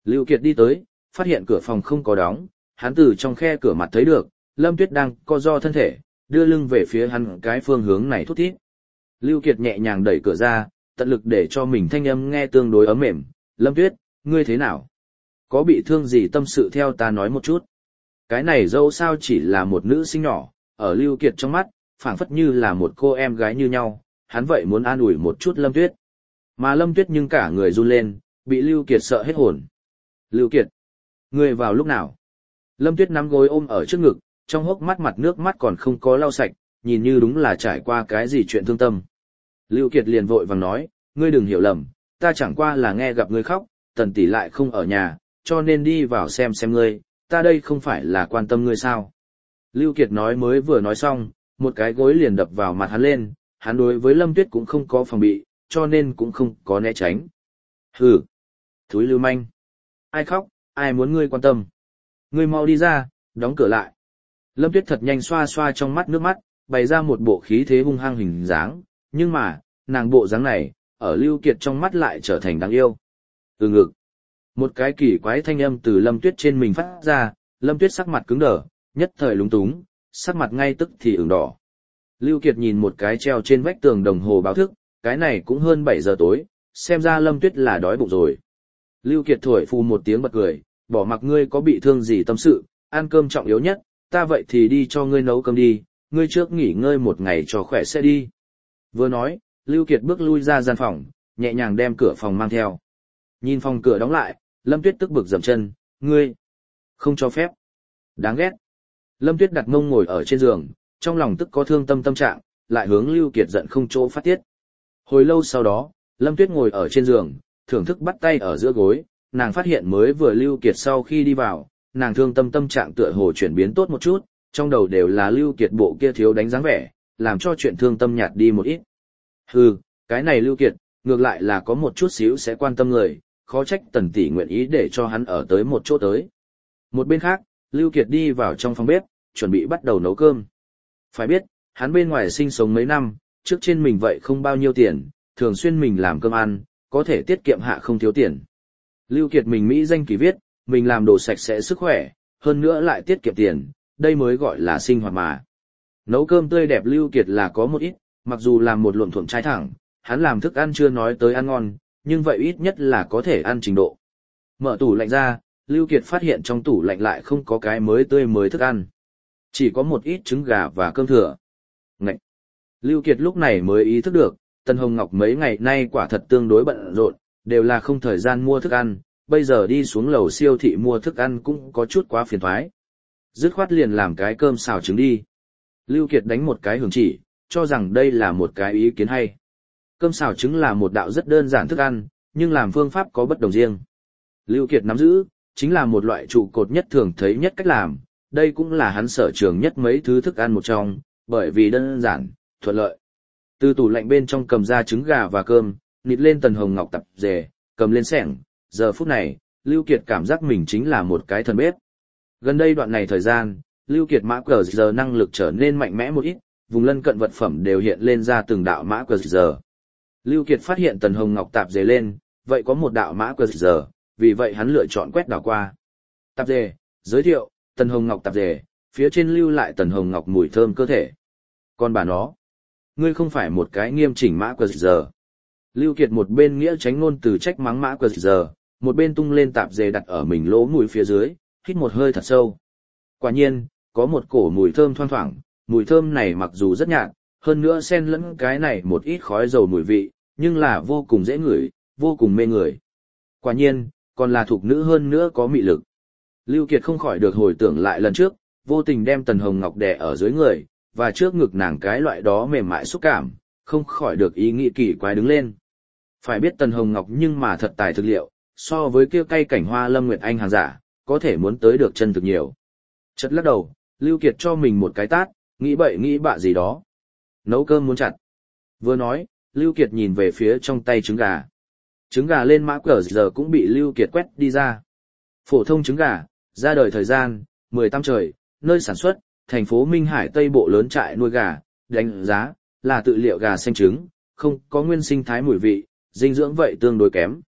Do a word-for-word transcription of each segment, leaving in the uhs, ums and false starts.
Lưu Kiệt đi tới, phát hiện cửa phòng không có đóng, hắn từ trong khe cửa mặt thấy được, Lâm Tuyết đang co ro thân thể, đưa lưng về phía hắn cái phương hướng này thút thít. Lưu Kiệt nhẹ nhàng đẩy cửa ra, tận lực để cho mình thanh âm nghe tương đối ấm mềm. Lâm Tuyết, ngươi thế nào? Có bị thương gì tâm sự theo ta nói một chút. Cái này dẫu sao chỉ là một nữ sinh nhỏ, ở Lưu Kiệt trong mắt, phảng phất như là một cô em gái như nhau, hắn vậy muốn an ủi một chút Lâm Tuyết. Mà Lâm Tuyết nhưng cả người run lên, bị Lưu Kiệt sợ hết hồn. Lưu Kiệt, ngươi vào lúc nào? Lâm Tuyết nắm gối ôm ở trước ngực, trong hốc mắt mặt nước mắt còn không có lau sạch, nhìn như đúng là trải qua cái gì chuyện thương tâm. Lưu Kiệt liền vội vàng nói, ngươi đừng hiểu lầm, ta chẳng qua là nghe gặp ngươi khóc, Tần tỷ lại không ở nhà, cho nên đi vào xem xem ngươi, ta đây không phải là quan tâm ngươi sao. Lưu Kiệt nói mới vừa nói xong, một cái gối liền đập vào mặt hắn lên, hắn đối với Lâm Tuyết cũng không có phòng bị, cho nên cũng không có né tránh. Hừ, thúi lưu manh. Ai khóc, ai muốn ngươi quan tâm. Ngươi mau đi ra, đóng cửa lại. Lâm Tuyết thật nhanh xoa xoa trong mắt nước mắt, bày ra một bộ khí thế hung hăng hình dáng, nhưng mà, nàng bộ dáng này, ở Lưu Kiệt trong mắt lại trở thành đáng yêu. Từ ngực. Một cái kỳ quái thanh âm từ Lâm Tuyết trên mình phát ra, Lâm Tuyết sắc mặt cứng đờ, nhất thời lúng túng, sắc mặt ngay tức thì ửng đỏ. Lưu Kiệt nhìn một cái treo trên vách tường đồng hồ báo thức, cái này cũng hơn bảy giờ tối, xem ra Lâm Tuyết là đói bụng rồi. Lưu Kiệt thổi phù một tiếng bật cười, bỏ mặc ngươi có bị thương gì tâm sự, ăn cơm trọng yếu nhất, ta vậy thì đi cho ngươi nấu cơm đi, ngươi trước nghỉ ngơi một ngày cho khỏe sẽ đi. Vừa nói, Lưu Kiệt bước lui ra gian phòng, nhẹ nhàng đem cửa phòng mang theo. Nhìn phòng cửa đóng lại, Lâm Tuyết tức bực dậm chân, ngươi, không cho phép. Đáng ghét. Lâm Tuyết đặt mông ngồi ở trên giường, trong lòng tức có thương tâm tâm trạng, lại hướng Lưu Kiệt giận không chỗ phát tiết. Hồi lâu sau đó, Lâm Tuyết ngồi ở trên giường, thưởng thức bắt tay ở giữa gối, nàng phát hiện mới vừa Lưu Kiệt sau khi đi vào, nàng thương tâm tâm trạng tựa hồ chuyển biến tốt một chút, trong đầu đều là Lưu Kiệt bộ kia thiếu đánh dáng vẻ, làm cho chuyện thương tâm nhạt đi một ít. Hừ, cái này Lưu Kiệt, ngược lại là có một chút xíu sẽ quan tâm người, khó trách Tần tỷ nguyện ý để cho hắn ở tới một chỗ tới. Một bên khác, Lưu Kiệt đi vào trong phòng bếp, chuẩn bị bắt đầu nấu cơm. Phải biết, hắn bên ngoài sinh sống mấy năm, trước trên mình vậy không bao nhiêu tiền, thường xuyên mình làm cơm ăn, có thể tiết kiệm hạ không thiếu tiền. Lưu Kiệt mình Mỹ danh kỳ viết, mình làm đồ sạch sẽ sức khỏe, hơn nữa lại tiết kiệm tiền, đây mới gọi là sinh hoạt mà. Nấu cơm tươi đẹp Lưu Kiệt là có một ít, mặc dù làm một luộm thuộm trái thẳng, hắn làm thức ăn chưa nói tới ăn ngon, nhưng vậy ít nhất là có thể ăn trình độ. Mở tủ lạnh ra, Lưu Kiệt phát hiện trong tủ lạnh lại không có cái mới tươi mới thức ăn. Chỉ có một ít trứng gà và cơm thừa. Ngậy! Lưu Kiệt lúc này mới ý thức được, Tân Hồng Ngọc mấy ngày nay quả thật tương đối bận rộn, đều là không thời gian mua thức ăn, bây giờ đi xuống lầu siêu thị mua thức ăn cũng có chút quá phiền toái. Dứt khoát liền làm cái cơm xào trứng đi. Lưu Kiệt đánh một cái hưởng chỉ, cho rằng đây là một cái ý kiến hay. Cơm xào trứng là một đạo rất đơn giản thức ăn, nhưng làm phương pháp có bất đồng riêng. Lưu Kiệt nắm giữ, chính là một loại trụ cột nhất thường thấy nhất cách làm, đây cũng là hắn sở trường nhất mấy thứ thức ăn một trong, bởi vì đơn giản, thuận lợi. Từ tủ lạnh bên trong cầm ra trứng gà và cơm, nịt lên Tần Hồng Ngọc tập dề, cầm lên xẻng, giờ phút này, Lưu Kiệt cảm giác mình chính là một cái thần bếp. Gần đây đoạn này thời gian, Lưu Kiệt mã cờ giờ năng lực trở nên mạnh mẽ một ít, vùng lân cận vật phẩm đều hiện lên ra từng đạo mã cờ giờ. Lưu Kiệt phát hiện Tần Hồng Ngọc tạp dề lên, vậy có một đạo mã cờ giờ, vì vậy hắn lựa chọn quét đảo qua. Tạp dề, giới thiệu, Tần Hồng Ngọc tạp dề, phía trên lưu lại Tần Hồng Ngọc mùi thơm cơ thể. Còn bà nó, ngươi không phải một cái nghiêm chỉnh mã cờ giờ. Lưu Kiệt một bên nghĩa tránh ngôn từ trách mắng mã cờ giờ, một bên tung lên tạp dề đặt ở mình lỗ mũi phía dưới, hít một hơi thật sâu. Quả nhiên, có một cổ mùi thơm thoang thoảng, mùi thơm này mặc dù rất nhạt, hơn nữa xen lẫn cái này một ít khói dầu mùi vị, nhưng là vô cùng dễ ngửi, vô cùng mê người. Quả nhiên, còn là thuộc nữ hơn nữa có mị lực. Lưu Kiệt không khỏi được hồi tưởng lại lần trước, vô tình đem Tần Hồng Ngọc đè ở dưới người, và trước ngực nàng cái loại đó mềm mại xúc cảm, không khỏi được ý nghĩ kỳ quái đứng lên. Phải biết Tần Hồng Ngọc nhưng mà thật tài thực liệu, so với kia cây cảnh hoa Lâm Nguyệt Anh hàng giả, có thể muốn tới được chân thực nhiều. Chợt lắc đầu, Lưu Kiệt cho mình một cái tát, nghĩ bậy nghĩ bạ gì đó. Nấu cơm muốn chặt. Vừa nói, Lưu Kiệt nhìn về phía trong tay trứng gà. Trứng gà lên mã cờ giờ cũng bị Lưu Kiệt quét đi ra. Phổ thông trứng gà, ra đời thời gian, mười tám trời, nơi sản xuất, thành phố Minh Hải Tây Bộ lớn trại nuôi gà, đánh giá, là tự liệu gà xanh trứng, không có nguyên sinh thái mùi vị, dinh dưỡng vậy tương đối kém.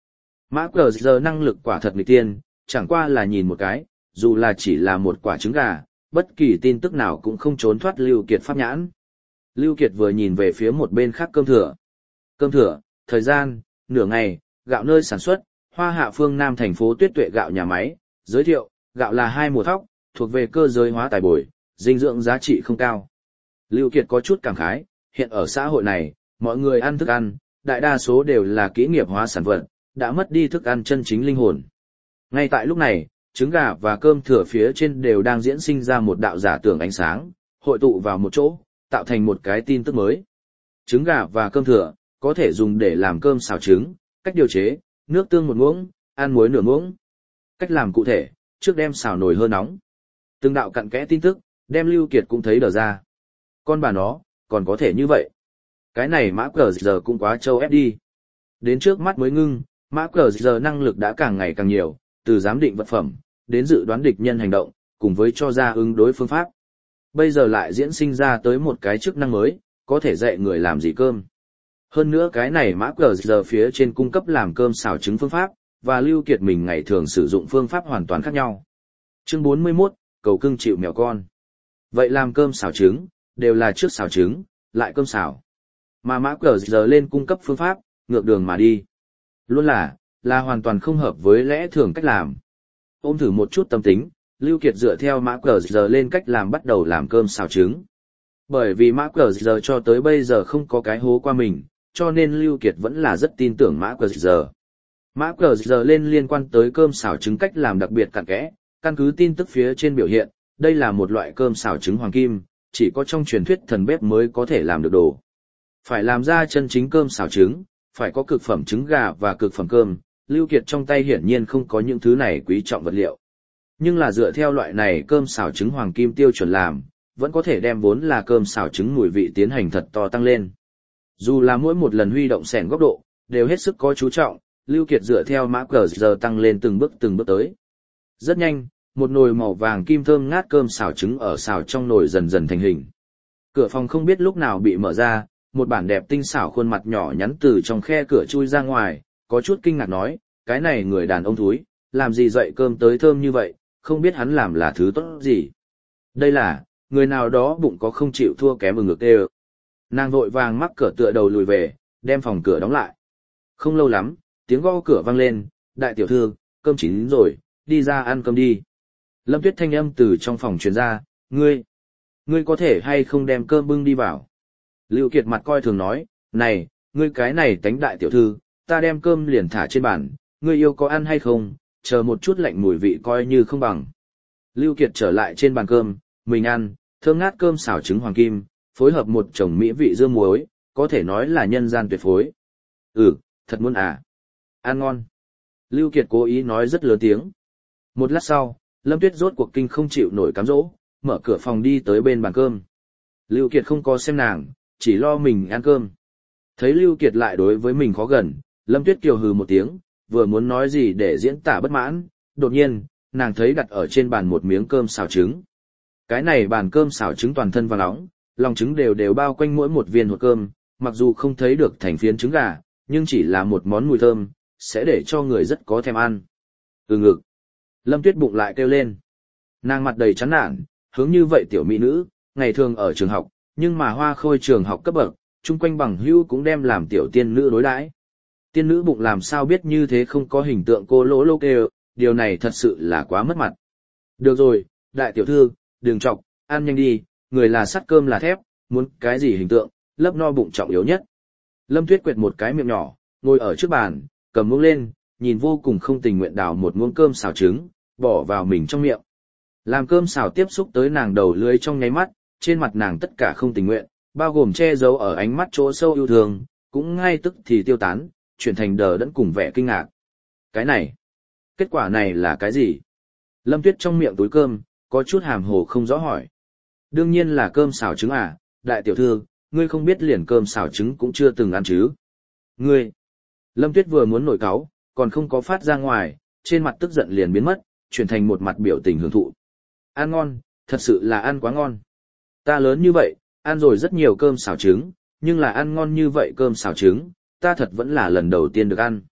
Mã cờ giờ năng lực quả thật nghịch tiên, chẳng qua là nhìn một cái, dù là chỉ là một quả trứng gà, bất kỳ tin tức nào cũng không trốn thoát Lưu Kiệt pháp nhãn. Lưu Kiệt vừa nhìn về phía một bên khác cơm thừa. Cơm thừa, thời gian, nửa ngày, gạo nơi sản xuất, Hoa Hạ phương Nam thành phố Tuyết Tuệ gạo nhà máy, giới thiệu, gạo là hai mùa thóc, thuộc về cơ giới hóa tài bồi, dinh dưỡng giá trị không cao. Lưu Kiệt có chút cảm khái, hiện ở xã hội này, mọi người ăn thức ăn, đại đa số đều là kỹ nghiệp hóa sản vật, đã mất đi thức ăn chân chính linh hồn. Ngay tại lúc này, trứng gà và cơm thừa phía trên đều đang diễn sinh ra một đạo giả tưởng ánh sáng, hội tụ vào một chỗ, tạo thành một cái tin tức mới. Trứng gà và cơm thừa, có thể dùng để làm cơm xào trứng, cách điều chế, nước tương một muỗng, ăn muối nửa muỗng. Cách làm cụ thể, trước đem xào nồi hơi nóng. Từng đạo cặn kẽ tin tức, đem Lưu Kiệt cũng thấy đờ ra. Con bà nó, còn có thể như vậy. Cái này mã cờ giờ cũng quá trâu ép đi. Đến trước mắt mới ngưng, mã cờ giờ năng lực đã càng ngày càng nhiều, từ giám định vật phẩm, đến dự đoán địch nhân hành động, cùng với cho ra ứng đối phương pháp. Bây giờ lại diễn sinh ra tới một cái chức năng mới, có thể dạy người làm gì cơm. Hơn nữa cái này mã cờ giờ phía trên cung cấp làm cơm xào trứng phương pháp, và Lưu Kiệt mình ngày thường sử dụng phương pháp hoàn toàn khác nhau. Chương bốn mươi mốt, cầu cưng chịu mèo con. Vậy làm cơm xào trứng, đều là trước xào trứng, lại cơm xào. Mà mã cờ giờ lên cung cấp phương pháp, ngược đường mà đi. Luôn là, là hoàn toàn không hợp với lẽ thường cách làm. Ôm thử một chút tâm tính, Lưu Kiệt dựa theo mã cờ giờ lên cách làm bắt đầu làm cơm xào trứng. Bởi vì mã cờ giờ cho tới bây giờ không có cái hố qua mình, cho nên Lưu Kiệt vẫn là rất tin tưởng mã cờ giờ. Mã cờ giờ lên liên quan tới cơm xào trứng cách làm đặc biệt cặn kẽ, căn cứ tin tức phía trên biểu hiện, đây là một loại cơm xào trứng hoàng kim, chỉ có trong truyền thuyết thần bếp mới có thể làm được đồ. Phải làm ra chân chính cơm xào trứng, phải có cực phẩm trứng gà và cực phẩm cơm, Lưu Kiệt trong tay hiển nhiên không có những thứ này quý trọng vật liệu. Nhưng là dựa theo loại này cơm xào trứng hoàng kim tiêu chuẩn làm, vẫn có thể đem vốn là cơm xào trứng mùi vị tiến hành thật to tăng lên. Dù là mỗi một lần huy động xẻng góc độ, đều hết sức có chú trọng, Lưu Kiệt dựa theo mã cờ giờ tăng lên từng bước từng bước tới. Rất nhanh, một nồi màu vàng kim thơm ngát cơm xào trứng ở xào trong nồi dần dần thành hình. Cửa phòng không biết lúc nào bị mở ra, một bản đẹp tinh xảo khuôn mặt nhỏ nhắn từ trong khe cửa chui ra ngoài, có chút kinh ngạc nói, cái này người đàn ông thúi, làm gì dậy cơm tới thơm như vậy, không biết hắn làm là thứ tốt gì. Đây là, người nào đó bụng có không chịu thua kém ở ngực đê. Nàng vội vàng mắc cửa tựa đầu lùi về, đem phòng cửa đóng lại. Không lâu lắm, tiếng gõ cửa vang lên, đại tiểu thư, cơm chín rồi, đi ra ăn cơm đi. Lâm Tuyết thanh âm từ trong phòng truyền ra, ngươi, ngươi có thể hay không đem cơm bưng đi vào. Lưu Kiệt mặt coi thường nói, này, ngươi cái này tánh đại tiểu thư, ta đem cơm liền thả trên bàn, ngươi yêu có ăn hay không, chờ một chút lạnh mùi vị coi như không bằng. Lưu Kiệt trở lại trên bàn cơm, mình ăn, thơm ngát cơm xào trứng hoàng kim, phối hợp một chồng mỹ vị dưa muối, có thể nói là nhân gian tuyệt phối. Ừ, thật muốn à. Ăn ngon. Lưu Kiệt cố ý nói rất lớn tiếng. Một lát sau, Lâm Tuyết rốt cuộc kinh không chịu nổi cám dỗ, mở cửa phòng đi tới bên bàn cơm. Lưu Kiệt không có xem nàng, chỉ lo mình ăn cơm. Thấy Lưu Kiệt lại đối với mình khó gần, Lâm Tuyết kiều hừ một tiếng, vừa muốn nói gì để diễn tả bất mãn, đột nhiên, nàng thấy đặt ở trên bàn một miếng cơm xào trứng. Cái này bàn cơm xào trứng toàn thân vàng óng, lòng trứng đều đều bao quanh mỗi một viên hột cơm, mặc dù không thấy được thành phiến trứng gà, nhưng chỉ là một món mùi thơm, sẽ để cho người rất có thèm ăn. Ừ ngực. Lâm Tuyết bụng lại kêu lên. Nàng mặt đầy chán nản, hướng như vậy tiểu mỹ nữ, ngày thường ở trường học, nhưng mà hoa khôi trường học cấp bậc, chung quanh bằng hữu cũng đem làm tiểu tiên nữ đối đãi. Tiên nữ bụng làm sao biết như thế không có hình tượng cô lỗ lô kêu, điều này thật sự là quá mất mặt. Được rồi, đại tiểu thư, đừng chọc, ăn nhanh đi, người là sắt cơm là thép, muốn cái gì hình tượng, lấp no bụng trọng yếu nhất. Lâm Tuyết quẹt một cái miệng nhỏ, ngồi ở trước bàn, cầm muỗng lên, nhìn vô cùng không tình nguyện đào một muỗng cơm xào trứng, bỏ vào mình trong miệng. Làm cơm xào tiếp xúc tới nàng đầu lưỡi trong nháy mắt, trên mặt nàng tất cả không tình nguyện, bao gồm che giấu ở ánh mắt chỗ sâu yêu thương, cũng ngay tức thì tiêu tán, chuyển thành đờ đẫn cùng vẻ kinh ngạc. Cái này, kết quả này là cái gì? Lâm Tuyết trong miệng túi cơm, có chút hàm hồ không rõ hỏi. Đương nhiên là cơm xào trứng à, đại tiểu thư, ngươi không biết liền cơm xào trứng cũng chưa từng ăn chứ. Ngươi, Lâm Tuyết vừa muốn nổi cáu, còn không có phát ra ngoài, trên mặt tức giận liền biến mất, chuyển thành một mặt biểu tình hưởng thụ. Ăn ngon, thật sự là ăn quá ngon. Ta lớn như vậy, ăn rồi rất nhiều cơm xào trứng, nhưng là ăn ngon như vậy cơm xào trứng, ta thật vẫn là lần đầu tiên được ăn.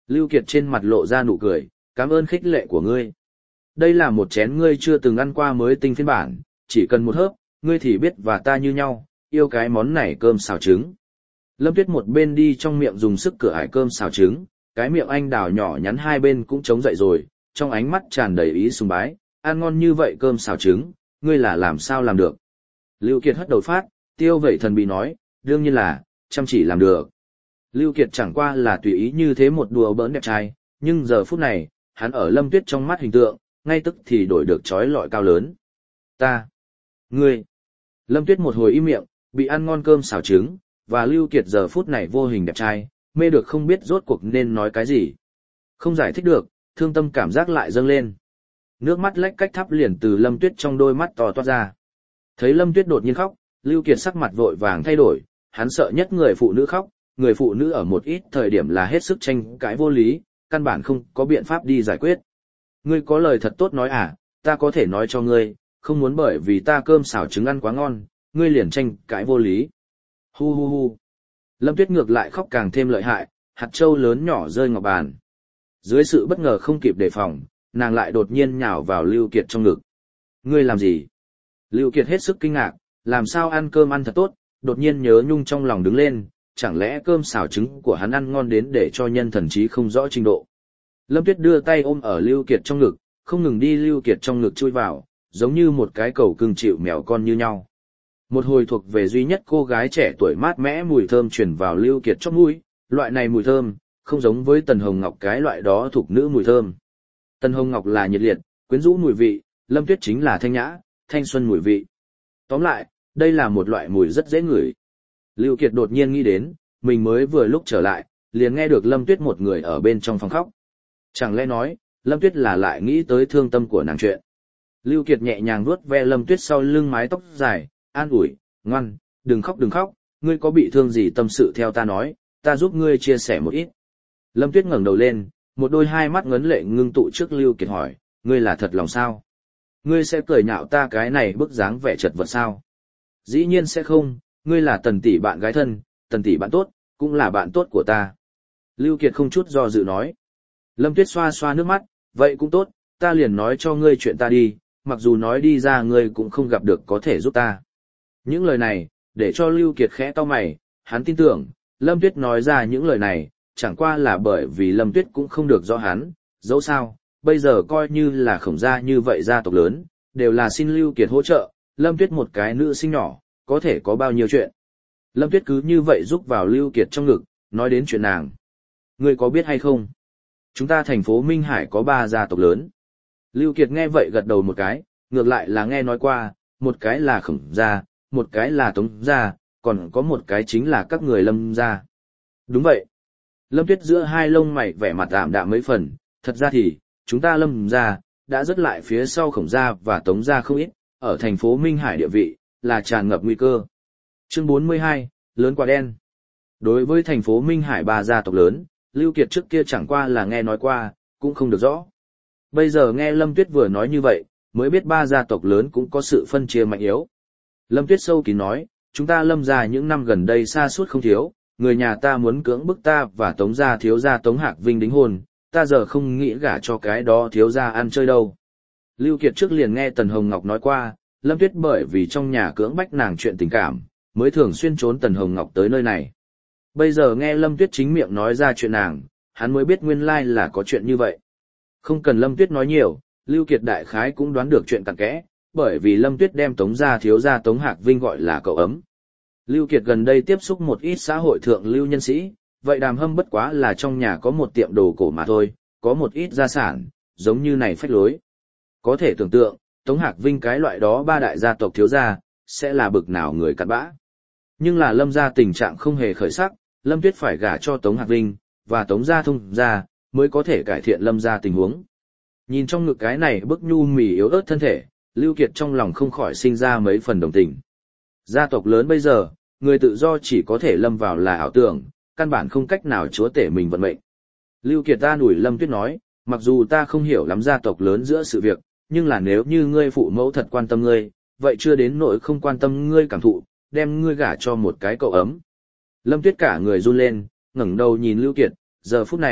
Lưu Kiệt trên mặt lộ ra nụ cười, cảm ơn khích lệ của ngươi. Đây là một chén ngươi chưa từng ăn qua mới tinh phiên bản, chỉ cần một hớp, ngươi thì biết và ta như nhau, yêu cái món này cơm xào trứng. Lâm Tuyết một bên đi trong miệng dùng sức cửa ải cơm xào trứng, cái miệng anh đào nhỏ nhắn hai bên cũng trống dậy rồi, trong ánh mắt tràn đầy ý sùng bái, ăn ngon như vậy cơm xào trứng, ngươi là làm sao làm được. Lưu Kiệt hất đầu phát, tiêu vậy thần bị nói, đương nhiên là, chăm chỉ làm được. Lưu Kiệt chẳng qua là tùy ý như thế một đùa bỡn đẹp trai, nhưng giờ phút này, hắn ở Lâm Tuyết trong mắt hình tượng, ngay tức thì đổi được chói lọi cao lớn. Ta, ngươi. Lâm Tuyết một hồi im miệng, bị ăn ngon cơm xào trứng, và Lưu Kiệt giờ phút này vô hình đẹp trai, mê được không biết rốt cuộc nên nói cái gì. Không giải thích được, thương tâm cảm giác lại dâng lên. Nước mắt lách cách thắp liền từ Lâm Tuyết trong đôi mắt to toát ra. Thấy Lâm Tuyết đột nhiên khóc, Lưu Kiệt sắc mặt vội vàng thay đổi, hắn sợ nhất người phụ nữ khóc, người phụ nữ ở một ít thời điểm là hết sức tranh cãi vô lý, căn bản không có biện pháp đi giải quyết. Ngươi có lời thật tốt nói à, ta có thể nói cho ngươi, không muốn bởi vì ta cơm xào trứng ăn quá ngon, ngươi liền tranh cãi vô lý. Hu hu hu. Lâm Tuyết ngược lại khóc càng thêm lợi hại, hạt châu lớn nhỏ rơi ngọc bàn. Dưới sự bất ngờ không kịp đề phòng, nàng lại đột nhiên nhào vào Lưu Kiệt trong ngực. Ngươi làm gì? Lưu Kiệt hết sức kinh ngạc, làm sao ăn cơm ăn thật tốt, đột nhiên nhớ nhung trong lòng đứng lên, chẳng lẽ cơm xào trứng của hắn ăn ngon đến để cho nhân thần trí không rõ trình độ. Lâm Tuyết đưa tay ôm ở Lưu Kiệt trong ngực, không ngừng đi Lưu Kiệt trong ngực chui vào, giống như một cái cầu cưng chịu mèo con như nhau. Một hồi thuộc về duy nhất cô gái trẻ tuổi mát mẽ mùi thơm truyền vào Lưu Kiệt trong mũi, loại này mùi thơm, không giống với Tần Hồng Ngọc cái loại đó thuộc nữ mùi thơm. Tần Hồng Ngọc là nhiệt liệt, quyến rũ mùi vị, Lâm Tuyết chính là thanh nhã, thanh xuân mùi vị. Tóm lại, đây là một loại mùi rất dễ ngửi. Lưu Kiệt đột nhiên nghĩ đến, mình mới vừa lúc trở lại, liền nghe được Lâm Tuyết một người ở bên trong phòng khóc. Chẳng lẽ nói, Lâm Tuyết là lại nghĩ tới thương tâm của nàng chuyện. Lưu Kiệt nhẹ nhàng vuốt ve Lâm Tuyết sau lưng mái tóc dài, an ủi, ngoan, đừng khóc đừng khóc, ngươi có bị thương gì tâm sự theo ta nói, ta giúp ngươi chia sẻ một ít. Lâm Tuyết ngẩng đầu lên, một đôi hai mắt ngấn lệ ngưng tụ trước Lưu Kiệt hỏi, ngươi là thật lòng sao? Ngươi sẽ cười nhạo ta cái này bức dáng vẻ chật vật sao? Dĩ nhiên sẽ không, ngươi là Tần tỷ bạn gái thân, Tần tỷ bạn tốt, cũng là bạn tốt của ta. Lưu Kiệt không chút do dự nói. Lâm Tuyết xoa xoa nước mắt, vậy cũng tốt, ta liền nói cho ngươi chuyện ta đi, mặc dù nói đi ra ngươi cũng không gặp được có thể giúp ta. Những lời này, để cho Lưu Kiệt khẽ cau mày, hắn tin tưởng, Lâm Tuyết nói ra những lời này, chẳng qua là bởi vì Lâm Tuyết cũng không được rõ hắn, dẫu sao, bây giờ coi như là Khổng gia như vậy gia tộc lớn, đều là xin Lưu Kiệt hỗ trợ, Lâm Tuyết một cái nữ sinh nhỏ, có thể có bao nhiêu chuyện. Lâm Tuyết cứ như vậy giúp vào Lưu Kiệt trong ngực, nói đến chuyện nàng. Ngươi có biết hay không? Chúng ta thành phố Minh Hải có ba gia tộc lớn. Lưu Kiệt nghe vậy gật đầu một cái, ngược lại là nghe nói qua, một cái là Khổng gia, một cái là Tống gia, còn có một cái chính là các người Lâm gia. Đúng vậy. Lâm Tuyết giữa hai lông mày vẻ mặt ảm đạm mấy phần, thật ra thì, chúng ta Lâm gia, đã rất lại phía sau Khổng gia và Tống gia không ít, ở thành phố Minh Hải địa vị, là tràn ngập nguy cơ. Chương bốn mươi hai, lớn quả đen. Đối với thành phố Minh Hải ba gia tộc lớn, Lưu Kiệt trước kia chẳng qua là nghe nói qua, cũng không được rõ. Bây giờ nghe Lâm Tuyết vừa nói như vậy, mới biết ba gia tộc lớn cũng có sự phân chia mạnh yếu. Lâm Tuyết sâu kín nói, chúng ta Lâm gia những năm gần đây xa suốt không thiếu, người nhà ta muốn cưỡng bức ta và Tống gia thiếu gia Tống Hạc Vinh đính hôn, ta giờ không nghĩ gả cho cái đó thiếu gia ăn chơi đâu. Lưu Kiệt trước liền nghe Tần Hồng Ngọc nói qua, Lâm Tuyết bởi vì trong nhà cưỡng bách nàng chuyện tình cảm, mới thường xuyên trốn Tần Hồng Ngọc tới nơi này. Bây giờ nghe Lâm Tuyết chính miệng nói ra chuyện nàng, hắn mới biết nguyên lai là có chuyện như vậy. Không cần Lâm Tuyết nói nhiều, Lưu Kiệt đại khái cũng đoán được chuyện cặn kẽ, bởi vì Lâm Tuyết đem Tống gia thiếu gia Tống Hạc Vinh gọi là cậu ấm. Lưu Kiệt gần đây tiếp xúc một ít xã hội thượng lưu nhân sĩ, vậy Đàm Hâm bất quá là trong nhà có một tiệm đồ cổ mà thôi, có một ít gia sản, giống như này phách lối. Có thể tưởng tượng, Tống Hạc Vinh cái loại đó ba đại gia tộc thiếu gia, sẽ là bực nào người cặn bã. Nhưng là Lâm gia tình trạng không hề khởi sắc, Lâm Tuyết phải gả cho Tống Hạc Vinh, và Tống gia thông gia, mới có thể cải thiện Lâm gia tình huống. Nhìn trong ngực cái này bức nhu mì yếu ớt thân thể, Lưu Kiệt trong lòng không khỏi sinh ra mấy phần đồng tình. Gia tộc lớn bây giờ, người tự do chỉ có thể lâm vào là ảo tưởng, căn bản không cách nào chúa tể mình vận mệnh. Lưu Kiệt ta đuổi Lâm Tuyết nói, mặc dù ta không hiểu lắm gia tộc lớn giữa sự việc, nhưng là nếu như ngươi phụ mẫu thật quan tâm ngươi, vậy chưa đến nỗi không quan tâm ngươi cảm thụ, đem ngươi gả cho một cái cậu ấm. Lâm Tuyết cả người run lên, ngẩng đầu nhìn Lưu Kiệt, giờ phút này,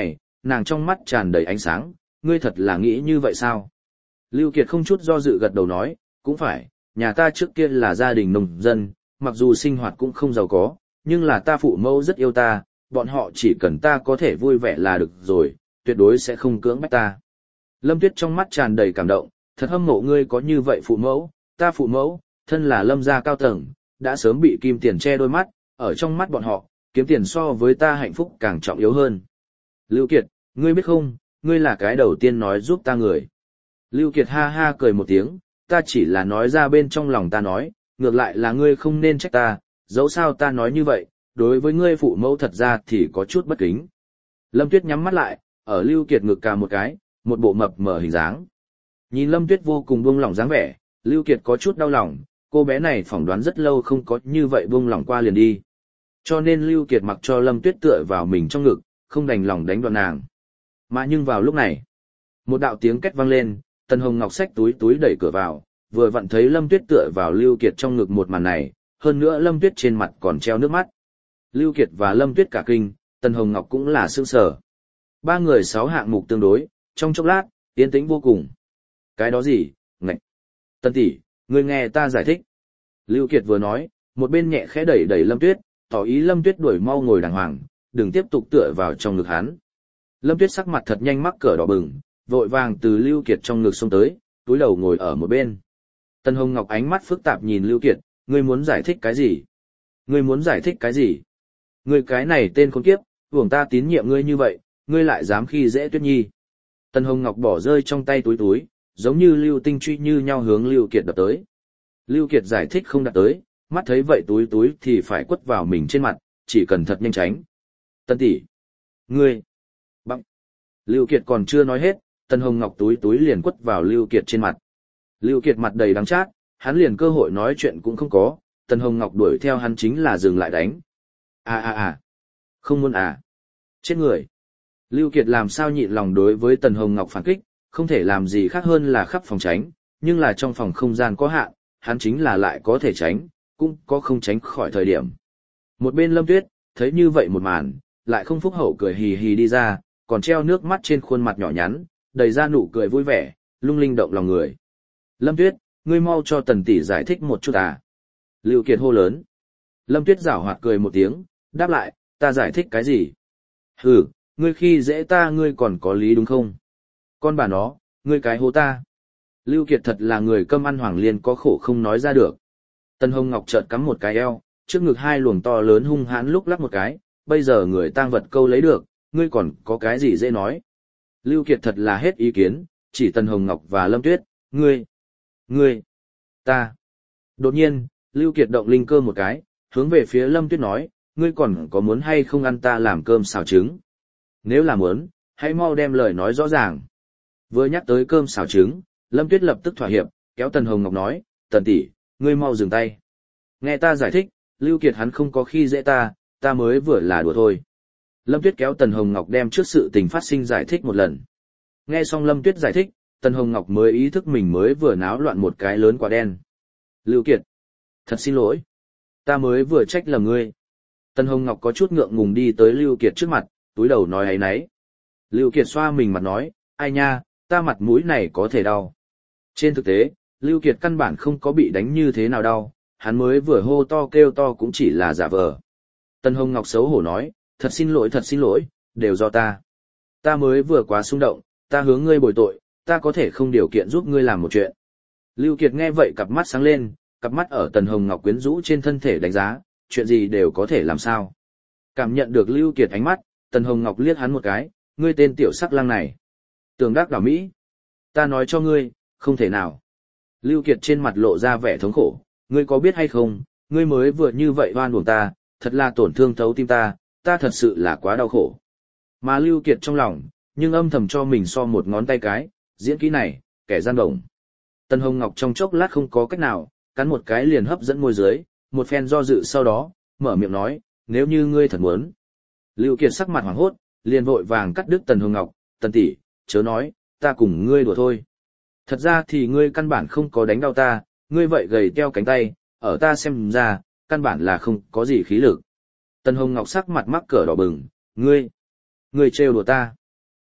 nàng trong mắt tràn đầy ánh sáng, ngươi thật là nghĩ như vậy sao? Lưu Kiệt không chút do dự gật đầu nói, cũng phải, nhà ta trước kia là gia đình nông dân, mặc dù sinh hoạt cũng không giàu có, nhưng là ta phụ mẫu rất yêu ta, bọn họ chỉ cần ta có thể vui vẻ là được rồi, tuyệt đối sẽ không cưỡng bách ta. Lâm Tuyết trong mắt tràn đầy cảm động, thật hâm mộ ngươi có như vậy phụ mẫu, ta phụ mẫu, thân là Lâm gia cao tầng, đã sớm bị kim tiền che đôi mắt, ở trong mắt bọn họ, kiếm tiền so với ta hạnh phúc càng trọng yếu hơn. Lưu Kiệt, ngươi biết không, ngươi là cái đầu tiên nói giúp ta người. Lưu Kiệt ha ha cười một tiếng, ta chỉ là nói ra bên trong lòng ta nói, ngược lại là ngươi không nên trách ta, dẫu sao ta nói như vậy, đối với ngươi phụ mẫu thật ra thì có chút bất kính. Lâm Tuyết nhắm mắt lại, ở Lưu Kiệt ngực cà một cái, một bộ mập mờ hình dáng. Nhìn Lâm Tuyết vô cùng buông lỏng dáng vẻ, Lưu Kiệt có chút đau lòng, cô bé này phỏng đoán rất lâu không có như vậy buông lỏng qua liền đi. Cho nên Lưu Kiệt mặc cho Lâm Tuyết tựa vào mình trong ngực, không đành lòng đánh đoạn nàng. Mà nhưng vào lúc này, một đạo tiếng két vang lên, Tần Hồng Ngọc xách túi túi đẩy cửa vào, vừa vặn thấy Lâm Tuyết tựa vào Lưu Kiệt trong ngực một màn này, hơn nữa Lâm Tuyết trên mặt còn treo nước mắt. Lưu Kiệt và Lâm Tuyết cả kinh, Tần Hồng Ngọc cũng là sửng sở. Ba người sáu hạng mục tương đối, trong chốc lát, yên tĩnh vô cùng. Cái đó gì, ngạch. Tần tỷ, ngươi nghe ta giải thích. Lưu Kiệt vừa nói, một bên nhẹ khẽ đẩy đẩy Lâm Tuyết, tỏ ý Lâm Tuyết đuổi mau ngồi đàng hoàng, đừng tiếp tục tựa vào trong ngực hắn. Lâm Tuyết sắc mặt thật nhanh mắc cỡ đỏ bừng, vội vàng từ Lưu Kiệt trong ngực xông tới, túi đầu ngồi ở một bên. Tần Hồng Ngọc ánh mắt phức tạp nhìn Lưu Kiệt, ngươi muốn giải thích cái gì? Ngươi muốn giải thích cái gì? Ngươi cái này tên khốn kiếp, uổng ta tín nhiệm ngươi như vậy, ngươi lại dám khi dễ Tuyết Nhi. Tần Hồng Ngọc bỏ rơi trong tay túi túi, giống như lưu tinh truy như nhau hướng Lưu Kiệt đập tới. Lưu Kiệt giải thích không đạt tới, mắt thấy vậy túi túi thì phải quất vào mình trên mặt, chỉ cần thật nhanh tránh. Tần tỷ, ngươi, bằng. Lưu Kiệt còn chưa nói hết, Tần Hồng Ngọc túi túi liền quất vào Lưu Kiệt trên mặt. Lưu Kiệt mặt đầy đắng chát, hắn liền cơ hội nói chuyện cũng không có, Tần Hồng Ngọc đuổi theo hắn chính là dừng lại đánh. À à à, không muốn à, chết người. Lưu Kiệt làm sao nhịn lòng đối với Tần Hồng Ngọc phản kích, không thể làm gì khác hơn là khắp phòng tránh, nhưng là trong phòng không gian có hạn, hắn chính là lại có thể tránh, cũng có không tránh khỏi thời điểm. Một bên Lâm Tuyết, thấy như vậy một màn, lại không phúc hậu cười hì hì đi ra, còn treo nước mắt trên khuôn mặt nhỏ nhắn, đầy ra nụ cười vui vẻ, lung linh động lòng người. Lâm Tuyết, ngươi mau cho Tần tỷ giải thích một chút à. Lưu Kiệt hô lớn. Lâm Tuyết giảo hoạt cười một tiếng, đáp lại, ta giải thích cái gì? Hừ, ngươi khi dễ ta ngươi còn có lý đúng không? Con bà nó, ngươi cái hô ta. Lưu Kiệt thật là người câm ăn hoàng liên có khổ không nói ra được. Tần Hồng Ngọc chợt cắm một cái eo, trước ngực hai luồng to lớn hung hãn lúc lắc một cái, bây giờ người tang vật câu lấy được, ngươi còn có cái gì dễ nói. Lưu Kiệt thật là hết ý kiến, chỉ Tần Hồng Ngọc và Lâm Tuyết, ngươi, ngươi, ta. Đột nhiên, Lưu Kiệt động linh cơ một cái, hướng về phía Lâm Tuyết nói, ngươi còn có muốn hay không ăn ta làm cơm xào trứng? Nếu là muốn, hãy mau đem lời nói rõ ràng. Vừa nhắc tới cơm xào trứng, Lâm Tuyết lập tức thỏa hiệp, kéo Tần Hồng Ngọc nói, Tần tỷ, ngươi mau dừng tay. Nghe ta giải thích, Lưu Kiệt hắn không có khi dễ ta, ta mới vừa là đùa thôi. Lâm Tuyết kéo Tần Hồng Ngọc đem trước sự tình phát sinh giải thích một lần. Nghe xong Lâm Tuyết giải thích, Tần Hồng Ngọc mới ý thức mình mới vừa náo loạn một cái lớn quả đen. Lưu Kiệt, thật xin lỗi. Ta mới vừa trách lầm ngươi. Tần Hồng Ngọc có chút ngượng ngùng đi tới Lưu Kiệt trước mặt, túi đầu nói ấy nấy. Lưu Kiệt xoa mình mặt nói, ai nha, ta mặt mũi này có thể đau. Trên thực tế, Lưu Kiệt căn bản không có bị đánh như thế nào đau, hắn mới vừa hô to kêu to cũng chỉ là giả vờ. Tần Hồng Ngọc xấu hổ nói, thật xin lỗi thật xin lỗi, đều do ta. Ta mới vừa quá xung động, ta hướng ngươi bồi tội, ta có thể không điều kiện giúp ngươi làm một chuyện. Lưu Kiệt nghe vậy cặp mắt sáng lên, cặp mắt ở Tần Hồng Ngọc quyến rũ trên thân thể đánh giá, chuyện gì đều có thể làm sao. Cảm nhận được Lưu Kiệt ánh mắt, Tần Hồng Ngọc liếc hắn một cái, ngươi tên tiểu sắc lang này. Tường đắc đảo Mỹ. Ta nói cho ngươi, không thể nào. Lưu Kiệt trên mặt lộ ra vẻ thống khổ, ngươi có biết hay không, ngươi mới vừa như vậy oan uổng ta, thật là tổn thương thấu tim ta, ta thật sự là quá đau khổ. Mà Lưu Kiệt trong lòng, nhưng âm thầm cho mình so một ngón tay cái, diễn kỹ này, kẻ gian đồng. Tần Hồng Ngọc trong chốc lát không có cách nào, cắn một cái liền hấp dẫn môi dưới, một phen do dự sau đó, mở miệng nói, nếu như ngươi thật muốn. Lưu Kiệt sắc mặt hoảng hốt, liền vội vàng cắt đứt Tần Hồng Ngọc, Tần tỷ, chớ nói, ta cùng ngươi đùa thôi. Thật ra thì ngươi căn bản không có đánh đau ta, ngươi vậy gầy teo cánh tay, ở ta xem ra, căn bản là không có gì khí lực. Tần Hồng Ngọc sắc mặt mắc cỡ đỏ bừng, ngươi, ngươi trêu đùa ta.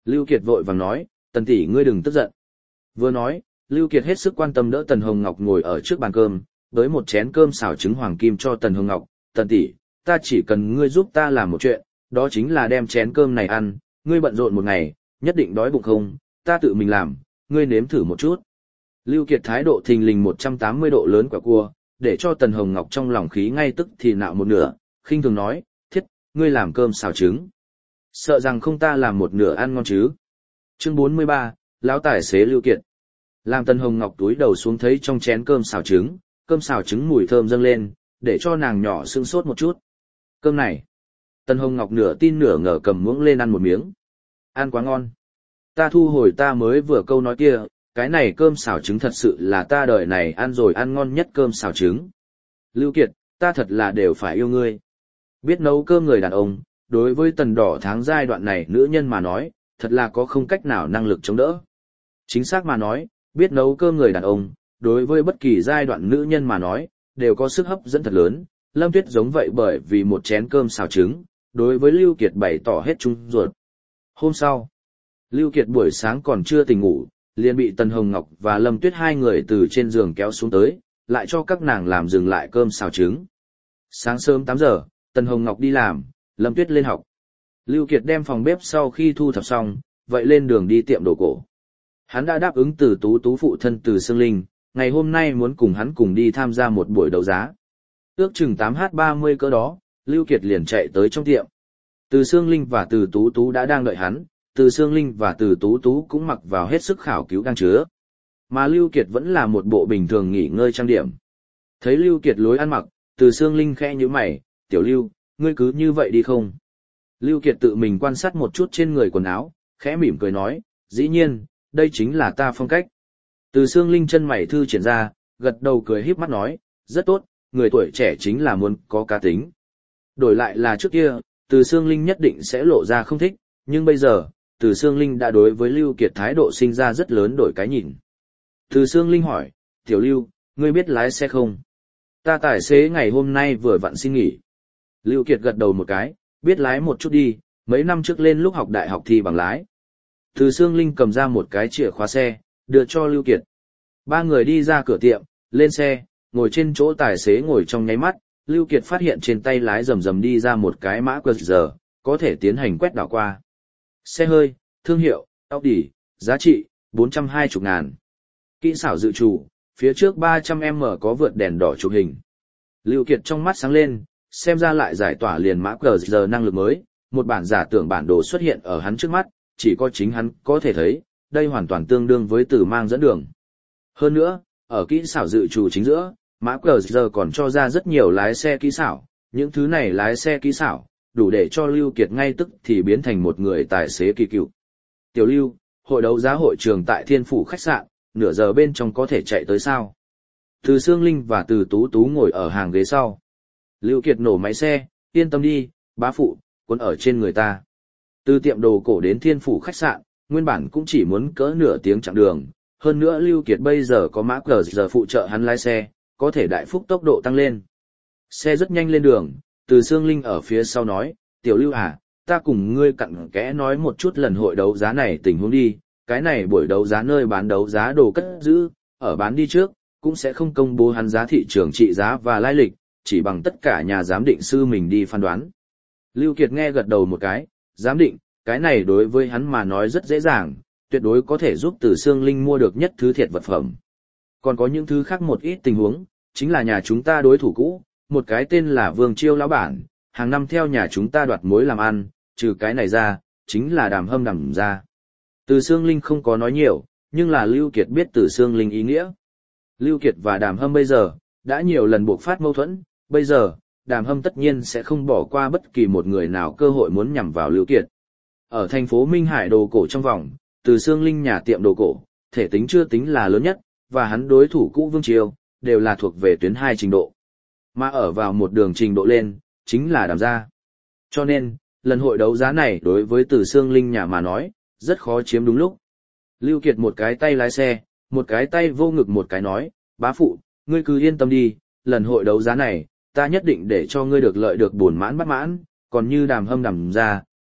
Lưu Kiệt vội vàng nói, Tần tỷ ngươi đừng tức giận. Vừa nói, Lưu Kiệt hết sức quan tâm đỡ Tần Hồng Ngọc ngồi ở trước bàn cơm, với một chén cơm xào trứng hoàng kim cho Tần Hồng Ngọc, Tần tỷ, ta chỉ cần ngươi giúp ta làm một chuyện, đó chính là đem chén cơm này ăn, ngươi bận rộn một ngày, nhất định đói bụng không, ta tự mình làm, ngươi nếm thử một chút. Lưu Kiệt thái độ thình lình một trăm tám mươi độ lớn quả cua, để cho Tần Hồng Ngọc trong lòng khí ngay tức thì nạo một nửa, khinh thường nói, thiết, ngươi làm cơm xào trứng. Sợ rằng không ta làm một nửa ăn ngon chứ. Chương bốn mươi ba, lão tài xế Lưu Kiệt. Làm Tần Hồng Ngọc túi đầu xuống thấy trong chén cơm xào trứng, cơm xào trứng mùi thơm dâng lên, để cho nàng nhỏ sưng sốt một chút. Cơm này. Tần Hồng Ngọc nửa tin nửa ngờ cầm muỗng lên ăn một miếng. Ăn quá ngon. Ta thu hồi ta mới vừa câu nói kia, cái này cơm xào trứng thật sự là ta đời này ăn rồi ăn ngon nhất cơm xào trứng. Lưu Kiệt, ta thật là đều phải yêu ngươi. Biết nấu cơm người đàn ông, đối với Tần Đỏ Tháng giai đoạn này nữ nhân mà nói, thật là có không cách nào năng lực chống đỡ. Chính xác mà nói, biết nấu cơm người đàn ông, đối với bất kỳ giai đoạn nữ nhân mà nói, đều có sức hấp dẫn thật lớn. Lâm Tuyết giống vậy bởi vì một chén cơm xào trứng, đối với Lưu Kiệt bày tỏ hết trung ruột. Hôm sau, Lưu Kiệt buổi sáng còn chưa tỉnh ngủ, liền bị Tần Hồng Ngọc và Lâm Tuyết hai người từ trên giường kéo xuống tới, lại cho các nàng làm dừng lại cơm xào trứng. Sáng sớm tám giờ, Tần Hồng Ngọc đi làm, Lâm Tuyết lên học. Lưu Kiệt đem phòng bếp sau khi thu thập xong, vậy lên đường đi tiệm đồ cổ. Hắn đã đáp ứng Từ Tú Tú phụ thân Từ Sương Linh, ngày hôm nay muốn cùng hắn cùng đi tham gia một buổi đấu giá. Ước chừng tám h ba mươi cỡ đó, Lưu Kiệt liền chạy tới trong tiệm. Từ Sương Linh và Từ Tú Tú đã đang đợi hắn, Từ Sương Linh và Từ Tú Tú cũng mặc vào hết sức khảo cứu đang chứa. Mà Lưu Kiệt vẫn là một bộ bình thường nghỉ ngơi trang điểm. Thấy Lưu Kiệt lối ăn mặc, Từ Sương Linh khẽ nhíu mày, "Tiểu Lưu, ngươi cứ như vậy đi không?" Lưu Kiệt tự mình quan sát một chút trên người quần áo, khẽ mỉm cười nói, "Dĩ nhiên, đây chính là ta phong cách." Từ Sương Linh chân mày thư triển ra, gật đầu cười híp mắt nói, "Rất tốt, người tuổi trẻ chính là muốn có cá tính." Đổi lại là trước kia, Từ Sương Linh nhất định sẽ lộ ra không thích, nhưng bây giờ, Từ Sương Linh đã đối với Lưu Kiệt thái độ sinh ra rất lớn đổi cái nhìn. Từ Sương Linh hỏi, "Tiểu Lưu, ngươi biết lái xe không?" "Ta tài xế ngày hôm nay vừa vặn xin nghỉ." Lưu Kiệt gật đầu một cái, "Biết lái một chút đi, mấy năm trước lên lúc học đại học thi bằng lái." Từ Sương Linh cầm ra một cái chìa khóa xe, đưa cho Lưu Kiệt. Ba người đi ra cửa tiệm, lên xe, ngồi trên chỗ tài xế ngồi trong nháy mắt, Lưu Kiệt phát hiện trên tay lái rầm rầm đi ra một cái mã quy rờ, có thể tiến hành quét đảo qua. Xe hơi, thương hiệu, Audi, giá trị, bốn trăm hai mươi ngàn. Kỹ xảo dự trù, phía trước ba trăm mét có vượt đèn đỏ chụp hình. Lưu Kiệt trong mắt sáng lên, xem ra lại giải tỏa liền mã quy rờ năng lực mới, một bản giả tưởng bản đồ xuất hiện ở hắn trước mắt, chỉ có chính hắn có thể thấy, đây hoàn toàn tương đương với từ mang dẫn đường. Hơn nữa, ở kỹ xảo dự trù chính giữa, mã quy rờ còn cho ra rất nhiều lái xe kỹ xảo, những thứ này lái xe kỹ xảo, đủ để cho Lưu Kiệt ngay tức thì biến thành một người tài xế kỳ cựu. "Tiểu Lưu, hội đấu giá hội trường tại Thiên Phủ khách sạn, nửa giờ bên trong có thể chạy tới sao?" Từ Sương Linh và Từ Tú Tú ngồi ở hàng ghế sau. Lưu Kiệt nổ máy xe, "Yên tâm đi, bá phụ, cuốn ở trên người ta." Từ tiệm đồ cổ đến Thiên Phủ khách sạn, nguyên bản cũng chỉ muốn cỡ nửa tiếng chặng đường, hơn nữa Lưu Kiệt bây giờ có mã quy rờ phụ trợ hắn lái xe, có thể đại phúc tốc độ tăng lên. Xe rất nhanh lên đường, Từ Sương Linh ở phía sau nói, "Tiểu Lưu à, ta cùng ngươi cặn kẽ nói một chút lần hội đấu giá này tình huống đi, cái này buổi đấu giá nơi bán đấu giá đồ cất giữ, ở bán đi trước, cũng sẽ không công bố hắn giá thị trường trị giá và lai lịch, chỉ bằng tất cả nhà giám định sư mình đi phán đoán." Lưu Kiệt nghe gật đầu một cái, giám định, cái này đối với hắn mà nói rất dễ dàng, tuyệt đối có thể giúp Từ Sương Linh mua được nhất thứ thiệt vật phẩm. Còn có những thứ khác một ít tình huống, chính là nhà chúng ta đối thủ cũ, một cái tên là Vương Chiêu lão bản, hàng năm theo nhà chúng ta đoạt mối làm ăn, trừ cái này ra, chính là Đàm Hâm Đàm gia. Từ Sương Linh không có nói nhiều, nhưng là Lưu Kiệt biết Từ Sương Linh ý nghĩa. Lưu Kiệt và Đàm Hâm bây giờ, đã nhiều lần buộc phát mâu thuẫn, bây giờ, Đàm Hâm tất nhiên sẽ không bỏ qua bất kỳ một người nào cơ hội muốn nhằm vào Lưu Kiệt. Ở thành phố Minh Hải đồ cổ trong vòng, Từ Sương Linh nhà tiệm đồ cổ, thể tính chưa tính là lớn nhất, và hắn đối thủ cũ Vương Chiêu, đều là thuộc về tuyến hai trình độ. Mà ở vào một đường trình độ lên, chính là Đàm gia. Cho nên, lần hội đấu giá này đối với Từ Sương Linh nhà mà nói, rất khó chiếm đúng lúc. Lưu Kiệt một cái tay lái xe, một cái tay vô ngực một cái nói, "Bá phụ, ngươi cứ yên tâm đi, lần hội đấu giá này, ta nhất định để cho ngươi được lợi được buồn mãn bất mãn, còn như Đàm Hâm Đàm gia,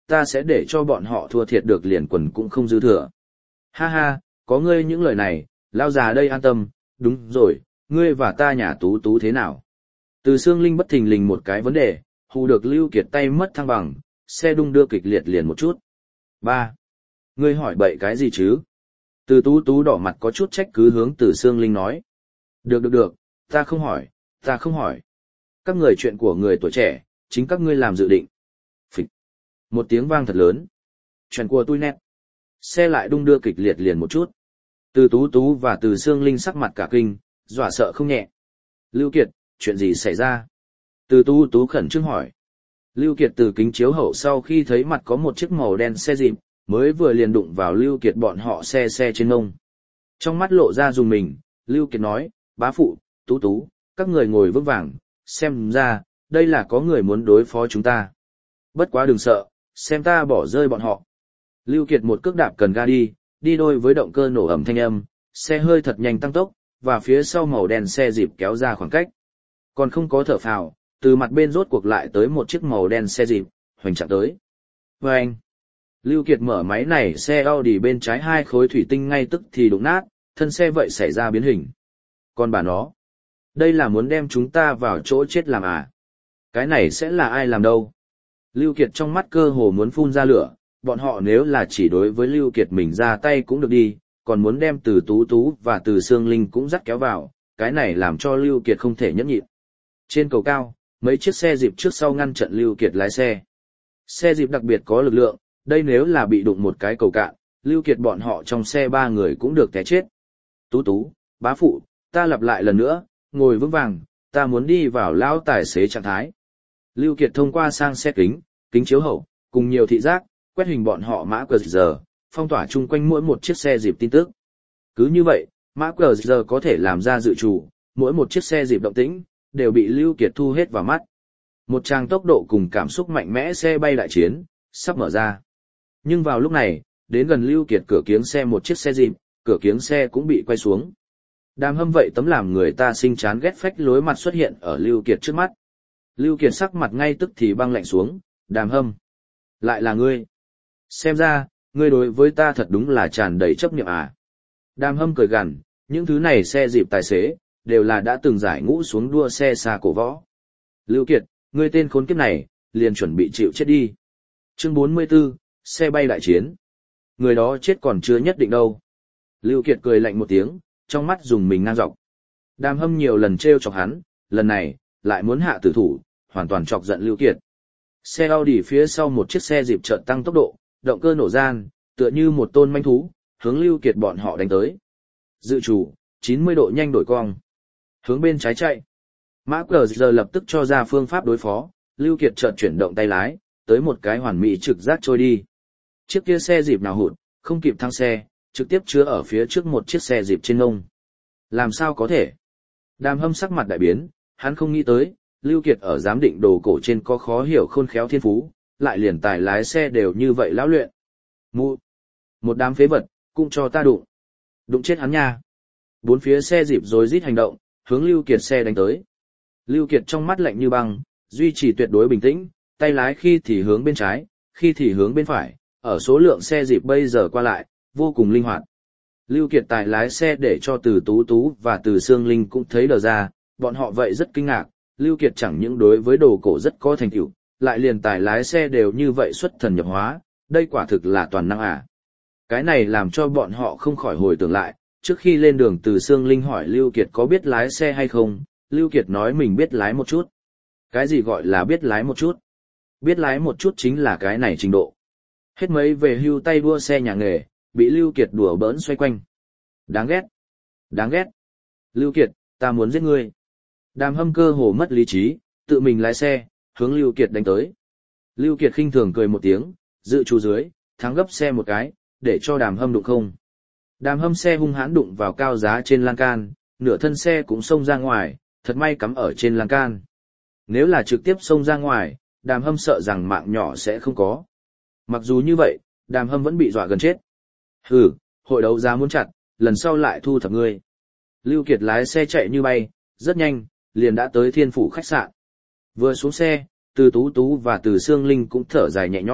ta sẽ để cho bọn họ thua thiệt được liền quần cũng không dư thừa. Ha ha, có ngươi những lời này, lao già đây an tâm, đúng rồi, ngươi và ta nhà Tú Tú thế nào? Từ Sương Linh bất thình lình một cái vấn đề, hù được Lưu Kiệt tay mất thăng bằng, xe đung đưa kịch liệt liền một chút. Ba, ngươi hỏi bậy cái gì chứ? Từ Tú Tú đỏ mặt có chút trách cứ hướng Từ Sương Linh nói. Được được được, ta không hỏi, ta không hỏi. Các người chuyện của người tuổi trẻ, chính các ngươi làm dự định. Phịch. Một tiếng vang thật lớn. Chuyện của tôi nét. Xe lại đung đưa kịch liệt liền một chút. Từ Tú Tú và Từ Sương Linh sắc mặt cả kinh, dọa sợ không nhẹ. Lưu Kiệt, chuyện gì xảy ra? Từ Tú Tú khẩn trương hỏi. Lưu Kiệt từ kính chiếu hậu sau khi thấy mặt có một chiếc màu đen xe dịp, mới vừa liền đụng vào Lưu Kiệt bọn họ xe xe trên ngông. Trong mắt lộ ra dùng mình, Lưu Kiệt nói, bá phụ, Tú Tú, các người ngồi vững vàng, xem ra, đây là có người muốn đối phó chúng ta. Bất quá đừng sợ, xem ta bỏ rơi bọn họ. Lưu Kiệt một cước đạp cần ga đi, đi đôi với động cơ nổ ầm thanh âm, xe hơi thật nhanh tăng tốc, và phía sau màu đen xe dịp kéo ra khoảng cách. Còn không có thở phào, từ mặt bên rốt cuộc lại tới một chiếc màu đen xe dịp, hoành chạm tới. Và anh, Lưu Kiệt mở máy này xe Audi bên trái hai khối thủy tinh ngay tức thì đụng nát, thân xe vậy xảy ra biến hình. Còn bà nó, đây là muốn đem chúng ta vào chỗ chết làm à? Cái này sẽ là ai làm đâu? Lưu Kiệt trong mắt cơ hồ muốn phun ra lửa, bọn họ nếu là chỉ đối với Lưu Kiệt mình ra tay cũng được đi, còn muốn đem Từ Tú Tú và Từ Sương Linh cũng dắt kéo vào, cái này làm cho Lưu Kiệt không thể nhẫn nhịn. Trên cầu cao, mấy chiếc xe dịp trước sau ngăn chặn Lưu Kiệt lái xe. Xe dịp đặc biệt có lực lượng, đây nếu là bị đụng một cái cầu cạn, Lưu Kiệt bọn họ trong xe ba người cũng được té chết. Tú Tú, bá phụ, ta lặp lại lần nữa, ngồi vững vàng, ta muốn đi vào lão tài xế trạng thái. Lưu Kiệt thông qua sang xe kính, kính chiếu hậu, cùng nhiều thị giác, quét hình bọn họ mã quy rờ, phong tỏa chung quanh mỗi một chiếc xe dịp tin tức. Cứ như vậy, mã quy rờ có thể làm ra dự trù, mỗi một chiếc xe dịp động tĩnh, đều bị Lưu Kiệt thu hết vào mắt. Một tràng tốc độ cùng cảm xúc mạnh mẽ xe bay đại chiến, sắp mở ra. Nhưng vào lúc này, đến gần Lưu Kiệt cửa kiếng xe một chiếc xe dịp, cửa kiếng xe cũng bị quay xuống. Đàm Hâm vậy tấm làm người ta sinh chán ghét phách lối mặt xuất hiện ở Lưu Kiệt trước mắt. Lưu Kiệt sắc mặt ngay tức thì băng lạnh xuống, Đàm Hâm. Lại là ngươi. Xem ra, ngươi đối với ta thật đúng là tràn đầy chấp niệm à. Đàm Hâm cười gằn, những thứ này xe dịp tài xế, đều là đã từng giải ngũ xuống đua xe xa cổ võ. Lưu Kiệt, ngươi tên khốn kiếp này, liền chuẩn bị chịu chết đi. Chương bốn mươi tư, xe bay đại chiến. Người đó chết còn chưa nhất định đâu. Lưu Kiệt cười lạnh một tiếng, trong mắt dùng mình ngang dọc. Đàm Hâm nhiều lần trêu chọc hắn, lần này, lại muốn hạ tử thủ, hoàn toàn chọc giận Lưu Kiệt. Xe Audi phía sau một chiếc xe dịp chợt tăng tốc độ, động cơ nổ gian, tựa như một tôn manh thú, hướng Lưu Kiệt bọn họ đánh tới. Dự chủ, chín mươi độ nhanh đổi cong. Hướng bên trái chạy. Mã Cờ giờ lập tức cho ra phương pháp đối phó, Lưu Kiệt chợt chuyển động tay lái, tới một cái hoàn mỹ trực giác trôi đi. Chiếc kia xe dịp nào hụt, không kịp thăng xe, trực tiếp chứa ở phía trước một chiếc xe dịp trên ngông. Làm sao có thể? Đàm Hâm sắc mặt đại biến, hắn không nghĩ tới, Lưu Kiệt ở giám định đồ cổ trên có khó hiểu khôn khéo thiên phú, lại liền tài lái xe đều như vậy lão luyện. Mụ! Một đám phế vật, cũng cho ta đụng. Đụng chết hắn nha. Bốn phía xe dịp rối rít hành động, hướng Lưu Kiệt xe đánh tới. Lưu Kiệt trong mắt lạnh như băng, duy trì tuyệt đối bình tĩnh, tay lái khi thì hướng bên trái, khi thì hướng bên phải, ở số lượng xe dịp bây giờ qua lại, vô cùng linh hoạt. Lưu Kiệt tài lái xe để cho Từ Tú Tú và Từ Sương Linh cũng thấy đờ ra, bọn họ vậy rất kinh ngạc, Lưu Kiệt chẳng những đối với đồ cổ rất có thành tựu, lại liền tài lái xe đều như vậy xuất thần nhập hóa, đây quả thực là toàn năng à. Cái này làm cho bọn họ không khỏi hồi tưởng lại, trước khi lên đường Từ Sương Linh hỏi Lưu Kiệt có biết lái xe hay không, Lưu Kiệt nói mình biết lái một chút. Cái gì gọi là biết lái một chút? Biết lái một chút chính là cái này trình độ. Hết mấy về hưu tay đua xe nhà nghề, bị Lưu Kiệt đùa bỡn xoay quanh. Đáng ghét! Đáng ghét! Lưu Kiệt, ta muốn giết ngươi! Đàm Hâm cơ hồ mất lý trí, tự mình lái xe, hướng Lưu Kiệt đánh tới. Lưu Kiệt khinh thường cười một tiếng, dự trù dưới, thắng gấp xe một cái, để cho Đàm Hâm đụng không. Đàm Hâm xe hung hãn đụng vào cao giá trên lan can, nửa thân xe cũng xông ra ngoài, thật may cắm ở trên lan can. Nếu là trực tiếp xông ra ngoài, Đàm Hâm sợ rằng mạng nhỏ sẽ không có. Mặc dù như vậy, Đàm Hâm vẫn bị dọa gần chết. Hừ, hội đấu giá muốn chặt, lần sau lại thu thập ngươi. Lưu Kiệt lái xe chạy như bay, rất nhanh, liền đã tới Thiên Phủ khách sạn. Vừa xuống xe, Từ Tú Tú và Từ Sương Linh cũng thở dài nhẹ nhõm,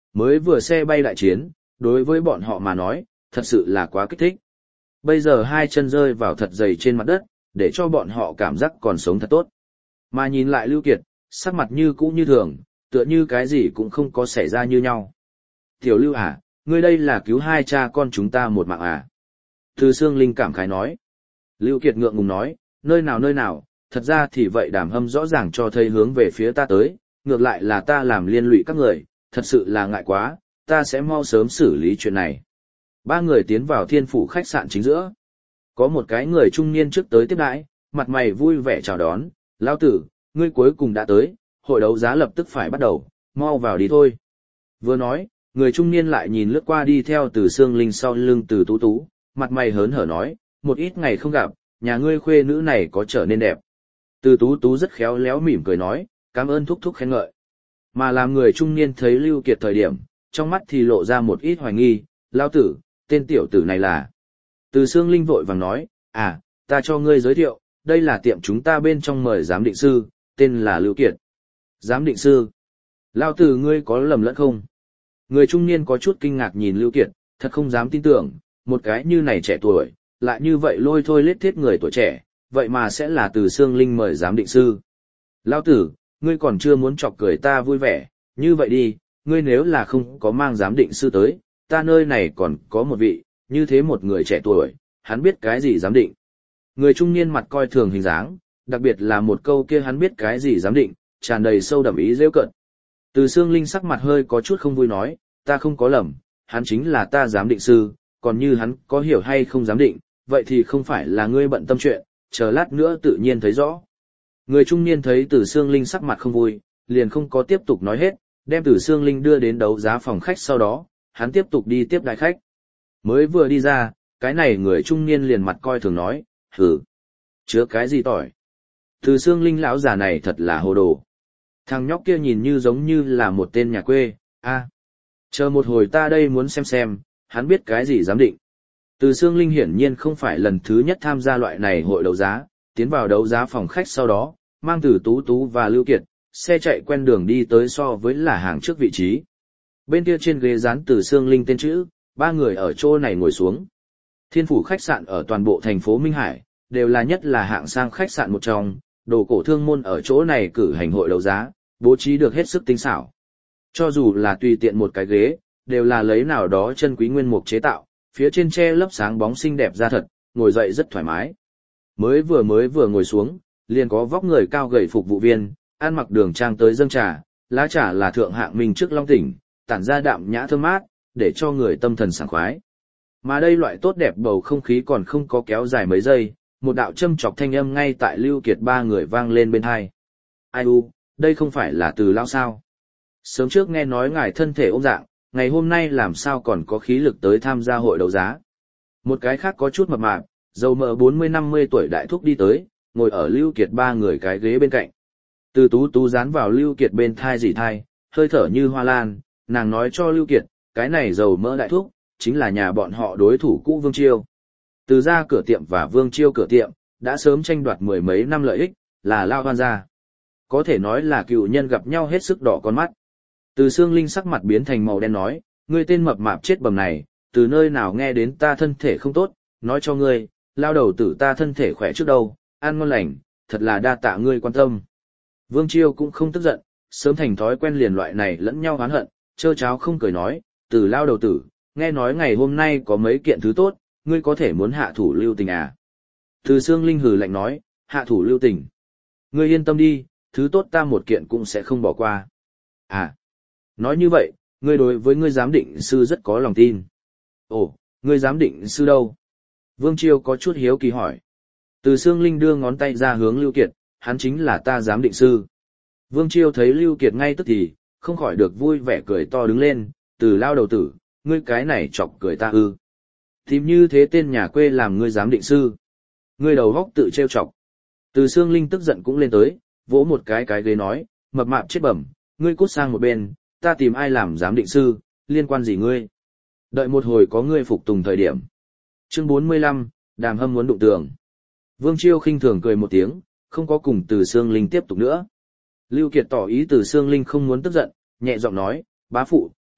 mới vừa xe bay đại chiến, đối với bọn họ mà nói, thật sự là quá kích thích. Bây giờ hai chân rơi vào thật dày trên mặt đất, để cho bọn họ cảm giác còn sống thật tốt. Mà nhìn lại Lưu Kiệt, sắc mặt như cũ như thường, tựa như cái gì cũng không có xảy ra như nhau. Tiểu Lưu à, ngươi đây là cứu hai cha con chúng ta một mạng à? Từ Sương Linh cảm khái nói. Lưu Kiệt ngượng ngùng nói, nơi nào nơi nào, thật ra thì vậy Đàm Hâm rõ ràng cho thấy hướng về phía ta tới, ngược lại là ta làm liên lụy các người, thật sự là ngại quá, ta sẽ mau sớm xử lý chuyện này. Ba người tiến vào Thiên Phủ khách sạn chính giữa. Có một cái người trung niên trước tới tiếp đãi, mặt mày vui vẻ chào đón, lão tử, ngươi cuối cùng đã tới, hội đấu giá lập tức phải bắt đầu, mau vào đi thôi. Vừa nói, người trung niên lại nhìn lướt qua đi theo Từ Sương Linh sau lưng Từ Tú Tú, mặt mày hớn hở nói, một ít ngày không gặp, nhà ngươi khuê nữ này có trở nên đẹp. Từ Tú Tú rất khéo léo mỉm cười nói, cảm ơn thúc thúc khen ngợi. Mà làm người trung niên thấy Lưu Kiệt thời điểm, trong mắt thì lộ ra một ít hoài nghi, lão tử, tên tiểu tử này là. Từ Sương Linh vội vàng nói, à, ta cho ngươi giới thiệu, đây là tiệm chúng ta bên trong mời giám định sư, tên là Lưu Kiệt. Giám định sư? Lão tử ngươi có lầm lẫn không? Người trung niên có chút kinh ngạc nhìn Lưu Kiệt, thật không dám tin tưởng, một cái như này trẻ tuổi, lại như vậy lôi thôi lết thiết người tuổi trẻ, vậy mà sẽ là Từ Sương Linh mời giám định sư. Lão tử, ngươi còn chưa muốn chọc cười ta vui vẻ, như vậy đi, ngươi nếu là không có mang giám định sư tới, ta nơi này còn có một vị, như thế một người trẻ tuổi, hắn biết cái gì giám định. Người trung niên mặt coi thường hình dáng, đặc biệt là một câu kia hắn biết cái gì giám định, tràn đầy sâu đậm ý rêu cận. Từ Sương Linh sắc mặt hơi có chút không vui nói, ta không có lầm, hắn chính là ta giám định sư, còn như hắn có hiểu hay không giám định, vậy thì không phải là ngươi bận tâm chuyện, chờ lát nữa tự nhiên thấy rõ. Người trung niên thấy Từ Sương Linh sắc mặt không vui, liền không có tiếp tục nói hết, đem Từ Sương Linh đưa đến đấu giá phòng khách sau đó, hắn tiếp tục đi tiếp đại khách. Mới vừa đi ra, cái này người trung niên liền mặt coi thường nói, hừ, chứa cái gì tỏi. Từ Sương Linh lão già này thật là hồ đồ. Thằng nhóc kia nhìn như giống như là một tên nhà quê, a, chờ một hồi ta đây muốn xem xem, hắn biết cái gì giám định. Từ Sương Linh hiển nhiên không phải lần thứ nhất tham gia loại này hội đấu giá, tiến vào đấu giá phòng khách sau đó, mang Từ Tú Tú và Lưu Kiệt, xe chạy quen đường đi tới so với là hàng trước vị trí. Bên kia trên ghế dán Từ Sương Linh tên chữ, ba người ở chỗ này ngồi xuống. Thiên Phủ khách sạn ở toàn bộ thành phố Minh Hải, đều là nhất là hạng sang khách sạn một trong, đồ cổ thương môn ở chỗ này cử hành hội đấu giá, bố trí được hết sức tinh xảo. Cho dù là tùy tiện một cái ghế, đều là lấy nào đó chân quý nguyên mục chế tạo, phía trên che lớp sáng bóng xinh đẹp ra thật, ngồi dậy rất thoải mái. Mới vừa mới vừa ngồi xuống, liền có vóc người cao gầy phục vụ viên, ăn mặc đường trang tới dâng trà, lá trà là thượng hạng minh trước Long Tỉnh, tản ra đạm nhã thơm mát, để cho người tâm thần sảng khoái. Mà đây loại tốt đẹp bầu không khí còn không có kéo dài mấy giây, một đạo châm chọc thanh âm ngay tại Lưu Kiệt ba người vang lên bên tai. Ai u, đây không phải là Từ lão sao? Sớm trước nghe nói ngài thân thể ôm dạng, ngày hôm nay làm sao còn có khí lực tới tham gia hội đấu giá. Một cái khác có chút mập mạp, dầu mỡ bốn mươi năm mươi tuổi đại thúc đi tới, ngồi ở Lưu Kiệt ba người cái ghế bên cạnh. Từ Tú Tú dán vào Lưu Kiệt bên thai dì thai, hơi thở như hoa lan, nàng nói cho Lưu Kiệt, cái này dầu mỡ đại thúc, chính là nhà bọn họ đối thủ cũ Vương Chiêu. Từ gia cửa tiệm và Vương Chiêu cửa tiệm, đã sớm tranh đoạt mười mấy năm lợi ích, là lao hoan gia. Có thể nói là cựu nhân gặp nhau hết sức đỏ con mắt. Từ Sương Linh sắc mặt biến thành màu đen nói, ngươi tên mập mạp chết bầm này, từ nơi nào nghe đến ta thân thể không tốt, nói cho ngươi, lao đầu tử ta thân thể khỏe trước đâu, ăn ngon lành, thật là đa tạ ngươi quan tâm. Vương Chiêu cũng không tức giận, sớm thành thói quen liền loại này lẫn nhau oán hận, chơ cháo không cười nói, từ lao đầu tử, nghe nói ngày hôm nay có mấy kiện thứ tốt, ngươi có thể muốn hạ thủ lưu tình à. Từ Sương Linh hừ lạnh nói, hạ thủ lưu tình. Ngươi yên tâm đi, thứ tốt ta một kiện cũng sẽ không bỏ qua. À, nói như vậy, ngươi đối với ngươi giám định sư rất có lòng tin. Ồ, ngươi giám định sư đâu? Vương Chiêu có chút hiếu kỳ hỏi. Từ Sương Linh đưa ngón tay ra hướng Lưu Kiệt, hắn chính là ta giám định sư. Vương Chiêu thấy Lưu Kiệt ngay tức thì, không khỏi được vui vẻ cười to đứng lên, từ lao đầu tử, ngươi cái này chọc cười ta ư. Tìm như thế tên nhà quê làm ngươi giám định sư. Ngươi đầu góc tự trêu chọc. Từ Sương Linh tức giận cũng lên tới, vỗ một cái cái ghế nói, mập mạp chết bẩm, ngươi cút sang một bên, ta tìm ai làm giám định sư, liên quan gì ngươi. Đợi một hồi có ngươi phục tùng thời điểm. Chương bốn mươi lăm, Đàm Hâm muốn đụng tường. Vương Chiêu khinh thường cười một tiếng, không có cùng Từ Sương Linh tiếp tục nữa. Lưu Kiệt tỏ ý Từ Sương Linh không muốn tức giận, nhẹ giọng nói, bá phụ,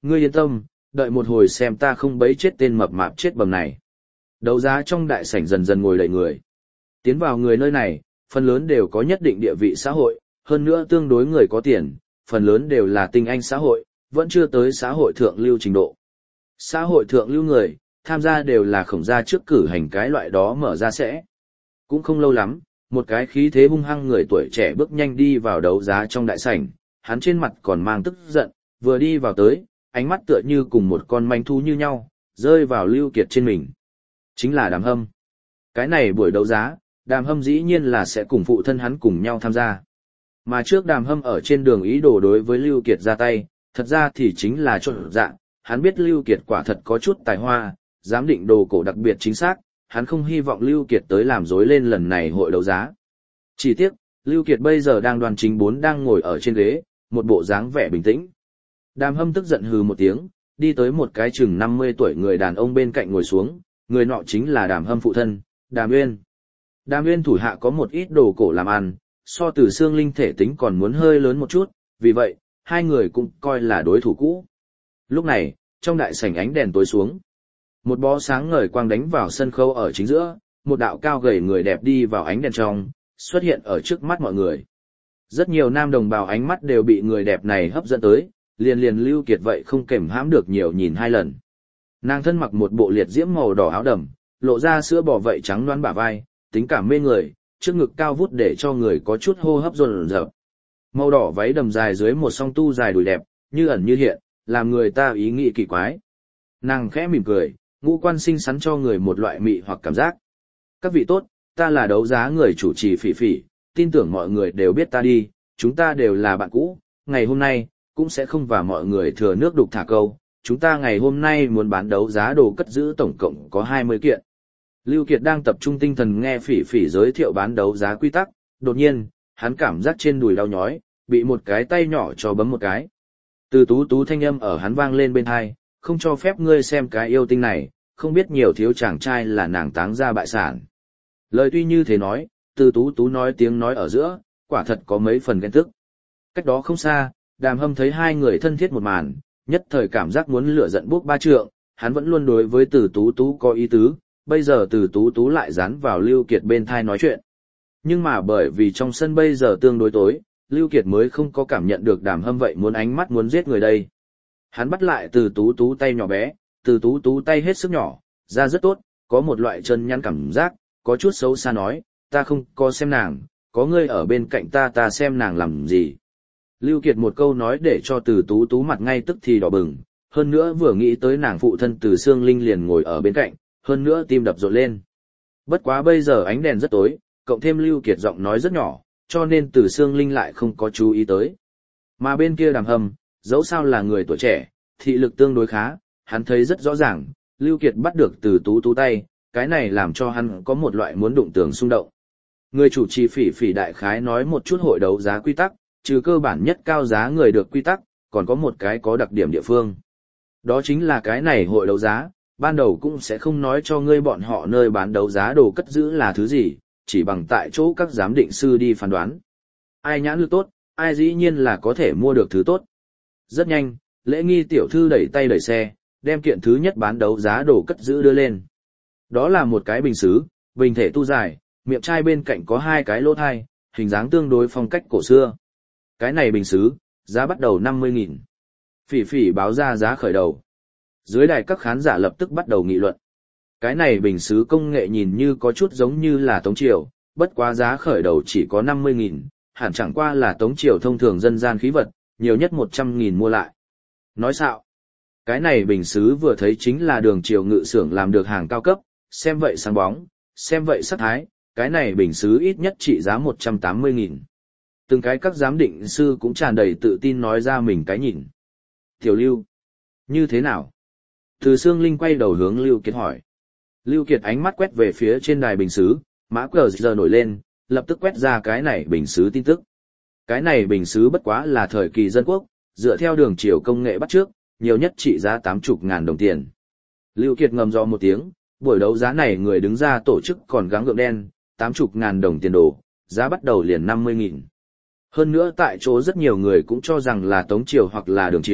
ngươi yên tâm, đợi một hồi xem ta không bấy chết tên mập mạp chết bầm này. Đấu giá trong đại sảnh dần dần ngồi đầy người. Tiến vào người nơi này, phần lớn đều có nhất định địa vị xã hội, hơn nữa tương đối người có tiền, phần lớn đều là tinh anh xã hội, vẫn chưa tới xã hội thượng lưu trình độ. Xã hội thượng lưu người, tham gia đều là khổng gia trước cử hành cái loại đó mở ra sẽ. Cũng không lâu lắm, một cái khí thế hung hăng người tuổi trẻ bước nhanh đi vào đấu giá trong đại sảnh, hắn trên mặt còn mang tức giận, vừa đi vào tới, ánh mắt tựa như cùng một con manh thú như nhau, rơi vào Lưu Kiệt trên mình. Chính là Đàm Hâm. Cái này buổi đấu giá, Đàm Hâm dĩ nhiên là sẽ cùng phụ thân hắn cùng nhau tham gia. Mà trước Đàm Hâm ở trên đường ý đồ đối với Lưu Kiệt ra tay, thật ra thì chính là trộn dạng, hắn biết Lưu Kiệt quả thật có chút tài hoa, giám định đồ cổ đặc biệt chính xác, hắn không hy vọng Lưu Kiệt tới làm rối lên lần này hội đấu giá. Chỉ tiếc, Lưu Kiệt bây giờ đang đoan chính bốn đang ngồi ở trên ghế, một bộ dáng vẻ bình tĩnh. Đàm Hâm tức giận hừ một tiếng, đi tới một cái chừng năm mươi tuổi người đàn ông bên cạnh ngồi xuống, người nọ chính là Đàm Hâm phụ thân, Đàm Uyên. Đàm Uyên thủ hạ có một ít đồ cổ làm ăn, so Từ Xương Linh thể tính còn muốn hơi lớn một chút, vì vậy, hai người cũng coi là đối thủ cũ. Lúc này, trong đại sảnh ánh đèn tối xuống. Một bó sáng ngời quang đánh vào sân khấu ở chính giữa, một đạo cao gầy người đẹp đi vào ánh đèn trong, xuất hiện ở trước mắt mọi người. Rất nhiều nam đồng bào ánh mắt đều bị người đẹp này hấp dẫn tới, liền liền Lưu Kiệt vậy không kềm hãm được nhiều nhìn hai lần. Nàng thân mặc một bộ liệt diễm màu đỏ áo đầm, lộ ra sữa bò vậy trắng đoán bả vai, tính cảm mê người, trước ngực cao vút để cho người có chút hô hấp dồn dập. Màu đỏ váy đầm dài dưới một song tu dài đùi đẹp, như ẩn như hiện, làm người ta ý nghĩ kỳ quái. Nàng khẽ mỉm cười, ngũ quan xinh xắn cho người một loại mị hoặc cảm giác. Các vị tốt, ta là đấu giá người chủ trì Phỉ Phỉ, tin tưởng mọi người đều biết ta đi, chúng ta đều là bạn cũ, ngày hôm nay, cũng sẽ không và mọi người thừa nước đục thả câu, chúng ta ngày hôm nay muốn bán đấu giá đồ cất giữ tổng cộng có hai mươi kiện. Lưu Kiệt đang tập trung tinh thần nghe Phỉ Phỉ giới thiệu bán đấu giá quy tắc, đột nhiên, hắn cảm giác trên đùi đau nhói, bị một cái tay nhỏ cho bấm một cái. Từ tú tú thanh âm ở hắn vang lên bên tai, không cho phép ngươi xem cái yêu tinh này, không biết nhiều thiếu chàng trai là nàng táng ra bại sản. Lời tuy như thế nói, từ tú tú nói tiếng nói ở giữa, quả thật có mấy phần ghen tức. Cách đó không xa, Đàm Hâm thấy hai người thân thiết một màn, nhất thời cảm giác muốn lửa giận bốc ba trượng, hắn vẫn luôn đối với từ tú tú có ý tứ, bây giờ từ tú tú lại dán vào Lưu Kiệt bên thai nói chuyện. Nhưng mà bởi vì trong sân bây giờ tương đối tối, Lưu Kiệt mới không có cảm nhận được Đàm Hâm vậy muốn ánh mắt muốn giết người đây. Hắn bắt lại từ tú tú tay nhỏ bé, từ tú tú tay hết sức nhỏ, da rất tốt, có một loại chân nhăn cảm giác, có chút xấu xa nói, ta không có xem nàng, có ngươi ở bên cạnh ta ta xem nàng làm gì. Lưu Kiệt một câu nói để cho từ tú tú mặt ngay tức thì đỏ bừng, hơn nữa vừa nghĩ tới nàng phụ thân Từ Xương Linh liền ngồi ở bên cạnh, hơn nữa tim đập rộn lên. Bất quá bây giờ ánh đèn rất tối, cộng thêm Lưu Kiệt giọng nói rất nhỏ, cho nên Từ Xương Linh lại không có chú ý tới. Mà bên kia Đàm Hâm, dẫu sao là người tuổi trẻ, thị lực tương đối khá, hắn thấy rất rõ ràng, Lưu Kiệt bắt được từ tú tú tay, cái này làm cho hắn có một loại muốn đụng tường xung động. Người chủ trì Phỉ Phỉ đại khái nói một chút hội đấu giá quy tắc, trừ cơ bản nhất cao giá người được quy tắc, còn có một cái có đặc điểm địa phương. Đó chính là cái này hội đấu giá, ban đầu cũng sẽ không nói cho ngươi bọn họ nơi bán đấu giá đồ cất giữ là thứ gì, chỉ bằng tại chỗ các giám định sư đi phán đoán. Ai nhãn lực tốt, ai dĩ nhiên là có thể mua được thứ tốt. Rất nhanh, Lễ Nghi tiểu thư đẩy tay đẩy xe, đem kiện thứ nhất bán đấu giá đồ cất giữ đưa lên. Đó là một cái bình sứ, bình thể tu dài, miệng chai bên cạnh có hai cái lỗ thai, hình dáng tương đối phong cách cổ xưa. Cái này bình sứ, giá bắt đầu năm mươi nghìn. Phỉ Phỉ báo ra giá khởi đầu. Dưới đài các khán giả lập tức bắt đầu nghị luận. Cái này bình sứ công nghệ nhìn như có chút giống như là Tống Triều, bất quá giá khởi đầu chỉ có năm mươi nghìn, hẳn chẳng qua là Tống Triều thông thường dân gian khí vật, nhiều nhất một trăm nghìn mua lại. Nói xạo. Cái này bình sứ vừa thấy chính là Đường Triều ngự xưởng làm được hàng cao cấp, xem vậy sáng bóng, xem vậy sắc thái, cái này bình sứ ít nhất trị giá một trăm tám mươi nghìn. Từng cái các giám định sư cũng tràn đầy tự tin nói ra mình cái nhìn. Tiểu Lưu, như thế nào? Từ Xương Linh quay đầu hướng Lưu Kiệt hỏi. Lưu Kiệt ánh mắt quét về phía trên đài bình sứ, mã cờ giờ nổi lên, lập tức quét ra cái này bình sứ tin tức. Cái này bình sứ bất quá là thời kỳ dân quốc, dựa theo Đường Triều công nghệ bắt trước, nhiều nhất trị giá tám mươi ngàn đồng tiền. Lưu Kiệt ngầm rõ một tiếng, buổi đấu giá này người đứng ra tổ chức còn gắng gượng đen, tám mươi ngàn đồng tiền đồ, giá bắt đầu liền năm mươi nghìn. Hơn nữa tại chỗ rất nhiều người cũng cho rằng là Tống Triều hoặc là Đường Triều,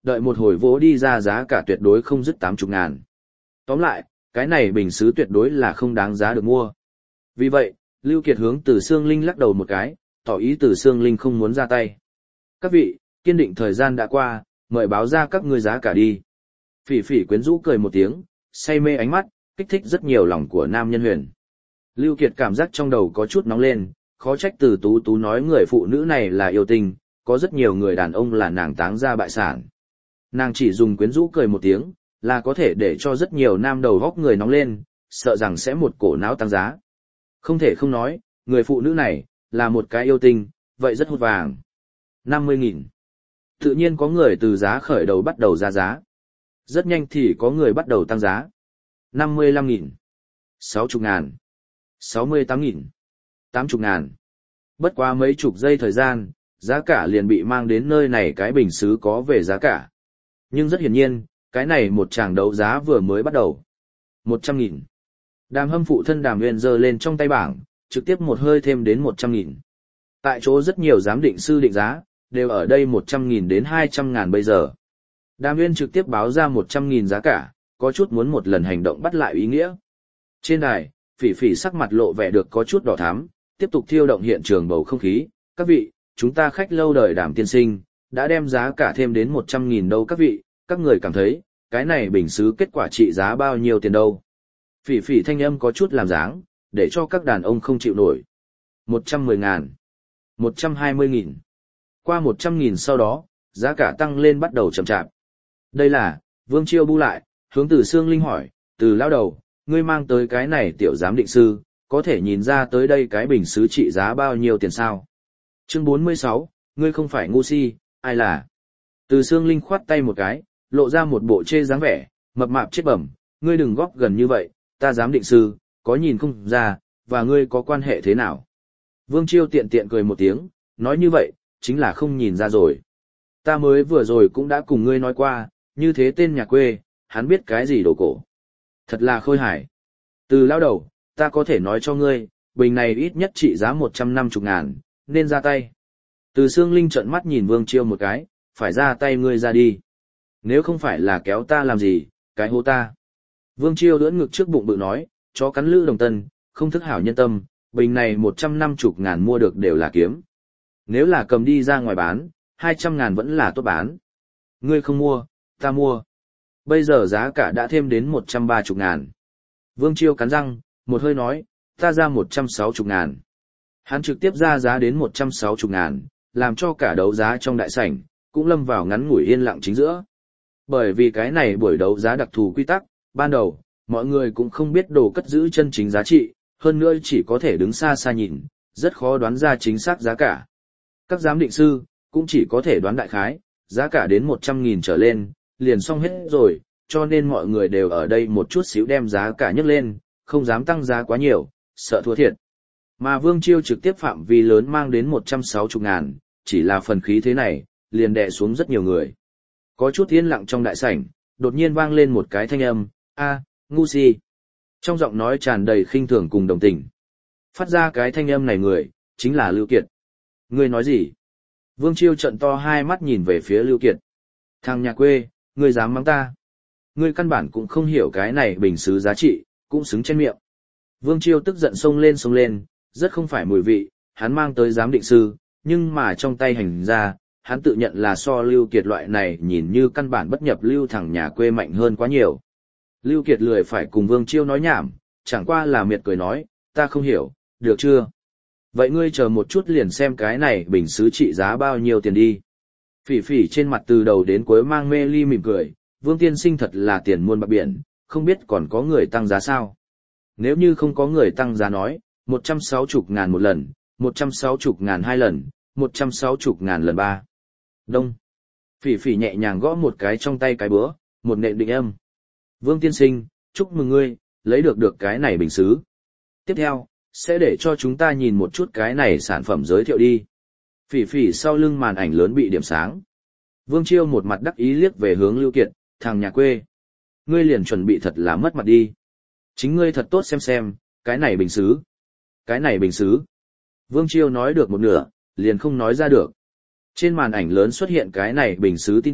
đợi một hồi vỗ đi ra giá cả tuyệt đối không dứt tám chục ngàn. Tóm lại, cái này bình sứ tuyệt đối là không đáng giá được mua. Vì vậy, Lưu Kiệt hướng Từ Sương Linh lắc đầu một cái, tỏ ý Từ Sương Linh không muốn ra tay. Các vị, kiên định thời gian đã qua, mời báo ra các ngươi giá cả đi. Phỉ Phỉ quyến rũ cười một tiếng, say mê ánh mắt, kích thích rất nhiều lòng của nam nhân huyền. Lưu Kiệt cảm giác trong đầu có chút nóng lên, khó trách Từ Tú Tú nói người phụ nữ này là yêu tình, có rất nhiều người đàn ông là nàng táng ra bại sản. Nàng chỉ dùng quyến rũ cười một tiếng, là có thể để cho rất nhiều nam đầu góc người nóng lên, sợ rằng sẽ một cổ não tăng giá. Không thể không nói, người phụ nữ này, là một cái yêu tinh, vậy rất hút vàng. năm mươi nghìn. Tự nhiên có người từ giá khởi đầu bắt đầu ra giá. Rất nhanh thì có người bắt đầu tăng giá. năm mươi lăm nghìn. sáu mươi ngàn. sáu mươi tám nghìn. tám mươi ngàn. Bất quá mấy chục giây thời gian, giá cả liền bị mang đến nơi này cái bình sứ có về giá cả. Nhưng rất hiển nhiên, cái này một tràng đấu giá vừa mới bắt đầu. một trăm nghìn. Đàm Hâm phụ thân Đàm Nguyên giơ lên trong tay bảng, trực tiếp một hơi thêm đến một trăm nghìn. Tại chỗ rất nhiều giám định sư định giá, đều ở đây một trăm nghìn đến hai trăm ngàn bây giờ. Đàm Nguyên trực tiếp báo ra một trăm nghìn giá cả, có chút muốn một lần hành động bắt lại ý nghĩa. Trên đài, Phỉ Phỉ sắc mặt lộ vẻ được có chút đỏ thắm, tiếp tục thiêu động hiện trường bầu không khí. Các vị, chúng ta khách lâu đời Đàm tiên sinh, đã đem giá cả thêm đến một trăm nghìn đâu các vị, các người cảm thấy, cái này bình sứ kết quả trị giá bao nhiêu tiền đâu. Phỉ Phỉ thanh âm có chút làm dáng, để cho các đàn ông không chịu nổi. một trăm mười ngàn. một trăm hai mươi nghìn. Qua một trăm nghìn sau đó, giá cả tăng lên bắt đầu chậm chạp. Đây là, Vương Chiêu bu lại, hướng Từ Sương Linh hỏi, Từ lão đầu, ngươi mang tới cái này tiểu giám định sư, có thể nhìn ra tới đây cái bình sứ trị giá bao nhiêu tiền sao? Chương bốn mươi sáu, ngươi không phải ngu si, ai là? Từ Sương Linh khoát tay một cái, lộ ra một bộ chê dáng vẻ, mập mạp chết bẩm, ngươi đừng góp gần như vậy, ta giám định sư, có nhìn không ra, và ngươi có quan hệ thế nào? Vương Chiêu tiện tiện cười một tiếng, nói như vậy, chính là không nhìn ra rồi. Ta mới vừa rồi cũng đã cùng ngươi nói qua, như thế tên nhà quê, hắn biết cái gì đồ cổ. Thật là khôi hài. Từ lao đầu, ta có thể nói cho ngươi, bình này ít nhất trị giá một trăm năm mươi ngàn, nên ra tay. Từ Sương Linh trợn mắt nhìn Vương Chiêu một cái, phải ra tay ngươi ra đi. Nếu không phải là kéo ta làm gì, cái hô ta. Vương Chiêu đưỡn ngực trước bụng bự nói, chó cắn lữ đồng tân, không thức hảo nhân tâm, bình này một trăm năm mươi ngàn mua được đều là kiếm. Nếu là cầm đi ra ngoài bán, hai trăm ngàn vẫn là tốt bán. Ngươi không mua, ta mua. Bây giờ giá cả đã thêm đến một trăm ba mươi ngàn. Vương Chiêu cắn răng, một hơi nói, ta ra một trăm sáu mươi ngàn. Hắn trực tiếp ra giá đến một trăm sáu mươi ngàn, làm cho cả đấu giá trong đại sảnh, cũng lâm vào ngắn ngủi yên lặng chính giữa. Bởi vì cái này buổi đấu giá đặc thù quy tắc, ban đầu, mọi người cũng không biết đồ cất giữ chân chính giá trị, hơn nữa chỉ có thể đứng xa xa nhìn, rất khó đoán ra chính xác giá cả. Các giám định sư, cũng chỉ có thể đoán đại khái, giá cả đến một trăm nghìn trở lên, liền xong hết rồi, cho nên mọi người đều ở đây một chút xíu đem giá cả nhấc lên, không dám tăng giá quá nhiều, sợ thua thiệt. Mà Vương Chiêu trực tiếp phạm vi lớn mang đến một trăm sáu mươi ngàn, chỉ là phần khí thế này, liền đè xuống rất nhiều người. Có chút yên lặng trong đại sảnh, đột nhiên vang lên một cái thanh âm, a, ngu si. Trong giọng nói tràn đầy khinh thường cùng đồng tình. Phát ra cái thanh âm này người, chính là Lưu Kiệt. Ngươi nói gì? Vương Chiêu trợn to hai mắt nhìn về phía Lưu Kiệt. Thằng nhà quê, ngươi dám mắng ta? Ngươi căn bản cũng không hiểu cái này bình sứ giá trị, cũng xứng trên miệng. Vương Chiêu tức giận xông lên xông lên, rất không phải mùi vị, hắn mang tới giám định sư, nhưng mà trong tay hành ra, hắn tự nhận là so Lưu Kiệt loại này nhìn như căn bản bất nhập lưu thằng nhà quê mạnh hơn quá nhiều. Lưu Kiệt lười phải cùng Vương Chiêu nói nhảm, chẳng qua là miệt cười nói, ta không hiểu, được chưa? Vậy ngươi chờ một chút liền xem cái này bình sứ trị giá bao nhiêu tiền đi. Phỉ Phỉ trên mặt từ đầu đến cuối mang mê ly mỉm cười, Vương tiên sinh thật là tiền muôn bạc biển, không biết còn có người tăng giá sao? Nếu như không có người tăng giá nói, một trăm sáu mươi ngàn một lần, một trăm sáu mươi ngàn hai lần, một trăm sáu mươi ngàn lần ba. Đông. Phỉ Phỉ nhẹ nhàng gõ một cái trong tay cái búa, một nện định âm. Vương tiên sinh, chúc mừng ngươi, lấy được được cái này bình sứ. Tiếp theo, sẽ để cho chúng ta nhìn một chút cái này sản phẩm giới thiệu đi. Phỉ Phỉ sau lưng màn ảnh lớn bị điểm sáng. Vương Chiêu một mặt đắc ý liếc về hướng Lưu Kiệt, thằng nhà quê. Ngươi liền chuẩn bị thật là mất mặt đi. Chính ngươi thật tốt xem xem, cái này bình sứ. Cái này bình sứ. Vương Chiêu nói được một nửa, liền không nói ra được. Trên màn ảnh lớn xuất hiện cái này bình sứ tin tức,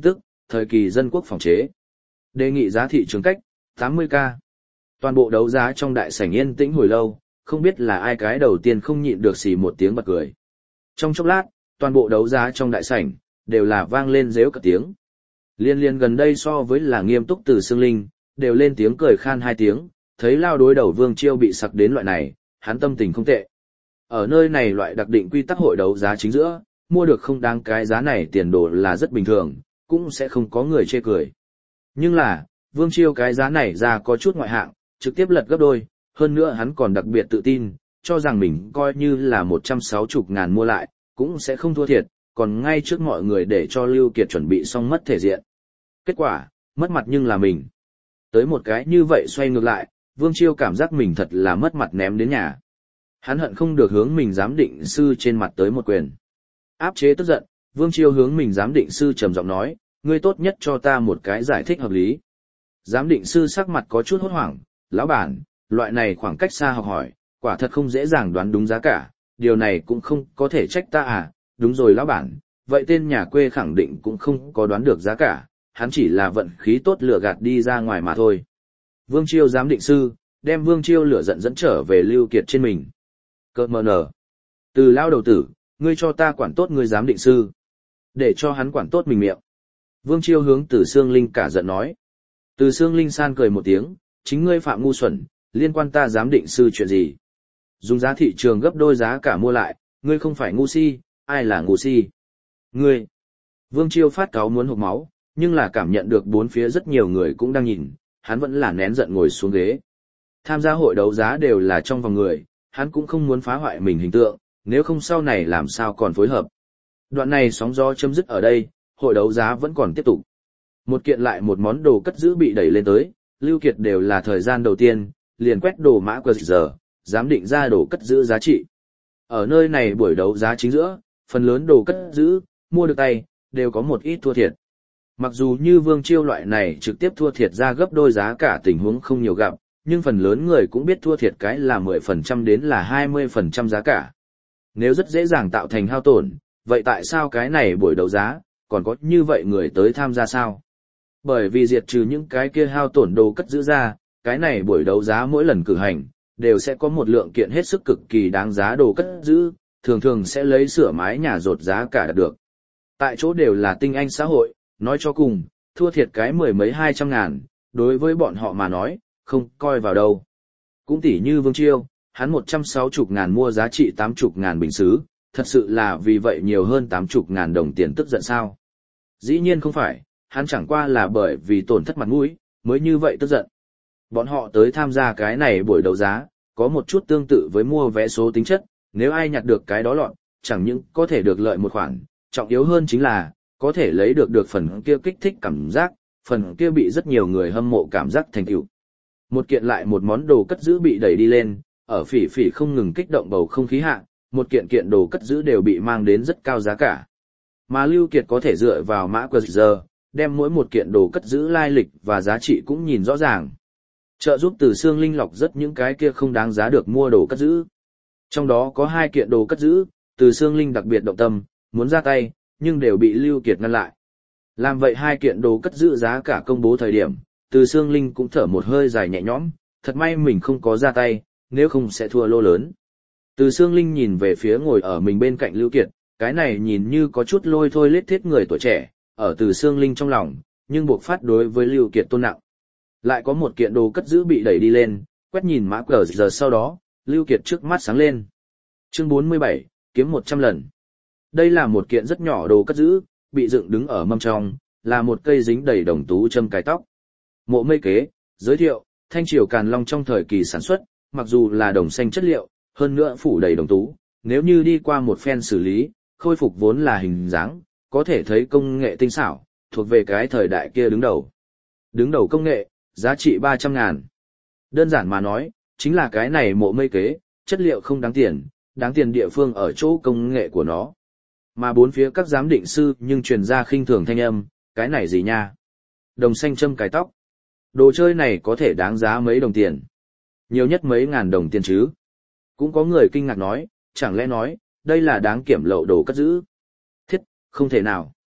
thời kỳ dân quốc phòng chế. Đề nghị giá thị trường cách, tám mươi k. Toàn bộ đấu giá trong đại sảnh yên tĩnh hồi lâu, không biết là ai cái đầu tiên không nhịn được xì một tiếng bật cười. Trong chốc lát, toàn bộ đấu giá trong đại sảnh, đều là vang lên rếu cả tiếng. Liên liên gần đây so với là nghiêm túc từ Sương Linh, đều lên tiếng cười khan hai tiếng, thấy lao đối đầu Vương Chiêu bị sặc đến loại này, hắn tâm tình không tệ. Ở nơi này loại đặc định quy tắc hội đấu giá chính giữa, mua được không đáng cái giá này tiền đồ là rất bình thường, cũng sẽ không có người chê cười. Nhưng là, Vương Chiêu cái giá này ra có chút ngoại hạng, trực tiếp lật gấp đôi, hơn nữa hắn còn đặc biệt tự tin, cho rằng mình coi như là một trăm sáu mươi ngàn mua lại, cũng sẽ không thua thiệt, còn ngay trước mọi người để cho Lưu Kiệt chuẩn bị xong mất thể diện. Kết quả, mất mặt nhưng là mình. Tới một cái như vậy xoay ngược lại, Vương Chiêu cảm giác mình thật là mất mặt ném đến nhà. Hắn hận không được hướng mình giám định sư trên mặt tới một quyền. Áp chế tức giận, Vương Chiêu hướng mình giám định sư trầm giọng nói, ngươi tốt nhất cho ta một cái giải thích hợp lý. Giám định sư sắc mặt có chút hốt hoảng, lão bản, loại này khoảng cách xa học hỏi, quả thật không dễ dàng đoán đúng giá cả, điều này cũng không có thể trách ta à, đúng rồi lão bản, vậy tên nhà quê khẳng định cũng không có đoán được giá cả, hắn chỉ là vận khí tốt lừa gạt đi ra ngoài mà thôi. Vương Chiêu giám định sư, đem Vương Chiêu lửa giận dẫn trở về Lưu Kiệt trên mình. Cơ mờ nở. Từ lao đầu tử, ngươi cho ta quản tốt ngươi giám định sư. Để cho hắn quản tốt mình miệng. Vương Chiêu hướng Từ Sương Linh cả giận nói. Từ Sương Linh san cười một tiếng, chính ngươi phạm ngu xuẩn, liên quan ta giám định sư chuyện gì? Dùng giá thị trường gấp đôi giá cả mua lại, ngươi không phải ngu si, ai là ngu si? Ngươi. Vương Chiêu phát cáu muốn hộc máu, nhưng là cảm nhận được bốn phía rất nhiều người cũng đang nhìn, hắn vẫn là nén giận ngồi xuống ghế. Tham gia hội đấu giá đều là trong vòng người, hắn cũng không muốn phá hoại mình hình tượng, nếu không sau này làm sao còn phối hợp. Đoạn này sóng gió chấm dứt ở đây, hội đấu giá vẫn còn tiếp tục. Một kiện lại một món đồ cất giữ bị đẩy lên tới, Lưu Kiệt đều là thời gian đầu tiên, liền quét đồ mã quy rờ, giám định ra đồ cất giữ giá trị. Ở nơi này buổi đấu giá chính giữa, phần lớn đồ cất giữ, mua được tay, đều có một ít thua thiệt. Mặc dù như Vương Chiêu loại này trực tiếp thua thiệt ra gấp đôi giá cả tình huống không nhiều gặp, nhưng phần lớn người cũng biết thua thiệt cái là mười phần trăm đến là hai mươi phần trăm giá cả. Nếu rất dễ dàng tạo thành hao tổn, vậy tại sao cái này buổi đấu giá, còn có như vậy người tới tham gia sao? Bởi vì diệt trừ những cái kia hao tổn đồ cất giữ ra, cái này buổi đấu giá mỗi lần cử hành, đều sẽ có một lượng kiện hết sức cực kỳ đáng giá đồ cất giữ, thường thường sẽ lấy sửa mái nhà rột giá cả đạt được. Tại chỗ đều là tinh anh xã hội, nói cho cùng, thua thiệt cái mười mấy hai trăm ngàn, đối với bọn họ mà nói, không coi vào đâu. Cũng tỉ như Vương Chiêu, hắn một trăm sáu mươi ngàn mua giá trị tám mươi ngàn bình xứ, thật sự là vì vậy nhiều hơn tám mươi ngàn đồng tiền tức giận sao? Dĩ nhiên không phải, hắn chẳng qua là bởi vì tổn thất mặt mũi, mới như vậy tức giận. Bọn họ tới tham gia cái này buổi đấu giá, có một chút tương tự với mua vé số tính chất, nếu ai nhặt được cái đó lọt, chẳng những có thể được lợi một khoản, trọng yếu hơn chính là, có thể lấy được được phần kia kích thích cảm giác, phần kia bị rất nhiều người hâm mộ cảm giác thành tựu. Một kiện lại một món đồ cất giữ bị đẩy đi lên, ở phỉ phỉ không ngừng kích động bầu không khí hạ, một kiện kiện đồ cất giữ đều bị mang đến rất cao giá cả. Mà Lưu Kiệt có thể dựa vào mã quy rờ, đem mỗi một kiện đồ cất giữ lai lịch và giá trị cũng nhìn rõ ràng. Trợ giúp Từ Sương Linh lọc rất những cái kia không đáng giá được mua đồ cất giữ. Trong đó có hai kiện đồ cất giữ, Từ Sương Linh đặc biệt động tâm, muốn ra tay, nhưng đều bị Lưu Kiệt ngăn lại. Làm vậy hai kiện đồ cất giữ giá cả công bố thời điểm, Từ Sương Linh cũng thở một hơi dài nhẹ nhõm, thật may mình không có ra tay, nếu không sẽ thua lô lớn. Từ Sương Linh nhìn về phía ngồi ở mình bên cạnh Lưu Kiệt, cái này nhìn như có chút lôi thôi lết thiết người tuổi trẻ, ở Từ Sương Linh trong lòng, nhưng buộc phát đối với Lưu Kiệt tôn nặng. Lại có một kiện đồ cất giữ bị đẩy đi lên, quét nhìn mã cờ giờ sau đó, Lưu Kiệt trước mắt sáng lên. Chương bốn mươi bảy, kiếm một trăm lần. Đây là một kiện rất nhỏ đồ cất giữ, bị dựng đứng ở mâm trong, là một cây dính đầy đồng tú châm cài tóc. Mộ mây kế, giới thiệu, thanh triều Càn Long trong thời kỳ sản xuất, mặc dù là đồng xanh chất liệu, hơn nữa phủ đầy đồng tú, nếu như đi qua một phen xử lý, khôi phục vốn là hình dáng, có thể thấy công nghệ tinh xảo, thuộc về cái thời đại kia đứng đầu. Đứng đầu công nghệ, giá trị ba trăm ngàn. Đơn giản mà nói, chính là cái này mộ mây kế, chất liệu không đáng tiền, đáng tiền địa phương ở chỗ công nghệ của nó. Mà bốn phía các giám định sư nhưng truyền ra khinh thường thanh âm, cái này gì nha? Đồng xanh châm cài tóc. Đồ chơi này có thể đáng giá mấy đồng tiền. Nhiều nhất mấy ngàn đồng tiền chứ. Cũng có người kinh ngạc nói, chẳng lẽ nói, đây là đáng kiểm lậu đồ cất giữ. Thiết, không thể nào.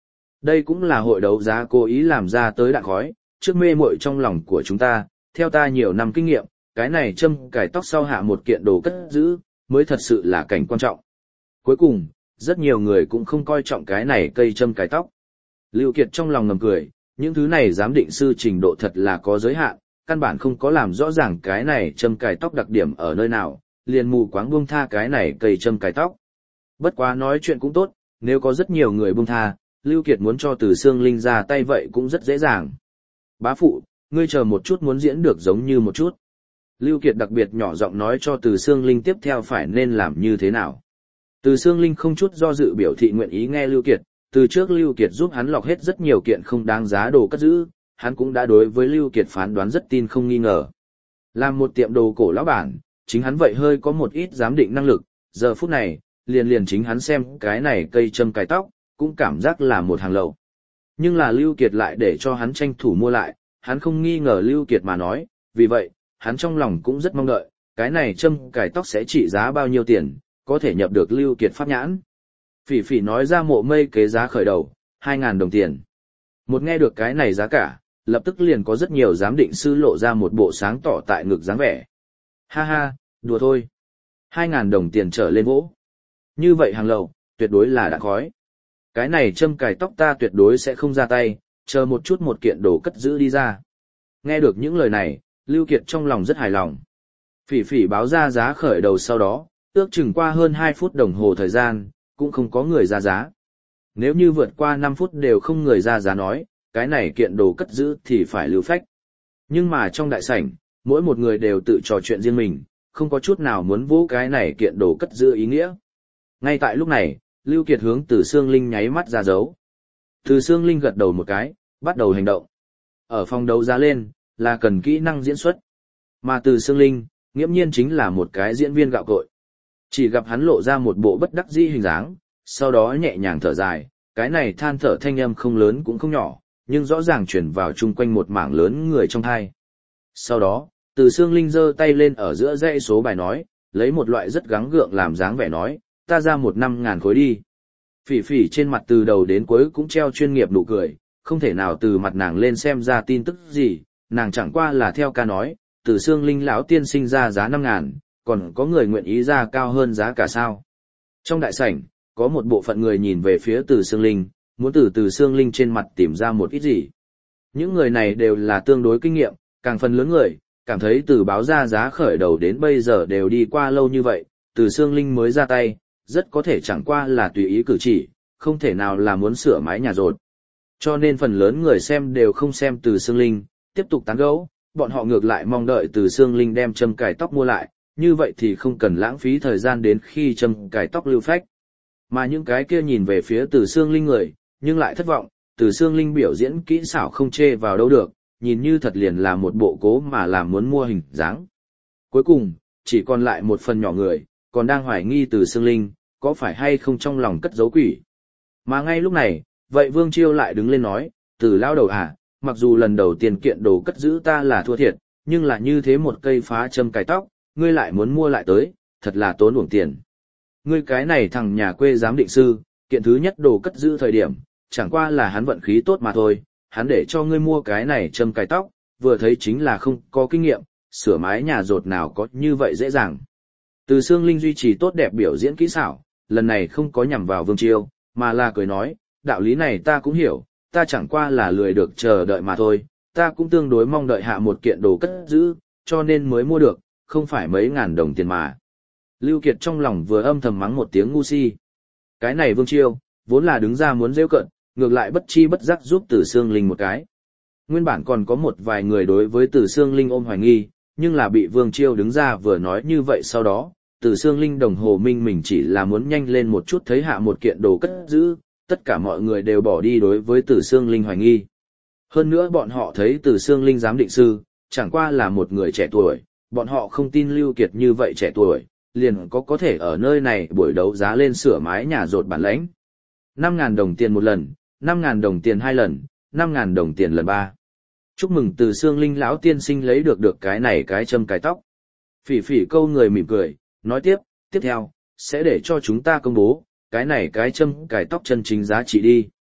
Đây cũng là hội đấu giá cố ý làm ra tới đạn khói, trước mê muội trong lòng của chúng ta, theo ta nhiều năm kinh nghiệm, cái này châm cài tóc sau hạ một kiện đồ cất giữ, mới thật sự là cảnh quan trọng. Cuối cùng, rất nhiều người cũng không coi trọng cái này cây châm cài tóc. Lưu Kiệt trong lòng ngầm cười, những thứ này giám định sư trình độ thật là có giới hạn, căn bản không có làm rõ ràng cái này châm cài tóc đặc điểm ở nơi nào, liền mù quáng buông tha cái này cây châm cài tóc. Bất quá nói chuyện cũng tốt, nếu có rất nhiều người buông tha, Lưu Kiệt muốn cho Từ Xương Linh ra tay vậy cũng rất dễ dàng. Bá phụ, ngươi chờ một chút muốn diễn được giống như một chút. Lưu Kiệt đặc biệt nhỏ giọng nói cho Từ Xương Linh tiếp theo phải nên làm như thế nào. Từ Xương Linh không chút do dự biểu thị nguyện ý nghe Lưu Kiệt, từ trước Lưu Kiệt giúp hắn lọc hết rất nhiều kiện không đáng giá đồ cất giữ, hắn cũng đã đối với Lưu Kiệt phán đoán rất tin không nghi ngờ. Làm một tiệm đồ cổ lão bản, chính hắn vậy hơi có một ít giám định năng lực, giờ phút này, liền liền chính hắn xem cái này cây châm cài tóc, cũng cảm giác là một hàng lậu. Nhưng là Lưu Kiệt lại để cho hắn tranh thủ mua lại, hắn không nghi ngờ Lưu Kiệt mà nói, vì vậy, hắn trong lòng cũng rất mong đợi, cái này châm cài tóc sẽ trị giá bao nhiêu tiền, có thể nhập được Lưu Kiệt pháp nhãn. Phỉ phỉ nói ra mộ mây kế giá khởi đầu, hai ngàn đồng tiền. Một nghe được cái này giá cả, lập tức liền có rất nhiều giám định sư lộ ra một bộ sáng tỏ tại ngực dáng vẻ. Ha ha, đùa thôi. hai ngàn đồng tiền trở lên vỗ. Như vậy hàng lậu, tuyệt đối là đã khói. Cái này châm cài tóc ta tuyệt đối sẽ không ra tay, chờ một chút một kiện đồ cất giữ đi ra. Nghe được những lời này, Lưu Kiệt trong lòng rất hài lòng. Phỉ phỉ báo ra giá khởi đầu sau đó, ước chừng qua hơn hai phút đồng hồ thời gian, cũng không có người ra giá. Nếu như vượt qua năm phút đều không người ra giá nói, cái này kiện đồ cất giữ thì phải lưu phách. Nhưng mà trong đại sảnh, mỗi một người đều tự trò chuyện riêng mình, không có chút nào muốn vỗ cái này kiện đồ cất giữ ý nghĩa. Ngay tại lúc này, Lưu Kiệt hướng Từ Xương Linh nháy mắt ra dấu. Từ Xương Linh gật đầu một cái, bắt đầu hành động. Ở phòng đấu giá lên, là cần kỹ năng diễn xuất. Mà Từ Xương Linh, nghiễm nhiên chính là một cái diễn viên gạo cội. Chỉ gặp hắn lộ ra một bộ bất đắc dĩ hình dáng, sau đó nhẹ nhàng thở dài, cái này than thở thanh âm không lớn cũng không nhỏ, nhưng rõ ràng truyền vào chung quanh một mảng lớn người trong thai. Sau đó, Từ Xương Linh giơ tay lên ở giữa dãy số bài nói, lấy một loại rất gắng gượng làm dáng vẻ nói, ta ra một năm ngàn khối đi. Phỉ phỉ trên mặt từ đầu đến cuối cũng treo chuyên nghiệp nụ cười, không thể nào từ mặt nàng lên xem ra tin tức gì, nàng chẳng qua là theo ca nói, Từ Xương Linh lão tiên sinh ra giá năm ngàn, còn có người nguyện ý ra cao hơn giá cả sao. Trong đại sảnh, có một bộ phận người nhìn về phía Từ Xương Linh, muốn từ Từ Xương Linh trên mặt tìm ra một ít gì. Những người này đều là tương đối kinh nghiệm, càng phần lớn người, cảm thấy từ báo ra giá khởi đầu đến bây giờ đều đi qua lâu như vậy, Từ Xương Linh mới ra tay, rất có thể chẳng qua là tùy ý cử chỉ, không thể nào là muốn sửa mái nhà rột. Cho nên phần lớn người xem đều không xem Từ Xương Linh, tiếp tục tán gẫu, bọn họ ngược lại mong đợi Từ Xương Linh đem châm cài tóc mua lại, như vậy thì không cần lãng phí thời gian đến khi châm cài tóc lưu phách. Mà những cái kia nhìn về phía Từ Xương Linh người, nhưng lại thất vọng, Từ Xương Linh biểu diễn kỹ xảo không chê vào đâu được, nhìn như thật liền là một bộ cố mà làm muốn mua hình dáng. Cuối cùng, chỉ còn lại một phần nhỏ người, còn đang hoài nghi Từ Xương Linh, có phải hay không trong lòng cất giấu quỷ. Mà ngay lúc này, vậy Vương Chiêu lại đứng lên nói, Từ lao đầu à, mặc dù lần đầu tiên kiện đồ cất giữ ta là thua thiệt, nhưng là như thế một cây phá châm cài tóc, ngươi lại muốn mua lại tới, thật là tốn uổng tiền. Ngươi cái này thằng nhà quê giám định sư, kiện thứ nhất đồ cất giữ thời điểm, chẳng qua là hắn vận khí tốt mà thôi, hắn để cho ngươi mua cái này châm cài tóc, vừa thấy chính là không có kinh nghiệm, sửa mái nhà rột nào có như vậy dễ dàng. Từ Xương Linh duy trì tốt đẹp biểu diễn kỹ xảo, lần này không có nhằm vào Vương Chiêu, mà là cười nói, đạo lý này ta cũng hiểu, ta chẳng qua là lười được chờ đợi mà thôi, ta cũng tương đối mong đợi hạ một kiện đồ cất giữ, cho nên mới mua được, không phải mấy ngàn đồng tiền mà. Lưu Kiệt trong lòng vừa âm thầm mắng một tiếng ngu si. Cái này Vương Chiêu, vốn là đứng ra muốn rêu cận, ngược lại bất chi bất giác giúp Từ Xương Linh một cái. Nguyên bản còn có một vài người đối với Từ Xương Linh ôm hoài nghi, nhưng là bị Vương Chiêu đứng ra vừa nói như vậy sau đó, Từ Xương Linh đồng hồ minh mình chỉ là muốn nhanh lên một chút thấy hạ một kiện đồ cất giữ, tất cả mọi người đều bỏ đi đối với Từ Xương Linh hoài nghi. Hơn nữa bọn họ thấy Từ Xương Linh giám định sư, chẳng qua là một người trẻ tuổi, bọn họ không tin Lưu Kiệt như vậy trẻ tuổi, liền có có thể ở nơi này buổi đấu giá lên sửa mái nhà rột bản lãnh. năm ngàn đồng tiền một lần, năm ngàn đồng tiền hai lần, năm ngàn đồng tiền lần ba. Chúc mừng Từ Xương Linh lão tiên sinh lấy được được cái này cái châm cài tóc. Phỉ phỉ câu người mỉm cười, nói tiếp, tiếp theo, sẽ để cho chúng ta công bố, cái này cái châm cài tóc chân chính giá trị đi.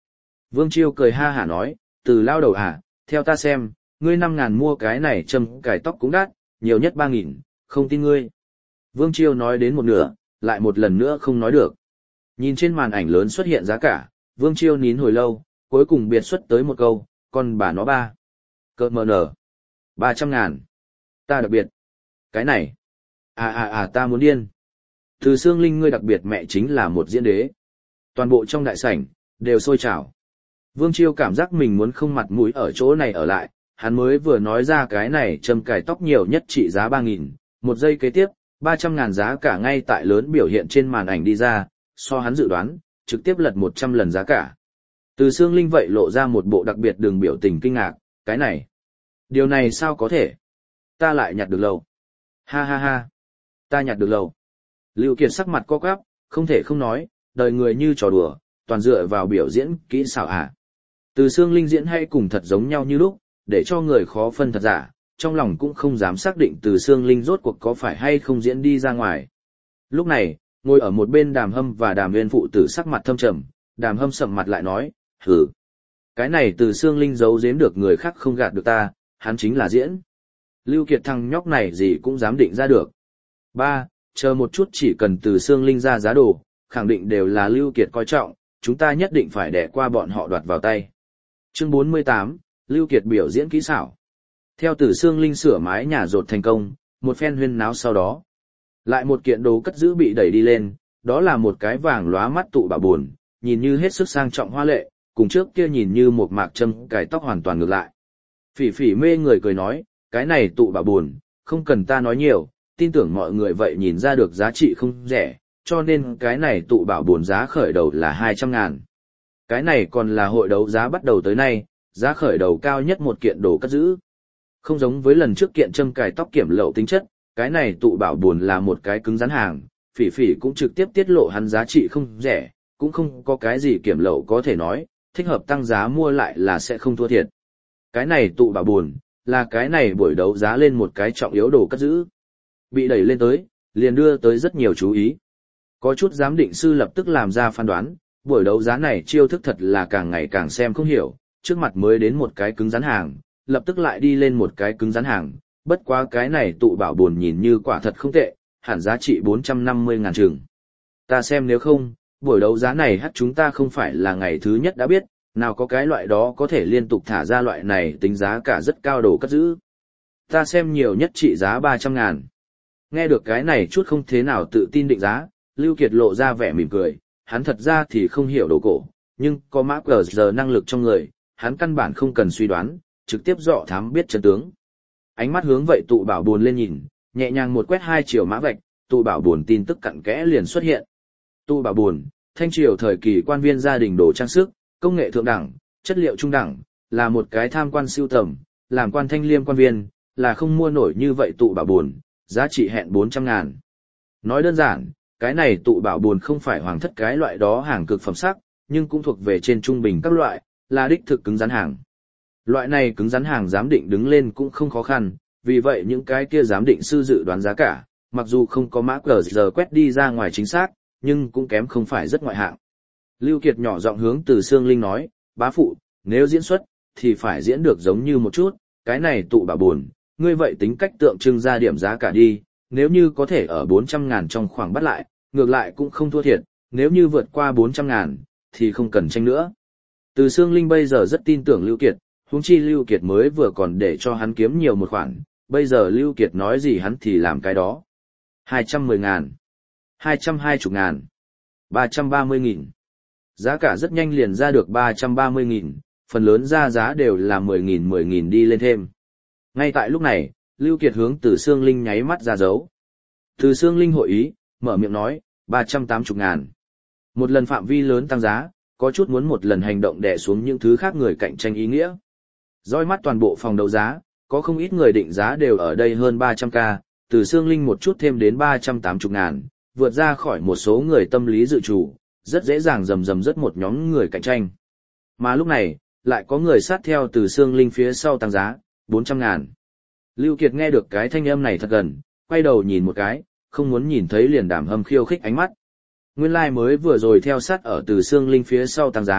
Vương Chiêu cười ha hả nói, từ lao đầu à, theo ta xem, ngươi năm ngàn mua cái này châm cài tóc cũng đắt, nhiều nhất ba nghìn, không tin ngươi. Vương Chiêu nói đến một nửa, lại một lần nữa không nói được. Nhìn trên màn ảnh lớn xuất hiện giá cả, Vương Chiêu nín hồi lâu, cuối cùng biệt xuất tới một câu, con bà nó ba. Cơ mờ nở. Ba trăm ngàn. Ta đặc biệt. Cái này. À à à ta muốn điên. Từ Sương Linh ngươi đặc biệt mẹ chính là một diễn đế. Toàn bộ trong đại sảnh, đều sôi trào. Vương Chiêu cảm giác mình muốn không mặt mũi ở chỗ này ở lại, hắn mới vừa nói ra cái này châm cài tóc nhiều nhất trị giá ba nghìn, một giây kế tiếp, ba trăm ngàn giá cả ngay tại lớn biểu hiện trên màn ảnh đi ra, so hắn dự đoán, trực tiếp lật một trăm lần giá cả. Từ Sương Linh vậy lộ ra một bộ đặc biệt đường biểu tình kinh ngạc, cái này, điều này sao có thể? Ta lại nhặt được lầu. Ha ha ha, ta nhặt được lầu. Lưu Kiệt sắc mặt co quắp, không thể không nói, đời người như trò đùa, toàn dựa vào biểu diễn kỹ xảo à. Từ Sương Linh diễn hay cùng thật giống nhau như lúc, để cho người khó phân thật giả, trong lòng cũng không dám xác định Từ Sương Linh rốt cuộc có phải hay không diễn đi ra ngoài. Lúc này, ngồi ở một bên Đàm Hâm và Đàm Nguyên phụ tử sắc mặt thâm trầm, Đàm Hâm sầm mặt lại nói, hử. Cái này Từ Sương Linh giấu giếm được người khác không gạt được ta, hắn chính là diễn. Lưu Kiệt thằng nhóc này gì cũng dám định ra được. Ba, chờ một chút chỉ cần Từ Sương Linh ra giá đồ, khẳng định đều là Lưu Kiệt coi trọng, chúng ta nhất định phải đè qua bọn họ đoạt vào tay. Chương bốn mươi tám, Lưu Kiệt biểu diễn kỹ xảo. Theo Từ Sương Linh sửa mái nhà rột thành công, một phen huyên náo sau đó. Lại một kiện đồ cất giữ bị đẩy đi lên, đó là một cái vàng lóa mắt tụ bảo buồn, nhìn như hết sức sang trọng hoa lệ, cùng trước kia nhìn như một mạc châm cài tóc hoàn toàn ngược lại. Phỉ phỉ mê người cười nói, cái này tụ bảo buồn, không cần ta nói nhiều, tin tưởng mọi người vậy nhìn ra được giá trị không rẻ, cho nên cái này tụ bảo buồn giá khởi đầu là hai trăm ngàn. Cái này còn là hội đấu giá bắt đầu tới nay, giá khởi đầu cao nhất một kiện đồ cất giữ. Không giống với lần trước kiện châm cài tóc kiểm lậu tính chất, cái này tụ bảo buồn là một cái cứng rắn hàng, phỉ phỉ cũng trực tiếp tiết lộ hắn giá trị không rẻ, cũng không có cái gì kiểm lậu có thể nói, thích hợp tăng giá mua lại là sẽ không thua thiệt. Cái này tụ bảo buồn, là cái này buổi đấu giá lên một cái trọng yếu đồ cất giữ. Bị đẩy lên tới, liền đưa tới rất nhiều chú ý. Có chút giám định sư lập tức làm ra phán đoán, buổi đấu giá này chiêu thức thật là càng ngày càng xem không hiểu, trước mặt mới đến một cái cứng rắn hàng, lập tức lại đi lên một cái cứng rắn hàng, bất quá cái này tụ bảo buồn nhìn như quả thật không tệ, hẳn giá trị bốn trăm năm mươi ngàn chừng. Ta xem nếu không, buổi đấu giá này hát chúng ta không phải là ngày thứ nhất đã biết, nào có cái loại đó có thể liên tục thả ra loại này tính giá cả rất cao đồ cất giữ. Ta xem nhiều nhất trị giá ba trăm ngàn. Nghe được cái này chút không thế nào tự tin định giá, Lưu Kiệt lộ ra vẻ mỉm cười, hắn thật ra thì không hiểu đồ cổ, nhưng có mã cờ giờ năng lực trong người, hắn căn bản không cần suy đoán, trực tiếp dọ thám biết chân tướng. Ánh mắt hướng vậy tụ bảo buồn lên nhìn, nhẹ nhàng một quét hai chiều mã vạch, tụ bảo buồn tin tức cặn kẽ liền xuất hiện. Tụ bảo buồn, thanh triều thời kỳ quan viên gia đình đồ trang sức, công nghệ thượng đẳng, chất liệu trung đẳng, là một cái tham quan siêu tầm, làm quan thanh liêm quan viên, là không mua nổi như vậy tụ bảo buồn, giá trị hẹn bốn trăm ngàn. Nói đơn giản, cái này tụ bảo buồn không phải hoàng thất cái loại đó hàng cực phẩm sắc, nhưng cũng thuộc về trên trung bình các loại, là đích thực cứng rắn hàng. Loại này cứng rắn hàng giám định đứng lên cũng không khó khăn, vì vậy những cái kia giám định sư dự đoán giá cả, mặc dù không có mã cờ giờ quét đi ra ngoài chính xác, nhưng cũng kém không phải rất ngoại hạng. Lưu Kiệt nhỏ giọng hướng Từ Sương Linh nói, bá phụ, nếu diễn xuất, thì phải diễn được giống như một chút, cái này tụ bảo buồn, ngươi vậy tính cách tượng trưng ra điểm giá cả đi, nếu như có thể ở bốn trăm ngàn trong khoảng bắt lại, ngược lại cũng không thua thiệt, nếu như vượt qua bốn trăm ngàn, thì không cần tranh nữa. Từ Sương Linh bây giờ rất tin tưởng Lưu Kiệt, huống chi Lưu Kiệt mới vừa còn để cho hắn kiếm nhiều một khoản, bây giờ Lưu Kiệt nói gì hắn thì làm cái đó. hai trăm mười ngàn, hai trăm hai mươi ngàn, ba trăm ba mươi nghìn. Giá cả rất nhanh liền ra được ba trăm ba mươi nghìn, phần lớn ra giá đều là mười nghìn mười nghìn đi lên thêm. Ngay tại lúc này, Lưu Kiệt hướng Từ Sương Linh nháy mắt ra dấu. Từ Sương Linh hội ý, mở miệng nói, ba trăm tám mươi ngàn. Một lần phạm vi lớn tăng giá, có chút muốn một lần hành động đè xuống những thứ khác người cạnh tranh ý nghĩa. Dõi mắt toàn bộ phòng đấu giá, có không ít người định giá đều ở đây hơn ba trăm k, Từ Sương Linh một chút thêm đến ba trăm tám mươi ngàn, vượt ra khỏi một số người tâm lý dự chủ, rất dễ dàng rầm rầm rất một nhóm người cạnh tranh. Mà lúc này, lại có người sát theo Từ Sương Linh phía sau tăng giá, bốn trăm ngàn. Lưu Kiệt nghe được cái thanh âm này thật gần, quay đầu nhìn một cái, không muốn nhìn thấy liền Đàm Hâm khiêu khích ánh mắt. Nguyên lai like mới vừa rồi theo sát ở Từ Sương Linh phía sau tăng giá,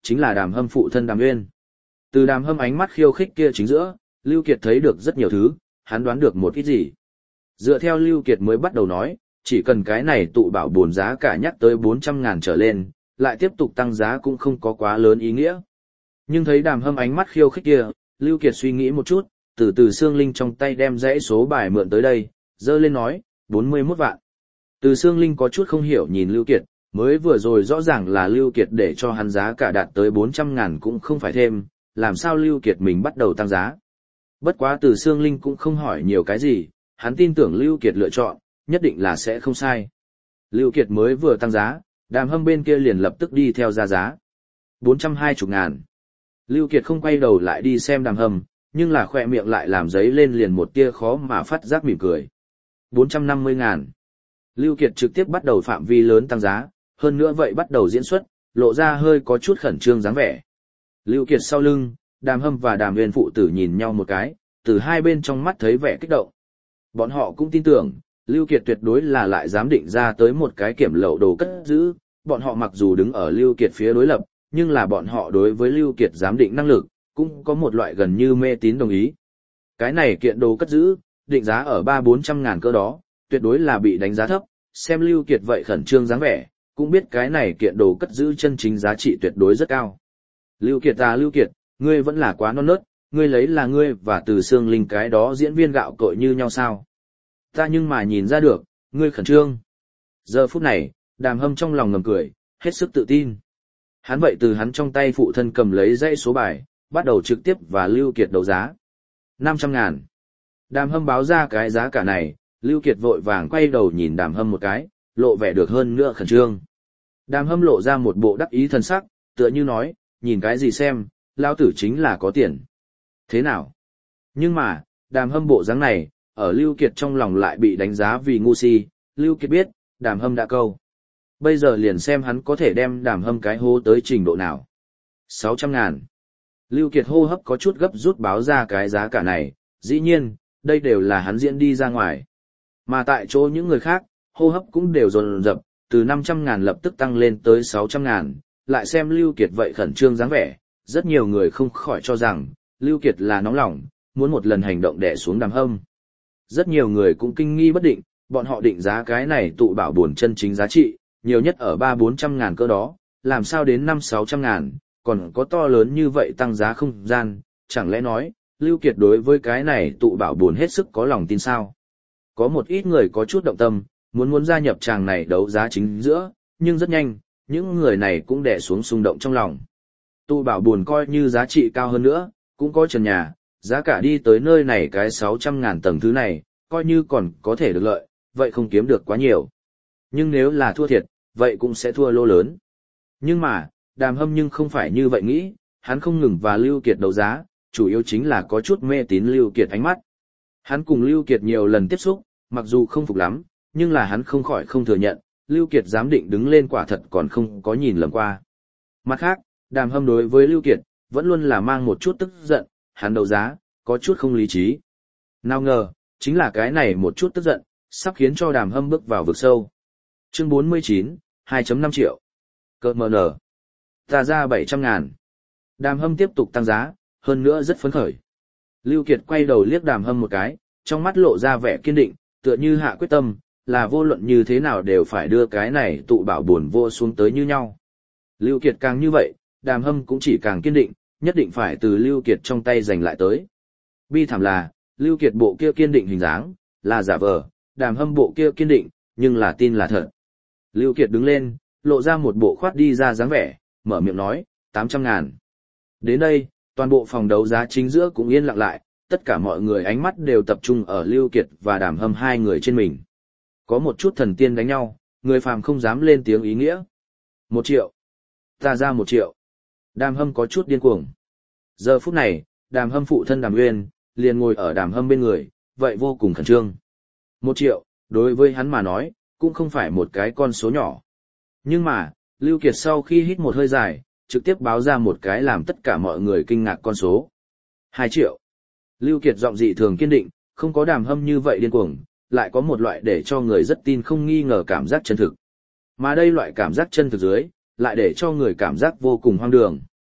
chính là Đàm Hâm phụ thân Đàm Nguyên. Từ Đàm Hâm ánh mắt khiêu khích kia chính giữa, Lưu Kiệt thấy được rất nhiều thứ, hắn đoán được một ít gì. Dựa theo Lưu Kiệt mới bắt đầu nói, chỉ cần cái này tụ bảo bổn giá cả nhắc tới bốn trăm ngàn trở lên, lại tiếp tục tăng giá cũng không có quá lớn ý nghĩa. Nhưng thấy Đàm Hâm ánh mắt khiêu khích kia, Lưu Kiệt suy nghĩ một chút, từ từ Sương Linh trong tay đem dãy số bài mượn tới đây, dơ lên nói, bốn mươi mốt vạn. Từ Sương Linh có chút không hiểu nhìn Lưu Kiệt, mới vừa rồi rõ ràng là Lưu Kiệt để cho hắn giá cả đạt tới bốn trăm ngàn cũng không phải thêm, làm sao Lưu Kiệt mình bắt đầu tăng giá. Bất quá Từ Sương Linh cũng không hỏi nhiều cái gì, hắn tin tưởng Lưu Kiệt lựa chọn, nhất định là sẽ không sai. Lưu Kiệt mới vừa tăng giá, Đàm Hâm bên kia liền lập tức đi theo ra giá. bốn trăm hai mươi ngàn. Lưu Kiệt không quay đầu lại đi xem Đàm Hâm, nhưng là khỏe miệng lại làm giấy lên liền một tia khó mà phát giác mỉm cười. bốn trăm năm mươi ngàn. Lưu Kiệt trực tiếp bắt đầu phạm vi lớn tăng giá, hơn nữa vậy bắt đầu diễn xuất, lộ ra hơi có chút khẩn trương dáng vẻ. Lưu Kiệt sau lưng, Đàm Hâm và Đàm Nguyên phụ tử nhìn nhau một cái, từ hai bên trong mắt thấy vẻ kích động. Bọn họ cũng tin tưởng, Lưu Kiệt tuyệt đối là lại dám định ra tới một cái kiểm lậu đồ cất giữ, bọn họ mặc dù đứng ở Lưu Kiệt phía đối lập, nhưng là bọn họ đối với Lưu Kiệt giám định năng lực, cũng có một loại gần như mê tín đồng ý. Cái này kiện đồ cất giữ, định giá ở ba bốn trăm ngàn cơ đó, tuyệt đối là bị đánh giá thấp, xem Lưu Kiệt vậy khẩn trương dáng vẻ, cũng biết cái này kiện đồ cất giữ chân chính giá trị tuyệt đối rất cao. Lưu Kiệt à Lưu Kiệt, ngươi vẫn là quá non nớt, ngươi lấy là ngươi và Từ Sương Linh cái đó diễn viên gạo cội như nhau sao? Ta nhưng mà nhìn ra được, ngươi khẩn trương. Giờ phút này, Đàm Hâm trong lòng ngầm cười, hết sức tự tin. Hắn vậy từ hắn trong tay phụ thân cầm lấy dãy số bài, bắt đầu trực tiếp và Lưu Kiệt đấu giá. năm trăm ngàn. Đàm Hâm báo ra cái giá cả này, Lưu Kiệt vội vàng quay đầu nhìn Đàm Hâm một cái, lộ vẻ được hơn nữa khẩn trương. Đàm Hâm lộ ra một bộ đắc ý thần sắc, tựa như nói, nhìn cái gì xem, lão tử chính là có tiền. Thế nào? Nhưng mà, Đàm Hâm bộ dáng này, ở Lưu Kiệt trong lòng lại bị đánh giá vì ngu si, Lưu Kiệt biết, Đàm Hâm đã câu. Bây giờ liền xem hắn có thể đem Đàm Hâm cái hô tới trình độ nào. sáu trăm ngàn. Lưu Kiệt hô hấp có chút gấp rút báo ra cái giá cả này, dĩ nhiên, đây đều là hắn diễn đi ra ngoài. Mà tại chỗ những người khác, hô hấp cũng đều dồn dập, từ năm trăm ngàn lập tức tăng lên tới sáu trăm ngàn, lại xem Lưu Kiệt vậy khẩn trương dáng vẻ, rất nhiều người không khỏi cho rằng, Lưu Kiệt là nóng lòng, muốn một lần hành động đè xuống Đàm Hâm. Rất nhiều người cũng kinh nghi bất định, bọn họ định giá cái này tụ bảo buồn chân chính giá trị, nhiều nhất ở ba bốn trăm ngàn cơ đó, làm sao đến năm sáu trăm ngàn, còn có to lớn như vậy tăng giá không gian, chẳng lẽ nói, Lưu Kiệt đối với cái này tụ bảo buồn hết sức có lòng tin sao? Có một ít người có chút động tâm, muốn muốn gia nhập tràng này đấu giá chính giữa, nhưng rất nhanh, những người này cũng đè xuống xung động trong lòng. Tụ bảo buồn coi như giá trị cao hơn nữa, cũng có trần nhà, giá cả đi tới nơi này cái sáu trăm ngàn tầng thứ này, coi như còn có thể được lợi, vậy không kiếm được quá nhiều. Nhưng nếu là thua thiệt, vậy cũng sẽ thua lô lớn. Nhưng mà, Đàm Hâm nhưng không phải như vậy nghĩ, hắn không ngừng và Lưu Kiệt đấu giá, chủ yếu chính là có chút mê tín Lưu Kiệt ánh mắt. Hắn cùng Lưu Kiệt nhiều lần tiếp xúc, mặc dù không phục lắm, nhưng là hắn không khỏi không thừa nhận, Lưu Kiệt dám định đứng lên quả thật còn không có nhìn lầm qua. Mặt khác, Đàm Hâm đối với Lưu Kiệt, vẫn luôn là mang một chút tức giận, hắn đấu giá, có chút không lý trí. Nào ngờ, chính là cái này một chút tức giận, sắp khiến cho Đàm Hâm bước vào vực sâu. Chương bốn mươi chín, hai phẩy năm triệu. Cơ mờ nở. Ta ra bảy trăm ngàn. Đàm Hâm tiếp tục tăng giá, hơn nữa rất phấn khởi. Lưu Kiệt quay đầu liếc Đàm Hâm một cái, trong mắt lộ ra vẻ kiên định, tựa như hạ quyết tâm, là vô luận như thế nào đều phải đưa cái này tụ bảo buồn vô xuống tới như nhau. Lưu Kiệt càng như vậy, Đàm Hâm cũng chỉ càng kiên định, nhất định phải từ Lưu Kiệt trong tay giành lại tới. Bi thảm là, Lưu Kiệt bộ kia kiên định hình dáng, là giả vờ, Đàm Hâm bộ kia kiên định, nhưng là tin là thật. Lưu Kiệt đứng lên, lộ ra một bộ khoát đi ra dáng vẻ, mở miệng nói, tám trăm ngàn. Đến đây, toàn bộ phòng đấu giá chính giữa cũng yên lặng lại, tất cả mọi người ánh mắt đều tập trung ở Lưu Kiệt và Đàm Hâm hai người trên mình. Có một chút thần tiên đánh nhau, người phàm không dám lên tiếng ý nghĩa. Một triệu. Ta ra một triệu. Đàm Hâm có chút điên cuồng. Giờ phút này, Đàm Hâm phụ thân Đàm Nguyên, liền ngồi ở Đàm Hâm bên người, vậy vô cùng khẩn trương. Một triệu, đối với hắn mà nói, cũng không phải một cái con số nhỏ. Nhưng mà, Lưu Kiệt sau khi hít một hơi dài, trực tiếp báo ra một cái làm tất cả mọi người kinh ngạc con số. Hai triệu. Lưu Kiệt giọng dị thường kiên định, không có Đàm Hâm như vậy điên cuồng, lại có một loại để cho người rất tin không nghi ngờ cảm giác chân thực. Mà đây loại cảm giác chân thực dưới, lại để cho người cảm giác vô cùng hoang đường.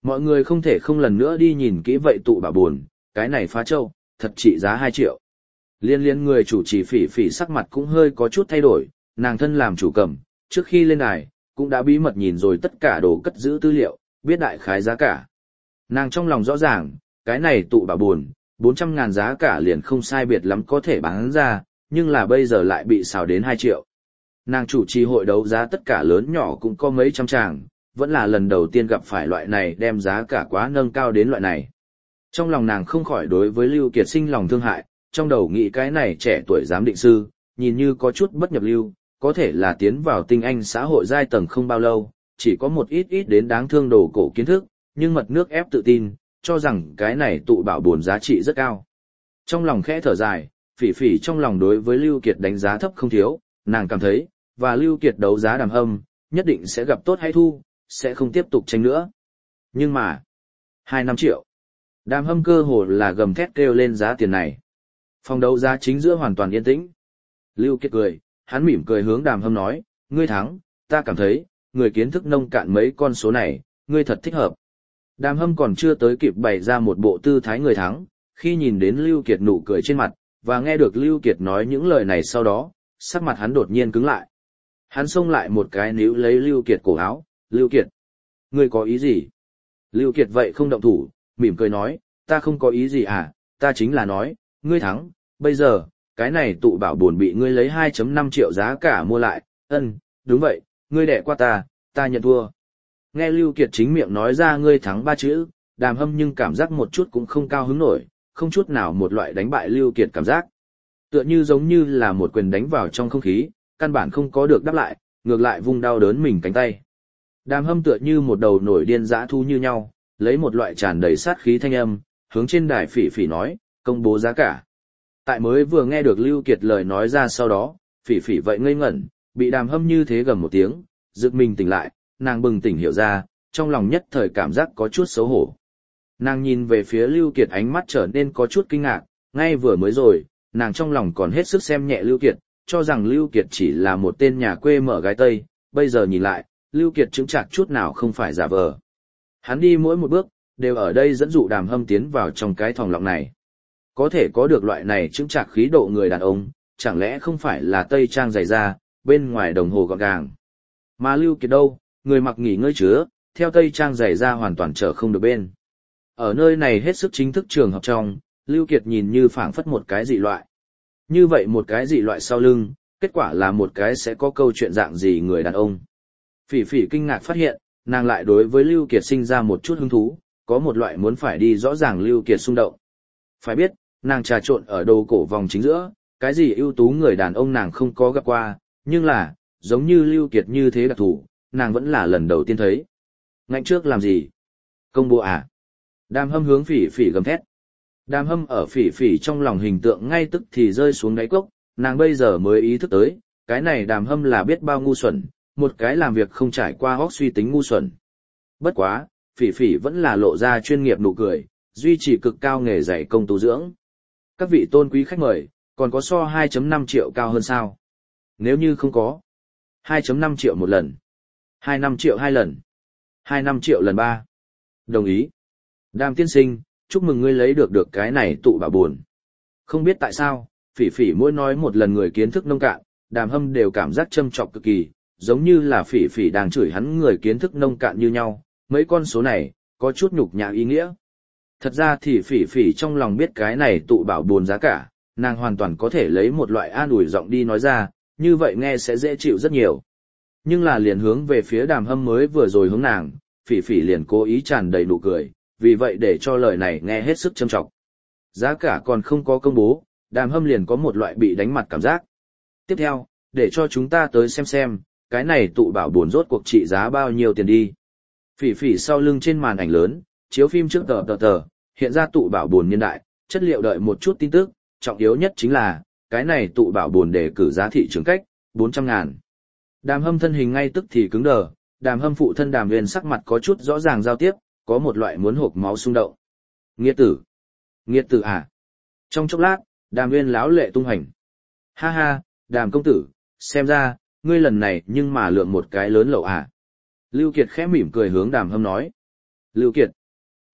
Mọi người không thể không lần nữa đi nhìn kỹ vậy tụ bảo buồn, cái này phá trâu, thật trị giá hai triệu. Liên liên người chủ trì phỉ phỉ sắc mặt cũng hơi có chút thay đổi, nàng thân làm chủ cầm, trước khi lên đài, cũng đã bí mật nhìn rồi tất cả đồ cất giữ tư liệu, biết đại khái giá cả. Nàng trong lòng rõ ràng, cái này tụ bảo buồn, bốn trăm ngàn giá cả liền không sai biệt lắm có thể bán ra, nhưng là bây giờ lại bị xào đến hai triệu. Nàng chủ trì hội đấu giá tất cả lớn nhỏ cũng có mấy trăm tràng, vẫn là lần đầu tiên gặp phải loại này đem giá cả quá nâng cao đến loại này. Trong lòng nàng không khỏi đối với Lưu Kiệt sinh lòng thương hại, trong đầu nghĩ cái này trẻ tuổi giám định sư, nhìn như có chút bất nhập lưu, có thể là tiến vào tinh anh xã hội giai tầng không bao lâu, chỉ có một ít ít đến đáng thương đồ cổ kiến thức, nhưng mật nước ép tự tin, cho rằng cái này tụ bảo bổn giá trị rất cao. Trong lòng khẽ thở dài, phỉ phỉ trong lòng đối với Lưu Kiệt đánh giá thấp không thiếu, nàng cảm thấy, và Lưu Kiệt đấu giá Đàm Hâm, nhất định sẽ gặp tốt hay thu, sẽ không tiếp tục tranh nữa. Nhưng mà, hai năm triệu. Đàm Hâm cơ hồ là gầm thét kêu lên giá tiền này. Phòng đấu giá chính giữa hoàn toàn yên tĩnh. Lưu Kiệt cười, hắn mỉm cười hướng Đàm Hâm nói, ngươi thắng, ta cảm thấy, người kiến thức nông cạn mấy con số này, ngươi thật thích hợp. Đàm Hâm còn chưa tới kịp bày ra một bộ tư thái người thắng, khi nhìn đến Lưu Kiệt nụ cười trên mặt, và nghe được Lưu Kiệt nói những lời này sau đó, sắc mặt hắn đột nhiên cứng lại. Hắn xông lại một cái níu lấy Lưu Kiệt cổ áo, Lưu Kiệt, ngươi có ý gì? Lưu Kiệt vậy không động thủ, mỉm cười nói, ta không có ý gì à, ta chính là nói, ngươi thắng, bây giờ, cái này tụ bảo buồn bị ngươi lấy hai phẩy năm triệu giá cả mua lại, ân, đúng vậy, ngươi đẻ qua ta, ta nhận thua. Nghe Lưu Kiệt chính miệng nói ra ngươi thắng ba chữ, Đàm Hâm nhưng cảm giác một chút cũng không cao hứng nổi, không chút nào một loại đánh bại Lưu Kiệt cảm giác. Tựa như giống như là một quyền đánh vào trong không khí, căn bản không có được đáp lại, ngược lại vung đau đớn mình cánh tay. Đàm Hâm tựa như một đầu nổi điên dã thú như nhau, lấy một loại tràn đầy sát khí thanh âm, hướng trên đài phỉ phỉ nói, công bố giá cả. Tại mới vừa nghe được Lưu Kiệt lời nói ra sau đó, phỉ phỉ vậy ngây ngẩn, bị Đàm Hâm như thế gầm một tiếng, giật mình tỉnh lại, nàng bừng tỉnh hiểu ra, trong lòng nhất thời cảm giác có chút xấu hổ. Nàng nhìn về phía Lưu Kiệt ánh mắt trở nên có chút kinh ngạc, ngay vừa mới rồi, nàng trong lòng còn hết sức xem nhẹ Lưu Kiệt, cho rằng Lưu Kiệt chỉ là một tên nhà quê mở gái Tây, bây giờ nhìn lại, Lưu Kiệt chứng chạc chút nào không phải giả vờ. Hắn đi mỗi một bước, đều ở đây dẫn dụ Đàm Hâm tiến vào trong cái thòng lọng này. Có thể có được loại này chứng chạc khí độ người đàn ông, chẳng lẽ không phải là Tây trang dày da, bên ngoài đồng hồ gọn gàng. Mà Lưu Kiệt đâu, người mặc nghỉ ngơi chứa, theo Tây trang dày da hoàn toàn trở không được bên. Ở nơi này hết sức chính thức trường học trong, Lưu Kiệt nhìn như phảng phất một cái dị loại. Như vậy một cái dị loại sau lưng, kết quả là một cái sẽ có câu chuyện dạng gì người đàn ông. Phỉ phỉ kinh ngạc phát hiện, nàng lại đối với Lưu Kiệt sinh ra một chút hứng thú, có một loại muốn phải đi rõ ràng Lưu Kiệt xung động. Phải biết, nàng trà trộn ở đồ cổ vòng chính giữa, cái gì ưu tú người đàn ông nàng không có gặp qua, nhưng là, giống như Lưu Kiệt như thế đặc thủ, nàng vẫn là lần đầu tiên thấy. Ngạnh trước làm gì? Công bố à? Đàm Hâm hướng phỉ phỉ gầm thét. Đàm Hâm ở phỉ phỉ trong lòng hình tượng ngay tức thì rơi xuống đáy cốc, nàng bây giờ mới ý thức tới, cái này Đàm Hâm là biết bao ngu xuẩn, một cái làm việc không trải qua hóc suy tính ngu xuẩn. Bất quá, phỉ phỉ vẫn là lộ ra chuyên nghiệp nụ cười, duy trì cực cao nghề dạy công tu dưỡng. Các vị tôn quý khách mời, còn có so hai phẩy năm triệu cao hơn sao? Nếu như không có, hai phẩy năm triệu một lần, hai phẩy năm triệu hai lần, hai phẩy năm triệu lần ba. Đồng ý. Đàm tiên sinh, chúc mừng ngươi lấy được được cái này tụ bảo buồn. Không biết tại sao, phỉ phỉ mỗi nói một lần người kiến thức nông cạn, Đàm Hâm đều cảm giác châm chọc cực kỳ, giống như là phỉ phỉ đang chửi hắn người kiến thức nông cạn như nhau, mấy con số này, có chút nhục nhã ý nghĩa. Thật ra thì phỉ phỉ trong lòng biết cái này tụ bảo buồn giá cả, nàng hoàn toàn có thể lấy một loại an ủi giọng đi nói ra, như vậy nghe sẽ dễ chịu rất nhiều. Nhưng là liền hướng về phía Đàm Hâm mới vừa rồi hướng nàng, phỉ phỉ liền cố ý tràn đầy nụ cười, vì vậy để cho lời này nghe hết sức châm trọng. Giá cả còn không có công bố, Đàm Hâm liền có một loại bị đánh mặt cảm giác. Tiếp theo, để cho chúng ta tới xem xem, cái này tụ bảo buồn rốt cuộc trị giá bao nhiêu tiền đi. Phỉ phỉ sau lưng trên màn ảnh lớn, chiếu phim trước tờ tờ tờ, hiện ra tụ bảo buồn niên đại, chất liệu đợi một chút tin tức, trọng yếu nhất chính là, cái này tụ bảo buồn đề cử giá thị trường cách, bốn trăm ngàn. Đàm Hâm thân hình ngay tức thì cứng đờ, Đàm Hâm phụ thân Đàm Nguyên sắc mặt có chút rõ ràng giao tiếp, có một loại muốn hộc máu xung động. Nghiệt tử! Nghiệt tử à? Trong chốc lát, Đàm Nguyên láo lệ tung hành. Ha ha, Đàm công tử, xem ra, ngươi lần này nhưng mà lượng một cái lớn lậu à? Lưu Kiệt khẽ mỉm cười hướng Đàm Hâm nói. Lưu Kiệt!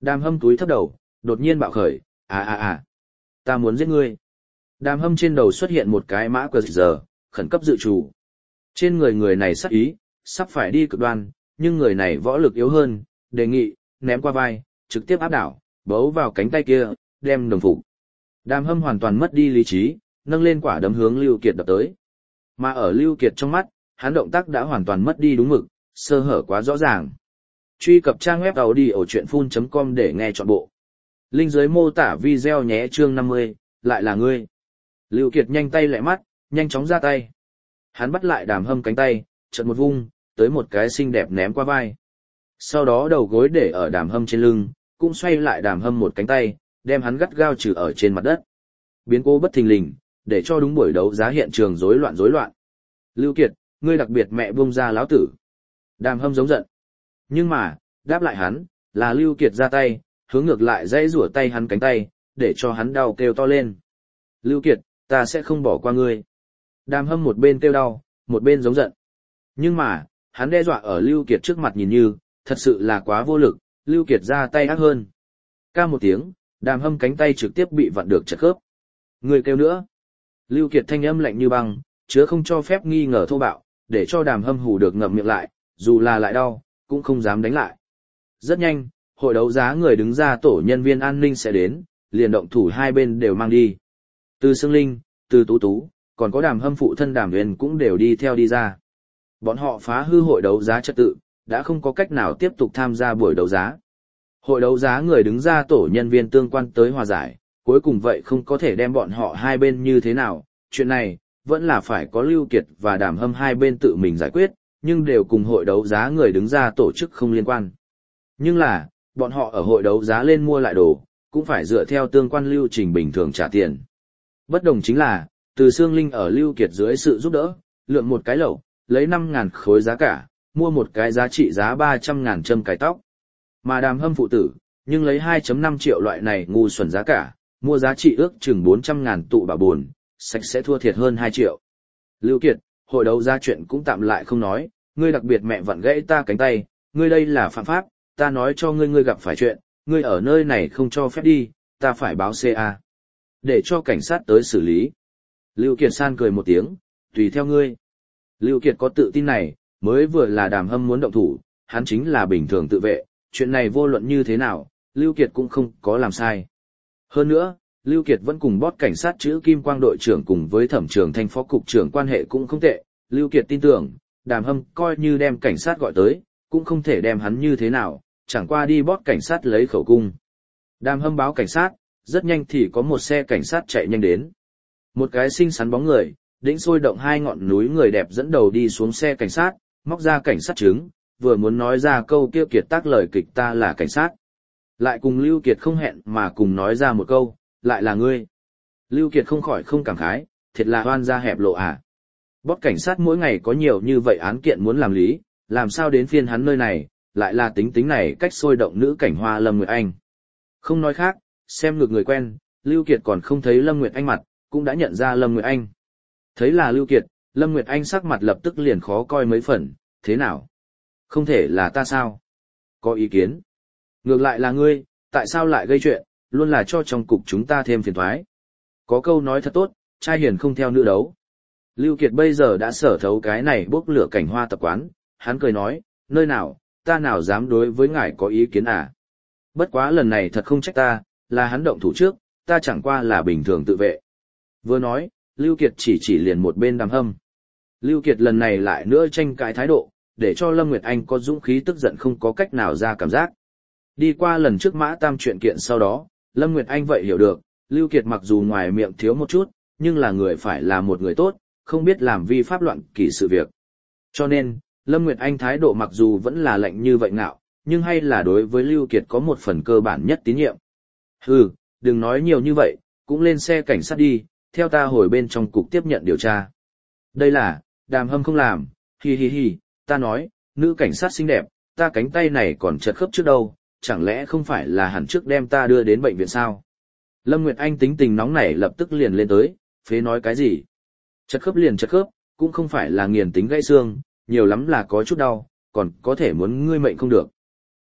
Đàm Hâm túi thấp đầu, đột nhiên bạo khởi, à à à, ta muốn giết ngươi. Đàm Hâm trên đầu xuất hiện một cái mã cờ giờ, khẩn cấp dự trù. Trên người người này sắc ý, sắp phải đi cực đoan, nhưng người này võ lực yếu hơn, đề nghị, ném qua vai, trực tiếp áp đảo, bấu vào cánh tay kia, đem đồng phục. Đàm Hâm hoàn toàn mất đi lý trí, nâng lên quả đấm hướng Lưu Kiệt đập tới. Mà ở Lưu Kiệt trong mắt, hắn động tác đã hoàn toàn mất đi đúng mực, sơ hở quá rõ ràng. Truy cập trang web audiochuyenphun.com để nghe trọn bộ. Link dưới mô tả video nhé. Chương năm mươi, lại là ngươi. Lưu Kiệt nhanh tay lẹ mắt, nhanh chóng ra tay. Hắn bắt lại Đàm Hâm cánh tay, chợt một vung, tới một cái xinh đẹp ném qua vai. Sau đó đầu gối để ở Đàm Hâm trên lưng, cũng xoay lại Đàm Hâm một cánh tay, đem hắn gắt gao trừ ở trên mặt đất. Biến cố bất thình lình, để cho đúng buổi đấu giá hiện trường rối loạn rối loạn. Lưu Kiệt, ngươi đặc biệt mẹ buông ra láo tử. Đàm Hâm giống giận. Nhưng mà, đáp lại hắn, là Lưu Kiệt ra tay, hướng ngược lại dãy rủa tay hắn cánh tay, để cho hắn đau kêu to lên. Lưu Kiệt, ta sẽ không bỏ qua ngươi. Đàm Hâm một bên kêu đau, một bên giống giận. Nhưng mà, hắn đe dọa ở Lưu Kiệt trước mặt nhìn như, thật sự là quá vô lực, Lưu Kiệt ra tay ác hơn. Ca một tiếng, Đàm Hâm cánh tay trực tiếp bị vặn được chật khớp. Người kêu nữa. Lưu Kiệt thanh âm lạnh như băng, chứa không cho phép nghi ngờ thô bạo, để cho Đàm Hâm hù được ngậm miệng lại, dù là lại đau, cũng không dám đánh lại. Rất nhanh, hội đấu giá người đứng ra tổ nhân viên an ninh sẽ đến, liền động thủ hai bên đều mang đi. Từ Sương Linh, từ Tú Tú, còn có Đàm Hâm phụ thân Đàm Huyền cũng đều đi theo đi ra. Bọn họ phá hư hội đấu giá trật tự, đã không có cách nào tiếp tục tham gia buổi đấu giá. Hội đấu giá người đứng ra tổ nhân viên tương quan tới hòa giải, cuối cùng vậy không có thể đem bọn họ hai bên như thế nào, chuyện này, vẫn là phải có Lưu Kiệt và Đàm Hâm hai bên tự mình giải quyết, nhưng đều cùng hội đấu giá người đứng ra tổ chức không liên quan. Nhưng là, bọn họ ở hội đấu giá lên mua lại đồ, cũng phải dựa theo tương quan lưu trình bình thường trả tiền. Bất đồng chính là, từ Sương Linh ở Lưu Kiệt dưới sự giúp đỡ, lượng một cái lẩu, lấy năm ngàn khối giá cả, mua một cái giá trị giá ba trăm ngàn châm cài tóc. Mà Đàm Hâm phụ tử, nhưng lấy hai phẩy năm triệu loại này ngu xuẩn giá cả, mua giá trị ước chừng bốn trăm ngàn tụ bà buồn, sạch sẽ thua thiệt hơn hai triệu. Lưu Kiệt, hội đấu giá chuyện cũng tạm lại không nói, ngươi đặc biệt mẹ vặn gãy ta cánh tay, ngươi đây là phạm pháp, ta nói cho ngươi ngươi gặp phải chuyện, ngươi ở nơi này không cho phép đi, ta phải báo xê a. Để cho cảnh sát tới xử lý. Lưu Kiệt san cười một tiếng, tùy theo ngươi. Lưu Kiệt có tự tin này, mới vừa là Đàm Hâm muốn động thủ, hắn chính là bình thường tự vệ, chuyện này vô luận như thế nào, Lưu Kiệt cũng không có làm sai. Hơn nữa, Lưu Kiệt vẫn cùng bót cảnh sát chữ Kim Quang đội trưởng cùng với thẩm trưởng thanh phó cục trưởng quan hệ cũng không tệ, Lưu Kiệt tin tưởng, Đàm Hâm coi như đem cảnh sát gọi tới, cũng không thể đem hắn như thế nào, chẳng qua đi bót cảnh sát lấy khẩu cung. Đàm Hâm báo cảnh sát, rất nhanh thì có một xe cảnh sát chạy nhanh đến. Một cái xinh xắn bóng người, đĩnh sôi động hai ngọn núi người đẹp dẫn đầu đi xuống xe cảnh sát, móc ra cảnh sát chứng, vừa muốn nói ra câu kia Kiệt tác lời kịch ta là cảnh sát. Lại cùng Lưu Kiệt không hẹn mà cùng nói ra một câu, lại là ngươi. Lưu Kiệt không khỏi không cảm khái, thiệt là hoan gia hẹp lộ à. Bót cảnh sát mỗi ngày có nhiều như vậy án kiện muốn làm lý, làm sao đến phiên hắn nơi này, lại là tính tính này cách sôi động nữ cảnh hoa Lâm Nguyệt Anh. Không nói khác, xem ngược người quen, Lưu Kiệt còn không thấy Lâm Nguyệt Anh mặt, cũng đã nhận ra Lâm Nguyệt Anh. Thấy là Lưu Kiệt, Lâm Nguyệt Anh sắc mặt lập tức liền khó coi mấy phần, thế nào? Không thể là ta sao? Có ý kiến? Ngược lại là ngươi, tại sao lại gây chuyện, luôn là cho trong cục chúng ta thêm phiền toái. Có câu nói thật tốt, trai hiền không theo nữ đấu. Lưu Kiệt bây giờ đã sở thấu cái này bốc lửa cảnh hoa tập quán, hắn cười nói, nơi nào, ta nào dám đối với ngài có ý kiến à? Bất quá lần này thật không trách ta, là hắn động thủ trước, ta chẳng qua là bình thường tự vệ. Vừa nói, Lưu Kiệt chỉ chỉ liền một bên Đàm Hâm. Lưu Kiệt lần này lại nữa tranh cãi thái độ, để cho Lâm Nguyệt Anh có dũng khí tức giận không có cách nào ra cảm giác. Đi qua lần trước Mã Tam chuyện kiện sau đó, Lâm Nguyệt Anh vậy hiểu được, Lưu Kiệt mặc dù ngoài miệng thiếu một chút, nhưng là người phải là một người tốt, không biết làm vi pháp loạn kỷ sự việc. Cho nên, Lâm Nguyệt Anh thái độ mặc dù vẫn là lạnh như vậy ngạo, nhưng hay là đối với Lưu Kiệt có một phần cơ bản nhất tín nhiệm. Hừ, đừng nói nhiều như vậy, cũng lên xe cảnh sát đi, theo ta hồi bên trong cục tiếp nhận điều tra. Đây là, Đàm Hâm không làm, hi hi hi, ta nói, nữ cảnh sát xinh đẹp, ta cánh tay này còn chật khớp trước đâu, chẳng lẽ không phải là hẳn trước đem ta đưa đến bệnh viện sao? Lâm Nguyệt Anh tính tình nóng nảy lập tức liền lên tới, phế nói cái gì? Chật khớp liền chật khớp, cũng không phải là nghiền tính gãy xương, nhiều lắm là có chút đau, còn có thể muốn ngươi mệnh không được.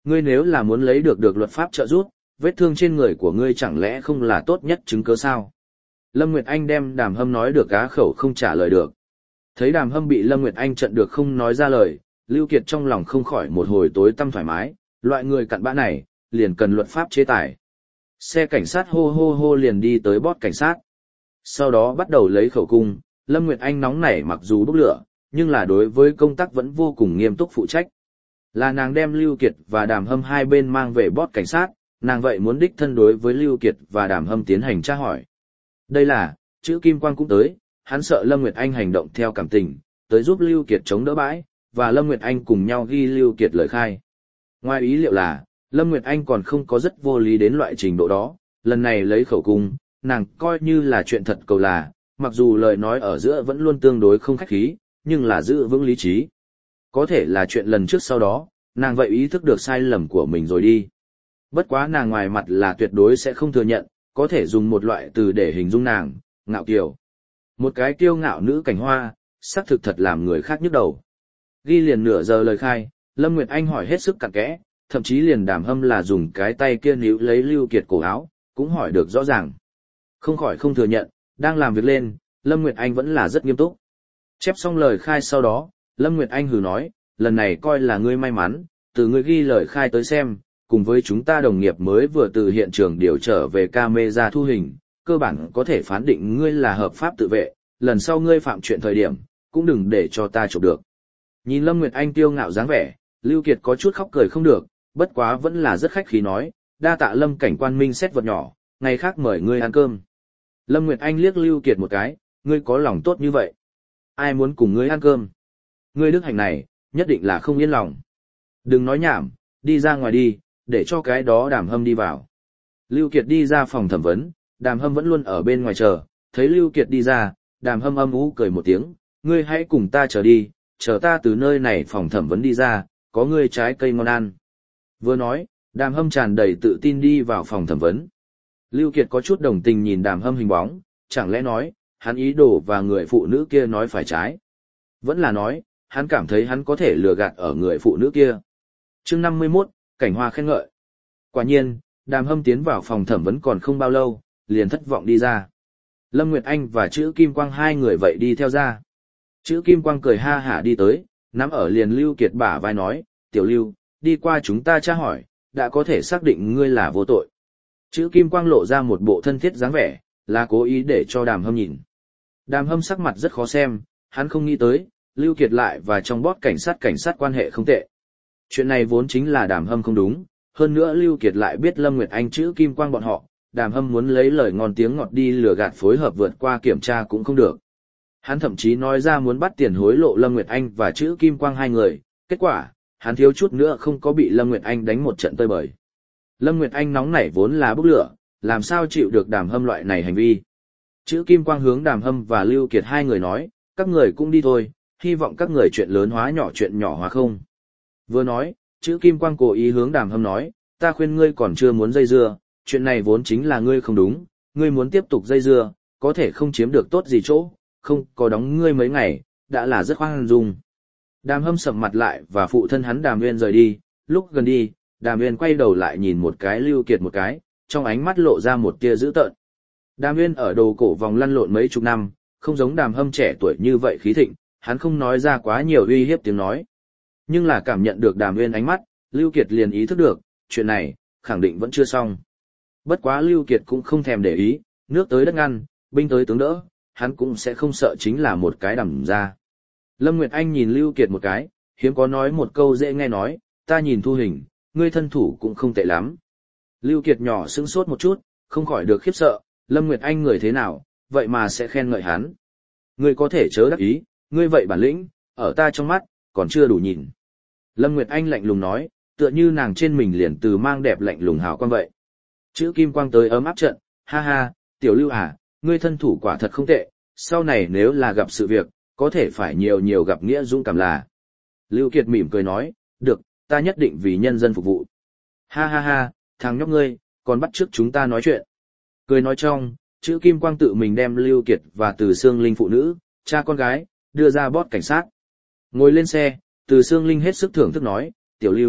Ngươi nếu là muốn lấy được được luật pháp trợ giúp, vết thương trên người của ngươi chẳng lẽ không là tốt nhất chứng cứ sao? Lâm Nguyệt Anh đem Đàm Hâm nói được cá khẩu không trả lời được. Thấy Đàm Hâm bị Lâm Nguyệt Anh trận được không nói ra lời, Lưu Kiệt trong lòng không khỏi một hồi tối tăm thoải mái, loại người cặn bã này, liền cần luật pháp chế tài. Xe cảnh sát hô hô hô liền đi tới bót cảnh sát. Sau đó bắt đầu lấy khẩu cung, Lâm Nguyệt Anh nóng nảy mặc dù bốc lửa, nhưng là đối với công tác vẫn vô cùng nghiêm túc phụ trách. Là nàng đem Lưu Kiệt và Đàm Hâm hai bên mang về bót cảnh sát, nàng vậy muốn đích thân đối với Lưu Kiệt và Đàm Hâm tiến hành tra hỏi. Đây là, chữ Kim Quang cũng tới, hắn sợ Lâm Nguyệt Anh hành động theo cảm tình, tới giúp Lưu Kiệt chống đỡ bãi, và Lâm Nguyệt Anh cùng nhau ghi Lưu Kiệt lời khai. Ngoài ý liệu là, Lâm Nguyệt Anh còn không có rất vô lý đến loại trình độ đó, lần này lấy khẩu cung, nàng coi như là chuyện thật cầu là, mặc dù lời nói ở giữa vẫn luôn tương đối không khách khí, nhưng là giữ vững lý trí. Có thể là chuyện lần trước sau đó, nàng vậy ý thức được sai lầm của mình rồi đi. Bất quá nàng ngoài mặt là tuyệt đối sẽ không thừa nhận, có thể dùng một loại từ để hình dung nàng, ngạo kiều. Một cái kiêu ngạo nữ cảnh hoa, xác thực thật làm người khác nhức đầu. Ghi liền nửa giờ lời khai, Lâm Nguyệt Anh hỏi hết sức cặn kẽ, thậm chí liền Đàm Hâm là dùng cái tay kia níu lấy Lưu Kiệt cổ áo, cũng hỏi được rõ ràng. Không khỏi không thừa nhận, đang làm việc lên, Lâm Nguyệt Anh vẫn là rất nghiêm túc. Chép xong lời khai sau đó, Lâm Nguyệt Anh hừ nói, lần này coi là ngươi may mắn, từ ngươi ghi lời khai tới xem, cùng với chúng ta đồng nghiệp mới vừa từ hiện trường điều trở về camera thu hình, cơ bản có thể phán định ngươi là hợp pháp tự vệ, lần sau ngươi phạm chuyện thời điểm, cũng đừng để cho ta chụp được. Nhìn Lâm Nguyệt Anh tiêu ngạo dáng vẻ, Lưu Kiệt có chút khóc cười không được, bất quá vẫn là rất khách khí nói, đa tạ Lâm cảnh quan minh xét vật nhỏ, ngày khác mời ngươi ăn cơm. Lâm Nguyệt Anh liếc Lưu Kiệt một cái, ngươi có lòng tốt như vậy. Ai muốn cùng ngươi ăn cơm? Ngươi đức hạnh này, nhất định là không yên lòng. Đừng nói nhảm, đi ra ngoài đi, để cho cái đó Đàm Hâm đi vào. Lưu Kiệt đi ra phòng thẩm vấn, Đàm Hâm vẫn luôn ở bên ngoài chờ, thấy Lưu Kiệt đi ra, Đàm Hâm âm u cười một tiếng, ngươi hãy cùng ta chờ đi, chờ ta từ nơi này phòng thẩm vấn đi ra, có ngươi trái cây ngon ăn. Vừa nói, Đàm Hâm tràn đầy tự tin đi vào phòng thẩm vấn. Lưu Kiệt có chút đồng tình nhìn Đàm Hâm hình bóng, chẳng lẽ nói, hắn ý đồ và người phụ nữ kia nói phải trái. Vẫn là nói, hắn cảm thấy hắn có thể lừa gạt ở người phụ nữ kia. Chương năm mươi mốt, cảnh hoa khen ngợi. Quả nhiên, Đàm Hâm tiến vào phòng thẩm vấn còn không bao lâu, liền thất vọng đi ra. Lâm Nguyệt Anh và chữ Kim Quang hai người vậy đi theo ra. Chữ Kim Quang cười ha hả đi tới, nắm ở liền Lưu Kiệt bả vai nói, tiểu Lưu, đi qua chúng ta tra hỏi, đã có thể xác định ngươi là vô tội. Chữ Kim Quang lộ ra một bộ thân thiết dáng vẻ, là cố ý để cho Đàm Hâm nhìn. Đàm Hâm sắc mặt rất khó xem, hắn không nghĩ tới, Lưu Kiệt lại và trong bót cảnh sát cảnh sát quan hệ không tệ. Chuyện này vốn chính là Đàm Hâm không đúng, hơn nữa Lưu Kiệt lại biết Lâm Nguyệt Anh chữ Kim Quang bọn họ, Đàm Hâm muốn lấy lời ngon tiếng ngọt đi lừa gạt phối hợp vượt qua kiểm tra cũng không được. Hắn thậm chí nói ra muốn bắt tiền hối lộ Lâm Nguyệt Anh và chữ Kim Quang hai người, kết quả, hắn thiếu chút nữa không có bị Lâm Nguyệt Anh đánh một trận tơi bời. Lâm Nguyệt Anh nóng nảy vốn là bốc lửa, làm sao chịu được Đàm Hâm loại này hành vi. Chữ Kim Quang hướng Đàm Hâm và Lưu Kiệt hai người nói, các người cũng đi thôi, hy vọng các người chuyện lớn hóa nhỏ chuyện nhỏ hóa không. Vừa nói, chữ Kim Quang cố ý hướng Đàm Hâm nói, ta khuyên ngươi còn chưa muốn dây dưa, chuyện này vốn chính là ngươi không đúng, ngươi muốn tiếp tục dây dưa, có thể không chiếm được tốt gì chỗ, không có đóng ngươi mấy ngày, đã là rất khoan dung. Đàm Hâm sầm mặt lại và phụ thân hắn Đàm Nguyên rời đi, lúc gần đi, Đàm Nguyên quay đầu lại nhìn một cái Lưu Kiệt một cái, trong ánh mắt lộ ra một tia dữ tợn. Đàm Nguyên ở đồ cổ vòng lăn lộn mấy chục năm, không giống Đàm Hâm trẻ tuổi như vậy khí thịnh, hắn không nói ra quá nhiều uy hiếp tiếng nói. Nhưng là cảm nhận được Đàm Nguyên ánh mắt, Lưu Kiệt liền ý thức được, chuyện này, khẳng định vẫn chưa xong. Bất quá Lưu Kiệt cũng không thèm để ý, nước tới đất ngăn, binh tới tướng đỡ, hắn cũng sẽ không sợ chính là một cái đầm ra. Lâm Nguyệt Anh nhìn Lưu Kiệt một cái, hiếm có nói một câu dễ nghe nói, ta nhìn thu hình, ngươi thân thủ cũng không tệ lắm. Lưu Kiệt nhỏ sững sốt một chút, không khỏi được khiếp sợ, Lâm Nguyệt Anh người thế nào, vậy mà sẽ khen ngợi hắn. Ngươi có thể chớ đắc ý, ngươi vậy bản lĩnh, ở ta trong mắt, còn chưa đủ nhìn. Lâm Nguyệt Anh lạnh lùng nói, tựa như nàng trên mình liền từ mang đẹp lạnh lùng hào quang vậy. Chữ Kim Quang tới ấm áp trận, ha ha, tiểu Lưu à, ngươi thân thủ quả thật không tệ, sau này nếu là gặp sự việc, có thể phải nhiều nhiều gặp nghĩa dũng cảm là. Lưu Kiệt mỉm cười nói, được, ta nhất định vì nhân dân phục vụ. Ha ha ha, thằng nhóc ngươi, còn bắt trước chúng ta nói chuyện. Cười nói trong, chữ Kim Quang tự mình đem Lưu Kiệt và Từ Sương Linh phụ nữ, cha con gái, đưa ra bót cảnh sát. Ngồi lên xe, Từ Sương Linh hết sức thưởng thức nói, tiểu Lưu,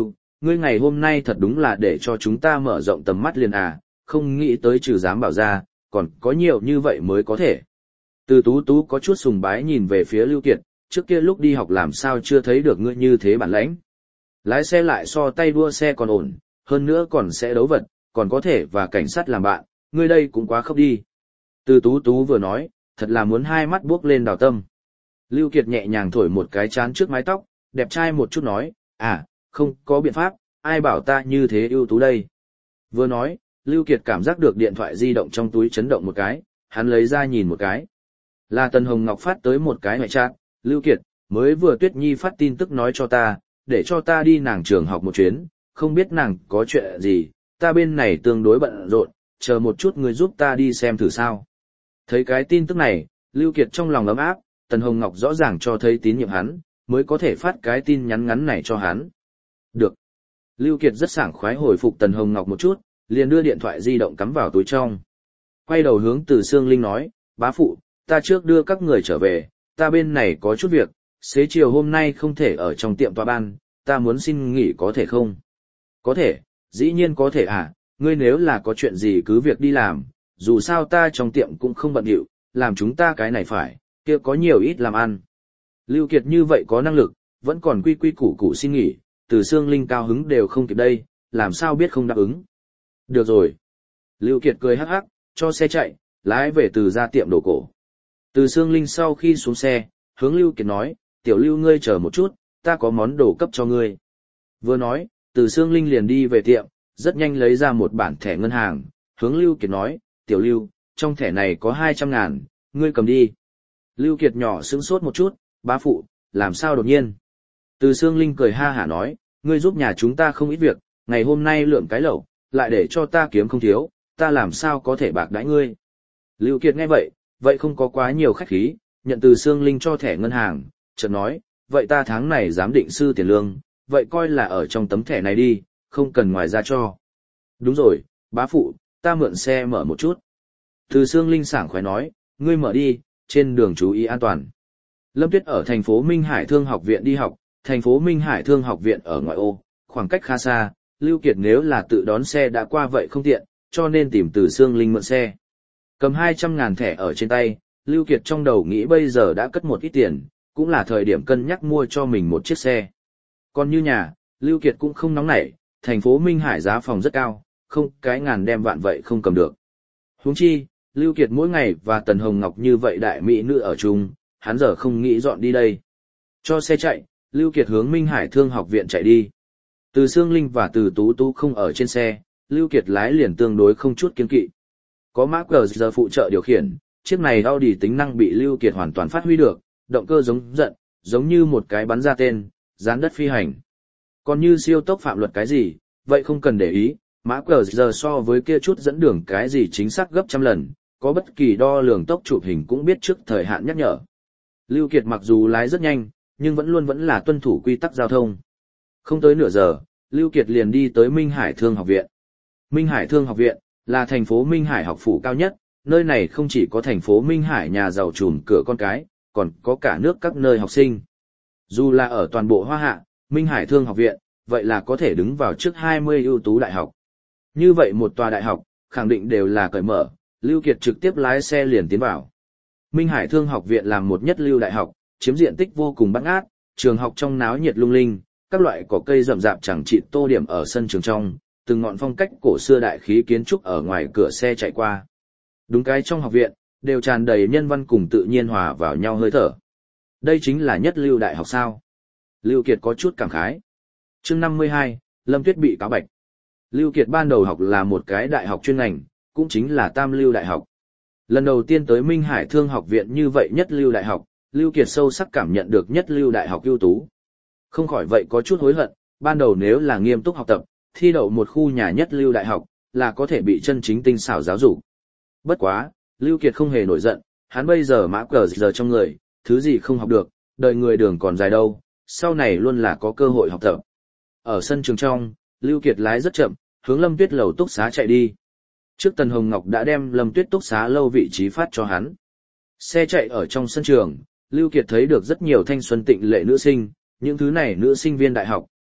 ngươi ngày hôm nay thật đúng là để cho chúng ta mở rộng tầm mắt liền à, không nghĩ tới trừ dám bảo ra, còn có nhiều như vậy mới có thể. Từ Tú Tú có chút sùng bái nhìn về phía Lưu Kiệt, trước kia lúc đi học làm sao chưa thấy được ngươi như thế bản lãnh. Lái xe lại so tay đua xe còn ổn, hơn nữa còn sẽ đấu vật, còn có thể và cảnh sát làm bạn, ngươi đây cũng quá khớp đi. Từ Tú Tú vừa nói, thật là muốn hai mắt buốc lên đào tâm. Lưu Kiệt nhẹ nhàng thổi một cái chán trước mái tóc, đẹp trai một chút nói, à, không có biện pháp, ai bảo ta như thế ưu tú đây. Vừa nói, Lưu Kiệt cảm giác được điện thoại di động trong túi chấn động một cái, hắn lấy ra nhìn một cái. Là Tần Hồng Ngọc phát tới một cái ngoại chat, Lưu Kiệt, mới vừa Tuyết Nhi phát tin tức nói cho ta, để cho ta đi nàng trường học một chuyến, không biết nàng có chuyện gì, ta bên này tương đối bận rộn, chờ một chút người giúp ta đi xem thử sao. Thấy cái tin tức này, Lưu Kiệt trong lòng ấm áp, Tần Hồng Ngọc rõ ràng cho thấy tín nhiệm hắn, mới có thể phát cái tin nhắn ngắn này cho hắn. Được. Lưu Kiệt rất sảng khoái hồi phục Tần Hồng Ngọc một chút, liền đưa điện thoại di động cắm vào túi trong. Quay đầu hướng Từ Sương Linh nói, bá phụ, ta trước đưa các người trở về, ta bên này có chút việc, xế chiều hôm nay không thể ở trong tiệm tọa ban, ta muốn xin nghỉ có thể không? Có thể, dĩ nhiên có thể à, ngươi nếu là có chuyện gì cứ việc đi làm, dù sao ta trong tiệm cũng không bận rộn, làm chúng ta cái này phải, kia có nhiều ít làm ăn. Lưu Kiệt như vậy có năng lực, vẫn còn quy quy củ củ xin nghỉ, Từ Sương Linh cao hứng đều không kịp đây, làm sao biết không đáp ứng. Được rồi. Lưu Kiệt cười hắc hắc, cho xe chạy, lái về từ ra tiệm đồ cổ. Từ Sương Linh sau khi xuống xe, hướng Lưu Kiệt nói, tiểu Lưu ngươi chờ một chút, ta có món đồ cấp cho ngươi. Vừa nói, Từ Sương Linh liền đi về tiệm, rất nhanh lấy ra một bản thẻ ngân hàng, hướng Lưu Kiệt nói, tiểu Lưu, trong thẻ này có hai trăm ngàn, ngươi cầm đi. Lưu Kiệt nhỏ sững sốt một chút, bá phụ, làm sao đột nhiên. Từ Sương Linh cười ha hả nói, ngươi giúp nhà chúng ta không ít việc, ngày hôm nay lượm cái lẩu, lại để cho ta kiếm không thiếu, ta làm sao có thể bạc đãi ngươi. Lưu Kiệt nghe vậy, vậy không có quá nhiều khách khí, nhận Từ Sương Linh cho thẻ ngân hàng, chợt nói, vậy ta tháng này giám định sư tiền lương, vậy coi là ở trong tấm thẻ này đi, không cần ngoài ra cho. Đúng rồi, bá phụ, ta mượn xe mở một chút. Từ Sương Linh sảng khoái nói, ngươi mở đi, trên đường chú ý an toàn. Lâm Tuyết ở thành phố Minh Hải Thương học viện đi học, thành phố Minh Hải Thương học viện ở ngoại ô, khoảng cách khá xa, Lưu Kiệt nếu là tự đón xe đã qua vậy không tiện, cho nên tìm Từ Sương Linh mượn xe. Cầm hai trăm ngàn thẻ ở trên tay, Lưu Kiệt trong đầu nghĩ bây giờ đã cất một ít tiền, cũng là thời điểm cân nhắc mua cho mình một chiếc xe. Còn như nhà, Lưu Kiệt cũng không nóng nảy, thành phố Minh Hải giá phòng rất cao, không cái ngàn đem vạn vậy không cầm được. Huống chi, Lưu Kiệt mỗi ngày và Tần Hồng Ngọc như vậy đại mỹ nữ ở chung, hắn giờ không nghĩ dọn đi đây. Cho xe chạy, Lưu Kiệt hướng Minh Hải Thương học viện chạy đi. Từ Sương Linh và Từ Tú Tú không ở trên xe, Lưu Kiệt lái liền tương đối không chút kiêng kỵ. Có mã cờ giờ phụ trợ điều khiển, chiếc này Audi tính năng bị Lưu Kiệt hoàn toàn phát huy được, động cơ giống giận, giống như một cái bắn ra tên, gián đất phi hành. Còn như siêu tốc phạm luật cái gì, vậy không cần để ý, mã cờ giờ so với kia chút dẫn đường cái gì chính xác gấp trăm lần, có bất kỳ đo lường tốc chụp hình cũng biết trước thời hạn nhắc nhở. Lưu Kiệt mặc dù lái rất nhanh, nhưng vẫn luôn vẫn là tuân thủ quy tắc giao thông. Không tới nửa giờ, Lưu Kiệt liền đi tới Minh Hải Thương học viện. Minh Hải Thương học viện là thành phố Minh Hải học phủ cao nhất, nơi này không chỉ có thành phố Minh Hải nhà giàu trùm cửa con cái, còn có cả nước các nơi học sinh. Dù là ở toàn bộ Hoa Hạ, Minh Hải Thương học viện, vậy là có thể đứng vào trước hai mươi ưu tú đại học. Như vậy một tòa đại học, khẳng định đều là cởi mở, Lưu Kiệt trực tiếp lái xe liền tiến vào. Minh Hải Thương học viện làm một nhất lưu đại học, chiếm diện tích vô cùng bát ngát, trường học trong náo nhiệt lung linh, các loại cỏ cây rậm rạp chẳng chịt tô điểm ở sân trường trong, từng ngọn phong cách cổ xưa đại khí kiến trúc ở ngoài cửa xe chạy qua. Đúng cái trong học viện, đều tràn đầy nhân văn cùng tự nhiên hòa vào nhau hơi thở. Đây chính là nhất lưu đại học sao? Lưu Kiệt có chút cảm khái. Chương năm mươi hai, Lâm Tuyết bị cáo bạch. Lưu Kiệt ban đầu học là một cái đại học chuyên ngành, cũng chính là Tam lưu đại học. Lần đầu tiên tới Minh Hải Thương học viện như vậy nhất lưu đại học, Lưu Kiệt sâu sắc cảm nhận được nhất lưu đại học ưu tú. Không khỏi vậy có chút hối hận, ban đầu nếu là nghiêm túc học tập, thi đậu một khu nhà nhất lưu đại học, là có thể bị chân chính tinh xảo giáo dục. Bất quá, Lưu Kiệt không hề nổi giận, hắn bây giờ mã cờ giờ trong người, thứ gì không học được, đời người đường còn dài đâu, sau này luôn là có cơ hội học tập. Ở sân trường trong, Lưu Kiệt lái rất chậm, hướng Lâm Tuyết lầu túc xá chạy đi. Trước Tần Hồng Ngọc đã đem Lâm Tuyết túc xá lâu vị trí phát cho hắn. Xe chạy ở trong sân trường, Lưu Kiệt thấy được rất nhiều thanh xuân tịnh lệ nữ sinh, những thứ này nữ sinh viên đại học,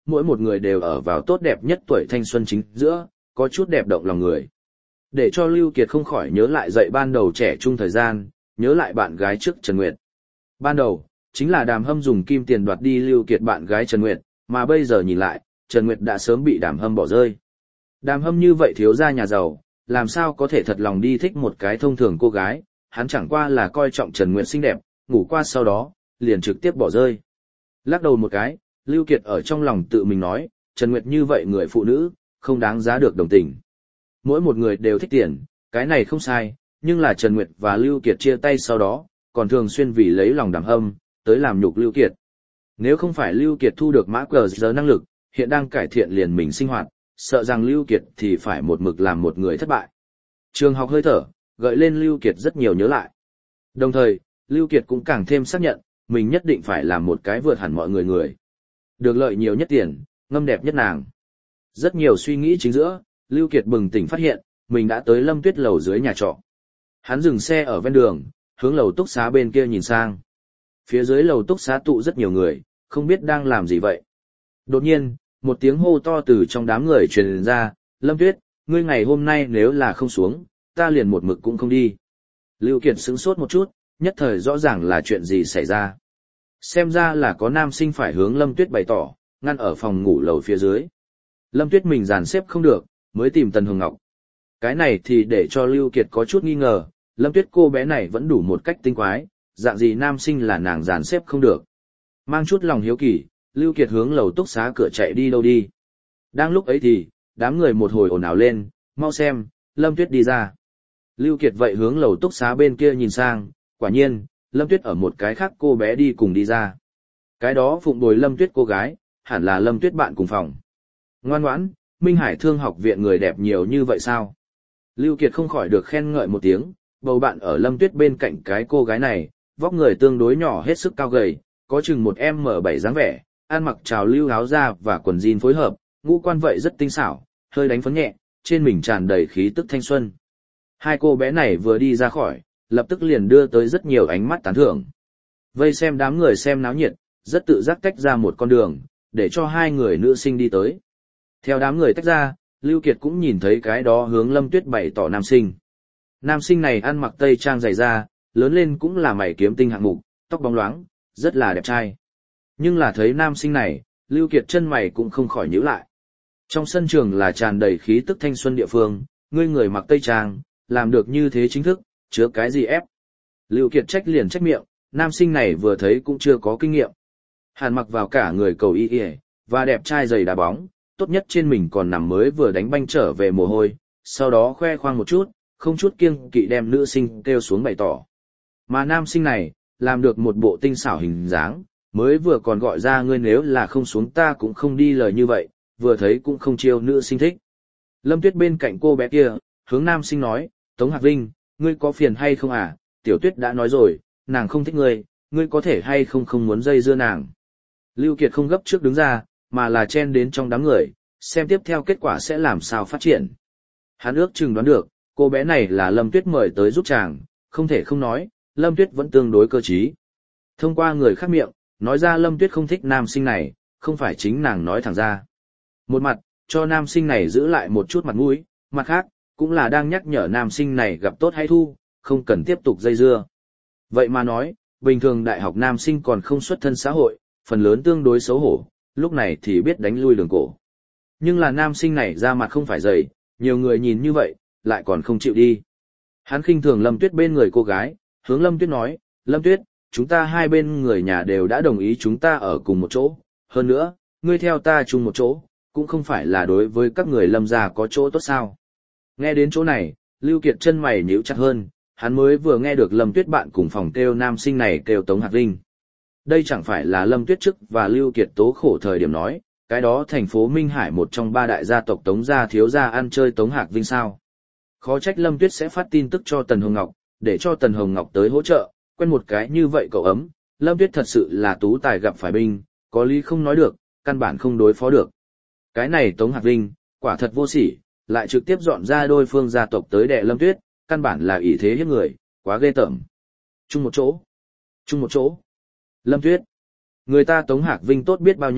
mỗi một người đều ở vào tốt đẹp nhất tuổi thanh xuân chính giữa, có chút đẹp động lòng người. Để cho Lưu Kiệt không khỏi nhớ lại dậy ban đầu trẻ trung thời gian, nhớ lại bạn gái trước Trần Nguyệt. Ban đầu, chính là Đàm Hâm dùng kim tiền đoạt đi Lưu Kiệt bạn gái Trần Nguyệt, mà bây giờ nhìn lại, Trần Nguyệt đã sớm bị Đàm Hâm bỏ rơi. Đàm Hâm như vậy thiếu gia nhà giàu, làm sao có thể thật lòng đi thích một cái thông thường cô gái, hắn chẳng qua là coi trọng Trần Nguyệt xinh đẹp, ngủ qua sau đó, liền trực tiếp bỏ rơi. Lắc đầu một cái, Lưu Kiệt ở trong lòng tự mình nói, Trần Nguyệt như vậy người phụ nữ, không đáng giá được đồng tình. Mỗi một người đều thích tiền, cái này không sai, nhưng là Trần Nguyệt và Lưu Kiệt chia tay sau đó, còn thường xuyên vì lấy lòng Đàm Hâm, tới làm nhục Lưu Kiệt. Nếu không phải Lưu Kiệt thu được mã cờ giờ năng lực, hiện đang cải thiện liền mình sinh hoạt, sợ rằng Lưu Kiệt thì phải một mực làm một người thất bại. Trường học hơi thở, gợi lên Lưu Kiệt rất nhiều nhớ lại. Đồng thời, Lưu Kiệt cũng càng thêm xác nhận, mình nhất định phải làm một cái vượt hẳn mọi người người. Được lợi nhiều nhất tiền, ngâm đẹp nhất nàng. Rất nhiều suy nghĩ chính giữa, Lưu Kiệt bừng tỉnh phát hiện, mình đã tới Lâm Tuyết lầu dưới nhà trọ. Hắn dừng xe ở ven đường, hướng lầu túc xá bên kia nhìn sang. Phía dưới lầu túc xá tụ rất nhiều người, không biết đang làm gì vậy. Đột nhiên, một tiếng hô to từ trong đám người truyền ra, Lâm Tuyết, ngươi ngày hôm nay nếu là không xuống, ta liền một mực cũng không đi. Lưu Kiệt sững sốt một chút, nhất thời rõ ràng là chuyện gì xảy ra. Xem ra là có nam sinh phải hướng Lâm Tuyết bày tỏ, ngăn ở phòng ngủ lầu phía dưới. Lâm Tuyết mình dàn xếp không được, mới tìm Tần Hồng Ngọc. Cái này thì để cho Lưu Kiệt có chút nghi ngờ, Lâm Tuyết cô bé này vẫn đủ một cách tinh quái, dạng gì nam sinh là nàng dàn xếp không được. Mang chút lòng hiếu kỳ, Lưu Kiệt hướng lầu túc xá cửa chạy đi đâu đi. Đang lúc ấy thì, đám người một hồi ồn ào lên, mau xem, Lâm Tuyết đi ra. Lưu Kiệt vậy hướng lầu túc xá bên kia nhìn sang, quả nhiên, Lâm Tuyết ở một cái khác cô bé đi cùng đi ra. Cái đó phụng bồi Lâm Tuyết cô gái, hẳn là Lâm Tuyết bạn cùng phòng. Ngoan ngoãn, Minh Hải Thương học viện người đẹp nhiều như vậy sao? Lưu Kiệt không khỏi được khen ngợi một tiếng, bầu bạn ở Lâm Tuyết bên cạnh cái cô gái này, vóc người tương đối nhỏ hết sức cao gầy, có chừng một em bảy dáng vẻ, ăn mặc trào lưu áo da và quần jean phối hợp, ngũ quan vậy rất tinh xảo, hơi đánh phấn nhẹ, trên mình tràn đầy khí tức thanh xuân. Hai cô bé này vừa đi ra khỏi, lập tức liền đưa tới rất nhiều ánh mắt tán thưởng. Vây xem đám người xem náo nhiệt, rất tự giác tách ra một con đường, để cho hai người nữ sinh đi tới. Theo đám người tách ra, Lưu Kiệt cũng nhìn thấy cái đó hướng Lâm Tuyết bày tỏ nam sinh. Nam sinh này ăn mặc tây trang dày da, lớn lên cũng là mày kiếm tinh hạng mục, tóc bóng loáng, rất là đẹp trai. Nhưng là thấy nam sinh này, Lưu Kiệt chân mày cũng không khỏi nhíu lại. Trong sân trường là tràn đầy khí tức thanh xuân địa phương, ngươi người mặc tây trang, làm được như thế chính thức, chứa cái gì ép. Lưu Kiệt trách liền trách miệng, nam sinh này vừa thấy cũng chưa có kinh nghiệm. Hàn mặc vào cả người cầu y y, và đẹp trai giày đá bóng, tốt nhất trên mình còn nằm mới vừa đánh banh trở về mồ hôi, sau đó khoe khoang một chút, không chút kiêng kỵ đem nữ sinh kêu xuống bày tỏ. Mà nam sinh này, làm được một bộ tinh xảo hình dáng, mới vừa còn gọi ra ngươi nếu là không xuống ta cũng không đi lời như vậy, vừa thấy cũng không chiêu nữ sinh thích. Lâm Tuyết bên cạnh cô bé kia, hướng nam sinh nói, Tống Hạc Vinh, ngươi có phiền hay không à, Tiểu Tuyết đã nói rồi, nàng không thích ngươi, ngươi có thể hay không không muốn dây dưa nàng. Lưu Kiệt không gấp trước đứng ra, mà là chen đến trong đám người, xem tiếp theo kết quả sẽ làm sao phát triển. Hắn ước chừng đoán được, cô bé này là Lâm Tuyết mời tới giúp chàng, không thể không nói, Lâm Tuyết vẫn tương đối cơ trí. Thông qua người khác miệng, nói ra Lâm Tuyết không thích nam sinh này, không phải chính nàng nói thẳng ra. Một mặt, cho nam sinh này giữ lại một chút mặt mũi, mặt khác, cũng là đang nhắc nhở nam sinh này gặp tốt hay thu, không cần tiếp tục dây dưa. Vậy mà nói, bình thường đại học nam sinh còn không xuất thân xã hội, phần lớn tương đối xấu hổ, lúc này thì biết đánh lui đường cổ. Nhưng là nam sinh này ra mặt không phải dày, nhiều người nhìn như vậy, lại còn không chịu đi. Hắn khinh thường Lâm Tuyết bên người cô gái, hướng Lâm Tuyết nói, Lâm Tuyết, chúng ta hai bên người nhà đều đã đồng ý chúng ta ở cùng một chỗ, hơn nữa, ngươi theo ta chung một chỗ, cũng không phải là đối với các người Lâm gia có chỗ tốt sao. Nghe đến chỗ này, Lưu Kiệt chân mày nhíu chặt hơn, hắn mới vừa nghe được Lâm Tuyết bạn cùng phòng kêu nam sinh này kêu Tống Hạc Vinh. Đây chẳng phải là Lâm Tuyết trước và Lưu Kiệt tố khổ thời điểm nói, cái đó thành phố Minh Hải một trong ba đại gia tộc Tống gia thiếu gia ăn chơi Tống Hạc Vinh sao. Khó trách Lâm Tuyết sẽ phát tin tức cho Tần Hồng Ngọc, để cho Tần Hồng Ngọc tới hỗ trợ, quen một cái như vậy cậu ấm, Lâm Tuyết thật sự là tú tài gặp phải binh, có lý không nói được, căn bản không đối phó được. Cái này Tống Hạc Vinh, quả thật vô sỉ, lại trực tiếp dọn ra đôi phương gia tộc tới đè Lâm Tuyết, căn bản là ỷ thế hiếp người, quá ghê tởm. Chung một chỗ, chung một chỗ. Lâm Tuyết, người ta Tống Hạc Vinh tốt biết bao nhà,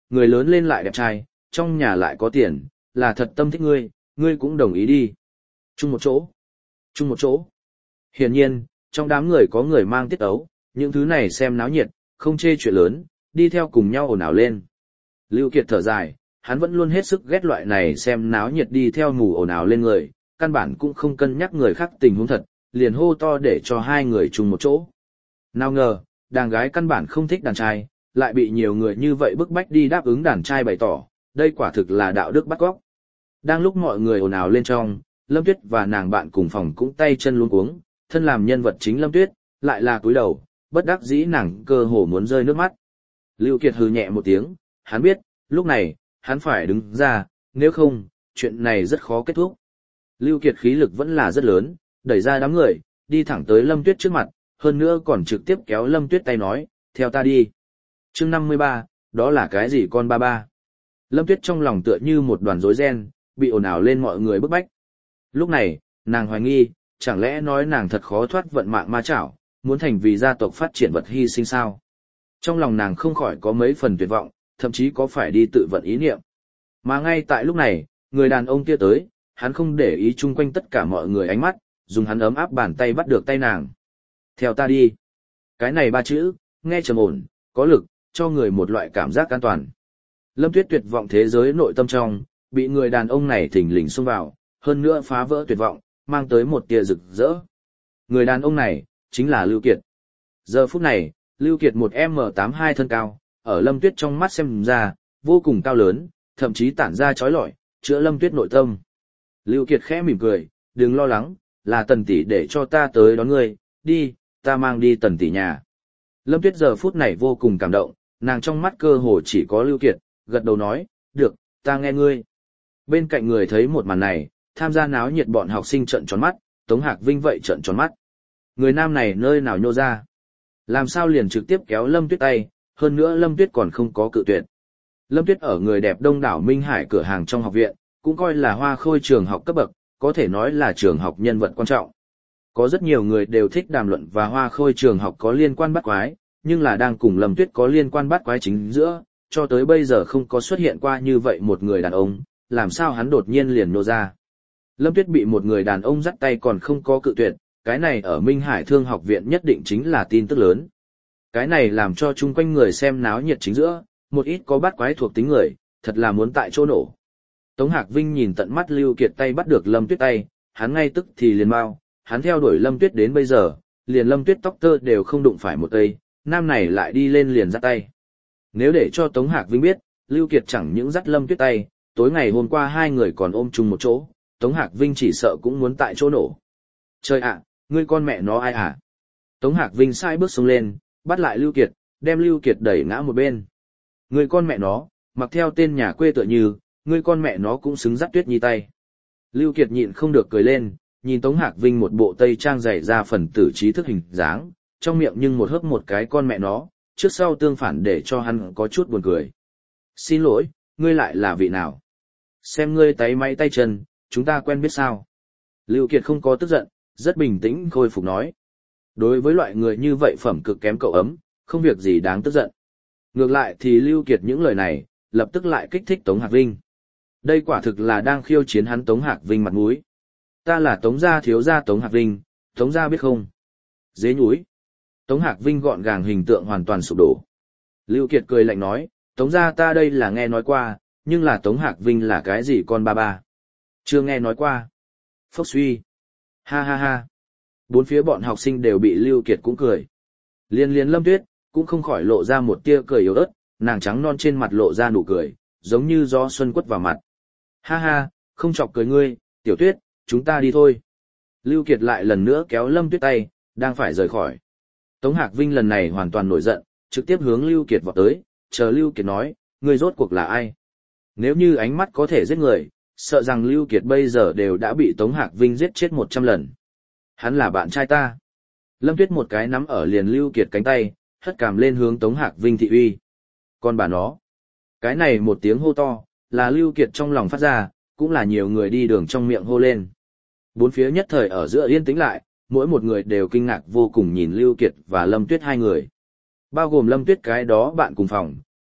người lớn lên lại đẹp trai, trong nhà lại có tiền, là thật tâm thích ngươi, ngươi cũng đồng ý đi. Chung một chỗ. Chung một chỗ. Hiển nhiên, trong đám người có người mang tiết ấu, những thứ này xem náo nhiệt, không chê chuyện lớn, đi theo cùng nhau ồn ào lên. Lưu Kiệt thở dài, hắn vẫn luôn hết sức ghét loại này xem náo nhiệt đi theo mù ồn ào lên người, căn bản cũng không cân nhắc người khác tình huống thật, liền hô to để cho hai người chung một chỗ. Nào ngờ, đàn gái căn bản không thích đàn trai, lại bị nhiều người như vậy bức bách đi đáp ứng đàn trai bày tỏ, đây quả thực là đạo đức bắt cóc. Đang lúc mọi người ồn ào lên trong, Lâm Tuyết và nàng bạn cùng phòng cũng tay chân luống cuống, thân làm nhân vật chính Lâm Tuyết, lại là cúi đầu, bất đắc dĩ nàng cơ hồ muốn rơi nước mắt. Lưu Kiệt hừ nhẹ một tiếng, hắn biết, lúc này, hắn phải đứng ra, nếu không, chuyện này rất khó kết thúc. Lưu Kiệt khí lực vẫn là rất lớn, đẩy ra đám người, đi thẳng tới Lâm Tuyết trước mặt, hơn nữa còn trực tiếp kéo Lâm Tuyết tay nói, theo ta đi. Chương năm mươi ba, đó là cái gì con ba ba? Lâm Tuyết trong lòng tựa như một đoàn rối ren, bị ồn ào lên mọi người bức bách. Lúc này, nàng hoài nghi, chẳng lẽ nói nàng thật khó thoát vận mạng ma chảo, muốn thành vì gia tộc phát triển vật hy sinh sao? Trong lòng nàng không khỏi có mấy phần tuyệt vọng, thậm chí có phải đi tự vận ý niệm. Mà ngay tại lúc này, người đàn ông kia tới, hắn không để ý chung quanh tất cả mọi người ánh mắt, dùng hắn ấm áp bàn tay bắt được tay nàng. Theo ta đi. Cái này ba chữ, nghe trầm ổn, có lực, cho người một loại cảm giác an toàn. Lâm Tuyết tuyệt vọng thế giới nội tâm trong, bị người đàn ông này thình lình xông vào, hơn nữa phá vỡ tuyệt vọng, mang tới một tia rực rỡ. Người đàn ông này, chính là Lưu Kiệt. Giờ phút này, Lưu Kiệt một em tám mươi hai thân cao, ở Lâm Tuyết trong mắt xem ra, vô cùng cao lớn, thậm chí tản ra chói lọi, chữa Lâm Tuyết nội tâm. Lưu Kiệt khẽ mỉm cười, đừng lo lắng, là Tần tỷ để cho ta tới đón ngươi, đi, ta mang đi Tần tỷ nhà. Lâm Tuyết giờ phút này vô cùng cảm động, nàng trong mắt cơ hồ chỉ có Lưu Kiệt, gật đầu nói, được, ta nghe ngươi. Bên cạnh người thấy một màn này, tham gia náo nhiệt bọn học sinh trợn tròn mắt, Tống Hạc Vinh vậy trợn tròn mắt. Người nam này nơi nào nhô ra? Làm sao liền trực tiếp kéo Lâm Tuyết tay, hơn nữa Lâm Tuyết còn không có cự tuyệt. Lâm Tuyết ở người đẹp đông đảo Minh Hải cửa hàng trong học viện, cũng coi là hoa khôi trường học cấp bậc, có thể nói là trường học nhân vật quan trọng. Có rất nhiều người đều thích đàm luận và hoa khôi trường học có liên quan bắt quái, nhưng là đang cùng Lâm Tuyết có liên quan bắt quái chính giữa, cho tới bây giờ không có xuất hiện qua như vậy một người đàn ông, làm sao hắn đột nhiên liền nô ra. Lâm Tuyết bị một người đàn ông dắt tay còn không có cự tuyệt, cái này ở Minh Hải Thương học viện nhất định chính là tin tức lớn. Cái này làm cho chung quanh người xem náo nhiệt chính giữa, một ít có bắt quái thuộc tính người, thật là muốn tại chỗ nổ. Tống Hạc Vinh nhìn tận mắt Lưu Kiệt tay bắt được Lâm Tuyết tay, hắn ngay tức thì liền mau, hắn theo đuổi Lâm Tuyết đến bây giờ, liền Lâm Tuyết tóc tơ đều không đụng phải một cây, nam này lại đi lên liền dắt tay. Nếu để cho Tống Hạc Vinh biết, Lưu Kiệt chẳng những dắt Lâm Tuyết tay, tối ngày hôm qua hai người còn ôm chung một chỗ, Tống Hạc Vinh chỉ sợ cũng muốn tại chỗ nổ. Trời ạ, ngươi con mẹ nó ai hả? Tống Hạc Vinh sai bước xuống lên, bắt lại Lưu Kiệt, đem Lưu Kiệt đẩy ngã một bên. Ngươi con mẹ nó, mặc theo tên nhà quê tựa như, ngươi con mẹ nó cũng xứng dắt Tuyết Nhi tay. Lưu Kiệt nhịn không được cười lên, nhìn Tống Hạc Vinh một bộ tây trang dày ra phần tử trí thức hình dáng, trong miệng nhưng một hớp một cái con mẹ nó, trước sau tương phản để cho hắn có chút buồn cười. Xin lỗi, ngươi lại là vị nào? Xem ngươi tay máy tay chân, chúng ta quen biết sao? Lưu Kiệt không có tức giận, rất bình tĩnh khôi phục nói. Đối với loại người như vậy phẩm cực kém cậu ấm, không việc gì đáng tức giận. Ngược lại thì Lưu Kiệt những lời này, lập tức lại kích thích Tống Hạc Vinh. Đây quả thực là đang khiêu chiến hắn Tống Hạc Vinh mặt mũi. Ta là Tống gia thiếu gia Tống Hạc Vinh, Tống gia biết không? Dế nhúi. Tống Hạc Vinh gọn gàng hình tượng hoàn toàn sụp đổ. Lưu Kiệt cười lạnh nói, Tống gia ta đây là nghe nói qua, nhưng là Tống Hạc Vinh là cái gì con ba ba? Chưa nghe nói qua. Phốc suy. Ha ha ha. Bốn phía bọn học sinh đều bị Lưu Kiệt cũng cười. Liên liên Lâm Tuyết, cũng không khỏi lộ ra một tia cười yếu ớt, nàng trắng non trên mặt lộ ra nụ cười, giống như gió xuân quất vào mặt. Ha ha, không chọc cười ngươi, Tiểu Tuyết, chúng ta đi thôi. Lưu Kiệt lại lần nữa kéo Lâm Tuyết tay, đang phải rời khỏi. Tống Hạc Vinh lần này hoàn toàn nổi giận, trực tiếp hướng Lưu Kiệt vọt tới, chờ Lưu Kiệt nói, ngươi rốt cuộc là ai? Nếu như ánh mắt có thể giết người, sợ rằng Lưu Kiệt bây giờ đều đã bị Tống Hạc Vinh giết chết một trăm lần. Hắn là bạn trai ta. Lâm Tuyết một cái nắm ở liền Lưu Kiệt cánh tay, hất cằm lên hướng Tống Hạc Vinh thị uy. Còn bà nó. Cái này một tiếng hô to, là Lưu Kiệt trong lòng phát ra, cũng là nhiều người đi đường trong miệng hô lên. Bốn phía nhất thời ở giữa yên tĩnh lại, mỗi một người đều kinh ngạc vô cùng nhìn Lưu Kiệt và Lâm Tuyết hai người. Bao gồm Lâm Tuyết cái đó bạn cùng phòng,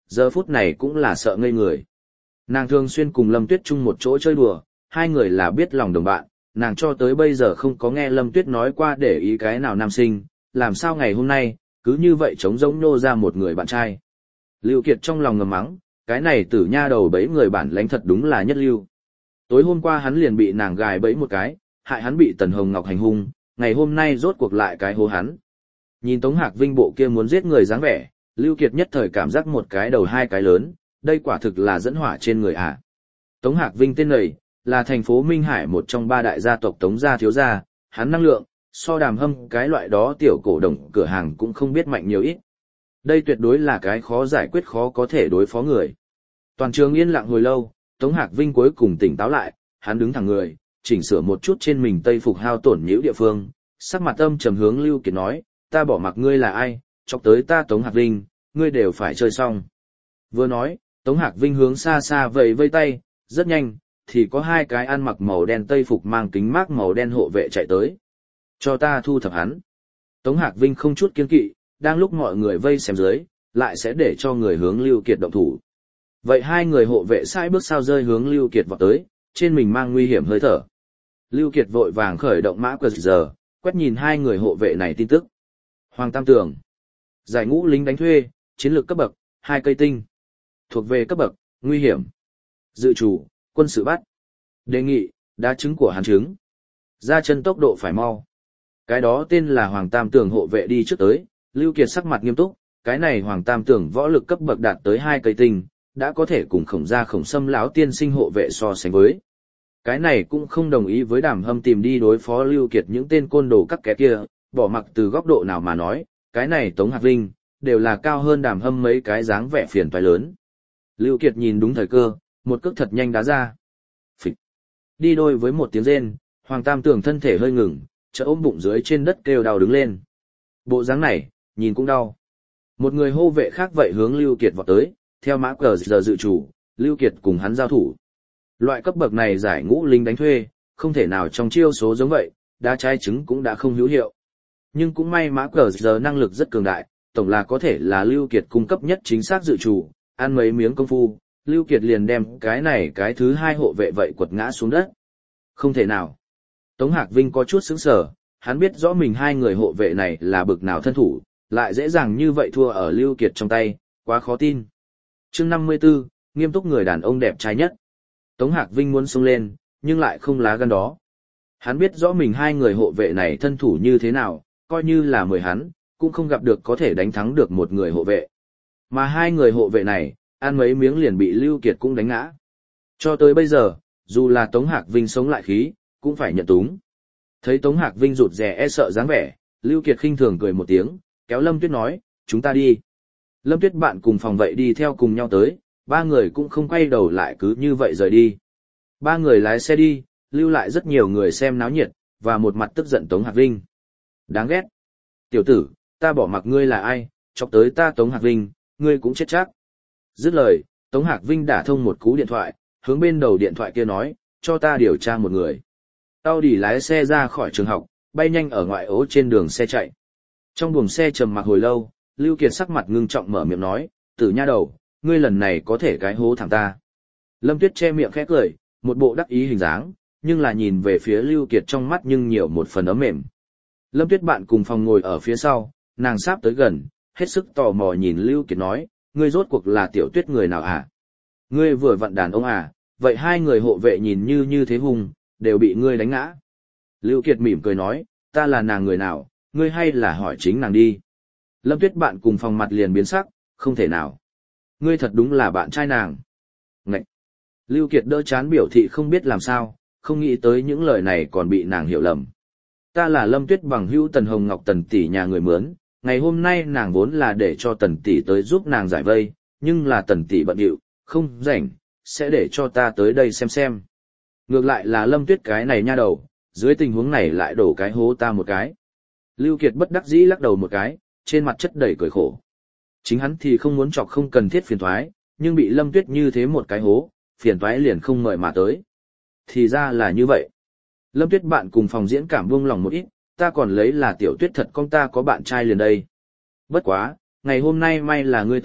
giờ phút này cũng là sợ ngây người. Nàng thường xuyên cùng Lâm Tuyết chung một chỗ chơi đùa, hai người là biết lòng đồng bạn, nàng cho tới bây giờ không có nghe Lâm Tuyết nói qua để ý cái nào nam sinh, làm sao ngày hôm nay, cứ như vậy trống rỗng nô ra một người bạn trai. Lưu Kiệt trong lòng ngầm mắng, cái này tử nha đầu bẫy người bản lãnh thật đúng là nhất lưu. Tối hôm qua hắn liền bị nàng gài bẫy một cái, hại hắn bị Tần Hồng Ngọc hành hung, ngày hôm nay rốt cuộc lại cái hố hắn. Nhìn Tống Hạc Vinh bộ kia muốn giết người dáng vẻ, Lưu Kiệt nhất thời cảm giác một cái đầu hai cái lớn, đây quả thực là dẫn hỏa trên người à. Tống Hạc Vinh tên này, là thành phố Minh Hải một trong ba đại gia tộc Tống gia thiếu gia, hắn năng lượng, so Đàm Hâm cái loại đó tiểu cổ đồng cửa hàng cũng không biết mạnh nhiều ít. Đây tuyệt đối là cái khó giải quyết khó có thể đối phó người. Toàn trường yên lặng hồi lâu, Tống Hạc Vinh cuối cùng tỉnh táo lại, hắn đứng thẳng người, chỉnh sửa một chút trên mình tây phục hao tổn nhiễu địa phương, sắc mặt âm trầm hướng Lưu Kiệt nói, ta bỏ mặc ngươi là ai, chọc tới ta Tống Hạc Vinh, ngươi đều phải chơi xong. Vừa nói, Tống Hạc Vinh hướng xa xa vẫy vây tay, rất nhanh, thì có hai cái ăn mặc màu đen tây phục mang kính mác màu đen hộ vệ chạy tới. Cho ta thu thập hắn. Tống Hạc Vinh không chút kiên kỵ, đang lúc mọi người vây xem dưới, lại sẽ để cho người hướng Lưu Kiệt động thủ. Vậy hai người hộ vệ sai bước sao rơi hướng Lưu Kiệt vọt tới, trên mình mang nguy hiểm hơi thở. Lưu Kiệt vội vàng khởi động mã quy rờ, quét nhìn hai người hộ vệ này tin tức. Hoàng Tam Tường, giải ngũ lính đánh thuê, chiến lược cấp bậc, hai cây tinh. Thuộc về cấp bậc, nguy hiểm. Dự chủ, quân sự bắt. Đề nghị, đá trứng của hắn trứng. Ra chân tốc độ phải mau. Cái đó tên là Hoàng Tam Tường hộ vệ đi trước tới, Lưu Kiệt sắc mặt nghiêm túc, cái này Hoàng Tam Tường võ lực cấp bậc đạt tới hai cây tinh, đã có thể cùng Khổng Gia Khổng Sâm lão tiên sinh hộ vệ so sánh với. Cái này cũng không đồng ý với Đàm Hâm tìm đi đối phó Lưu Kiệt những tên côn đồ các kẻ kia, bỏ mặc từ góc độ nào mà nói, cái này Tống Hạc Vinh, đều là cao hơn Đàm Hâm mấy cái dáng vẻ phiền toái lớn. Lưu Kiệt nhìn đúng thời cơ, một cước thật nhanh đá ra. Phịch. Đi đôi với một tiếng rên, Hoàng Tam Tường thân thể hơi ngừng, chợt ôm bụng dưới trên đất kêu đau đứng lên. Bộ dáng này, nhìn cũng đau. Một người hô vệ khác vậy hướng Lưu Kiệt vọt tới, theo mã cờ giờ dự chủ, Lưu Kiệt cùng hắn giao thủ. Loại cấp bậc này giải ngũ lính đánh thuê, không thể nào trong chiêu số giống vậy, đá trái trứng cũng đã không hữu hiệu. Nhưng cũng may mã cờ giờ năng lực rất cường đại, tổng là có thể là Lưu Kiệt cung cấp nhất chính xác dự chủ, ăn mấy miếng công phu, Lưu Kiệt liền đem cái này cái thứ hai hộ vệ vậy quật ngã xuống đất. Không thể nào. Tống Hạc Vinh có chút sững sờ, hắn biết rõ mình hai người hộ vệ này là bực nào thân thủ, lại dễ dàng như vậy thua ở Lưu Kiệt trong tay, quá khó tin. Chương năm mươi tư, nghiêm túc người đàn ông đẹp trai nhất. Tống Hạc Vinh muốn xông lên, nhưng lại không lá gan đó. Hắn biết rõ mình hai người hộ vệ này thân thủ như thế nào, coi như là mười hắn, cũng không gặp được có thể đánh thắng được một người hộ vệ. Mà hai người hộ vệ này, ăn mấy miếng liền bị Lưu Kiệt cũng đánh ngã. Cho tới bây giờ, dù là Tống Hạc Vinh sống lại khí, cũng phải nhận túng. Thấy Tống Hạc Vinh rụt rè e sợ dáng vẻ, Lưu Kiệt khinh thường cười một tiếng, kéo Lâm Tuyết nói, chúng ta đi. Lâm Tuyết bạn cùng phòng vậy đi theo cùng nhau tới, ba người cũng không quay đầu lại cứ như vậy rời đi. Ba người lái xe đi, lưu lại rất nhiều người xem náo nhiệt, và một mặt tức giận Tống Hạc Vinh. Đáng ghét. Tiểu tử, ta bỏ mặc ngươi là ai, chọc tới ta Tống Hạc Vinh, ngươi cũng chết chắc. Dứt lời, Tống Hạc Vinh đả thông một cú điện thoại, hướng bên đầu điện thoại kia nói, cho ta điều tra một người. Tao đi lái xe ra khỏi trường học, bay nhanh ở ngoại ố trên đường xe chạy. Trong buồng xe trầm mặc hồi lâu, Lưu Kiệt sắc mặt ngưng trọng mở miệng nói, tử nha đầu, ngươi lần này có thể cái hố thằng ta. Lâm Tuyết che miệng khẽ cười, một bộ đắc ý hình dáng, nhưng là nhìn về phía Lưu Kiệt trong mắt nhưng nhiều một phần ấm mềm. Lâm Tuyết bạn cùng phòng ngồi ở phía sau, nàng sắp tới gần, hết sức tò mò nhìn Lưu Kiệt nói, ngươi rốt cuộc là Tiểu Tuyết người nào à? Ngươi vừa vặn đàn ông à, vậy hai người hộ vệ nhìn như như thế hùng, đều bị ngươi đánh ngã. Lưu Kiệt mỉm cười nói, ta là nàng người nào, ngươi hay là hỏi chính nàng đi. Lâm Tuyết bạn cùng phòng mặt liền biến sắc, không thể nào. Ngươi thật đúng là bạn trai nàng. Ngậy! Lưu Kiệt đỡ chán biểu thị không biết làm sao, không nghĩ tới những lời này còn bị nàng hiểu lầm. Ta là Lâm Tuyết bằng hữu Tần Hồng Ngọc Tần tỷ nhà người mướn, ngày hôm nay nàng vốn là để cho Tần tỷ tới giúp nàng giải vây, nhưng là Tần tỷ bận rộn, không rảnh, sẽ để cho ta tới đây xem xem. Ngược lại là Lâm Tuyết cái này nha đầu, dưới tình huống này lại đổ cái hố ta một cái. Lưu Kiệt bất đắc dĩ lắc đầu một cái, trên mặt chất đầy cười khổ. Chính hắn thì không muốn chọc không cần thiết phiền toái, nhưng bị Lâm Tuyết như thế một cái hố, phiền toái liền không mời mà tới. Thì ra là như vậy. Lâm Tuyết bạn cùng phòng diễn cảm buông lòng một ít, ta còn lấy là Tiểu Tuyết thật con ta có bạn trai liền đây. Bất quá, ngày hôm nay may là ngươi tới,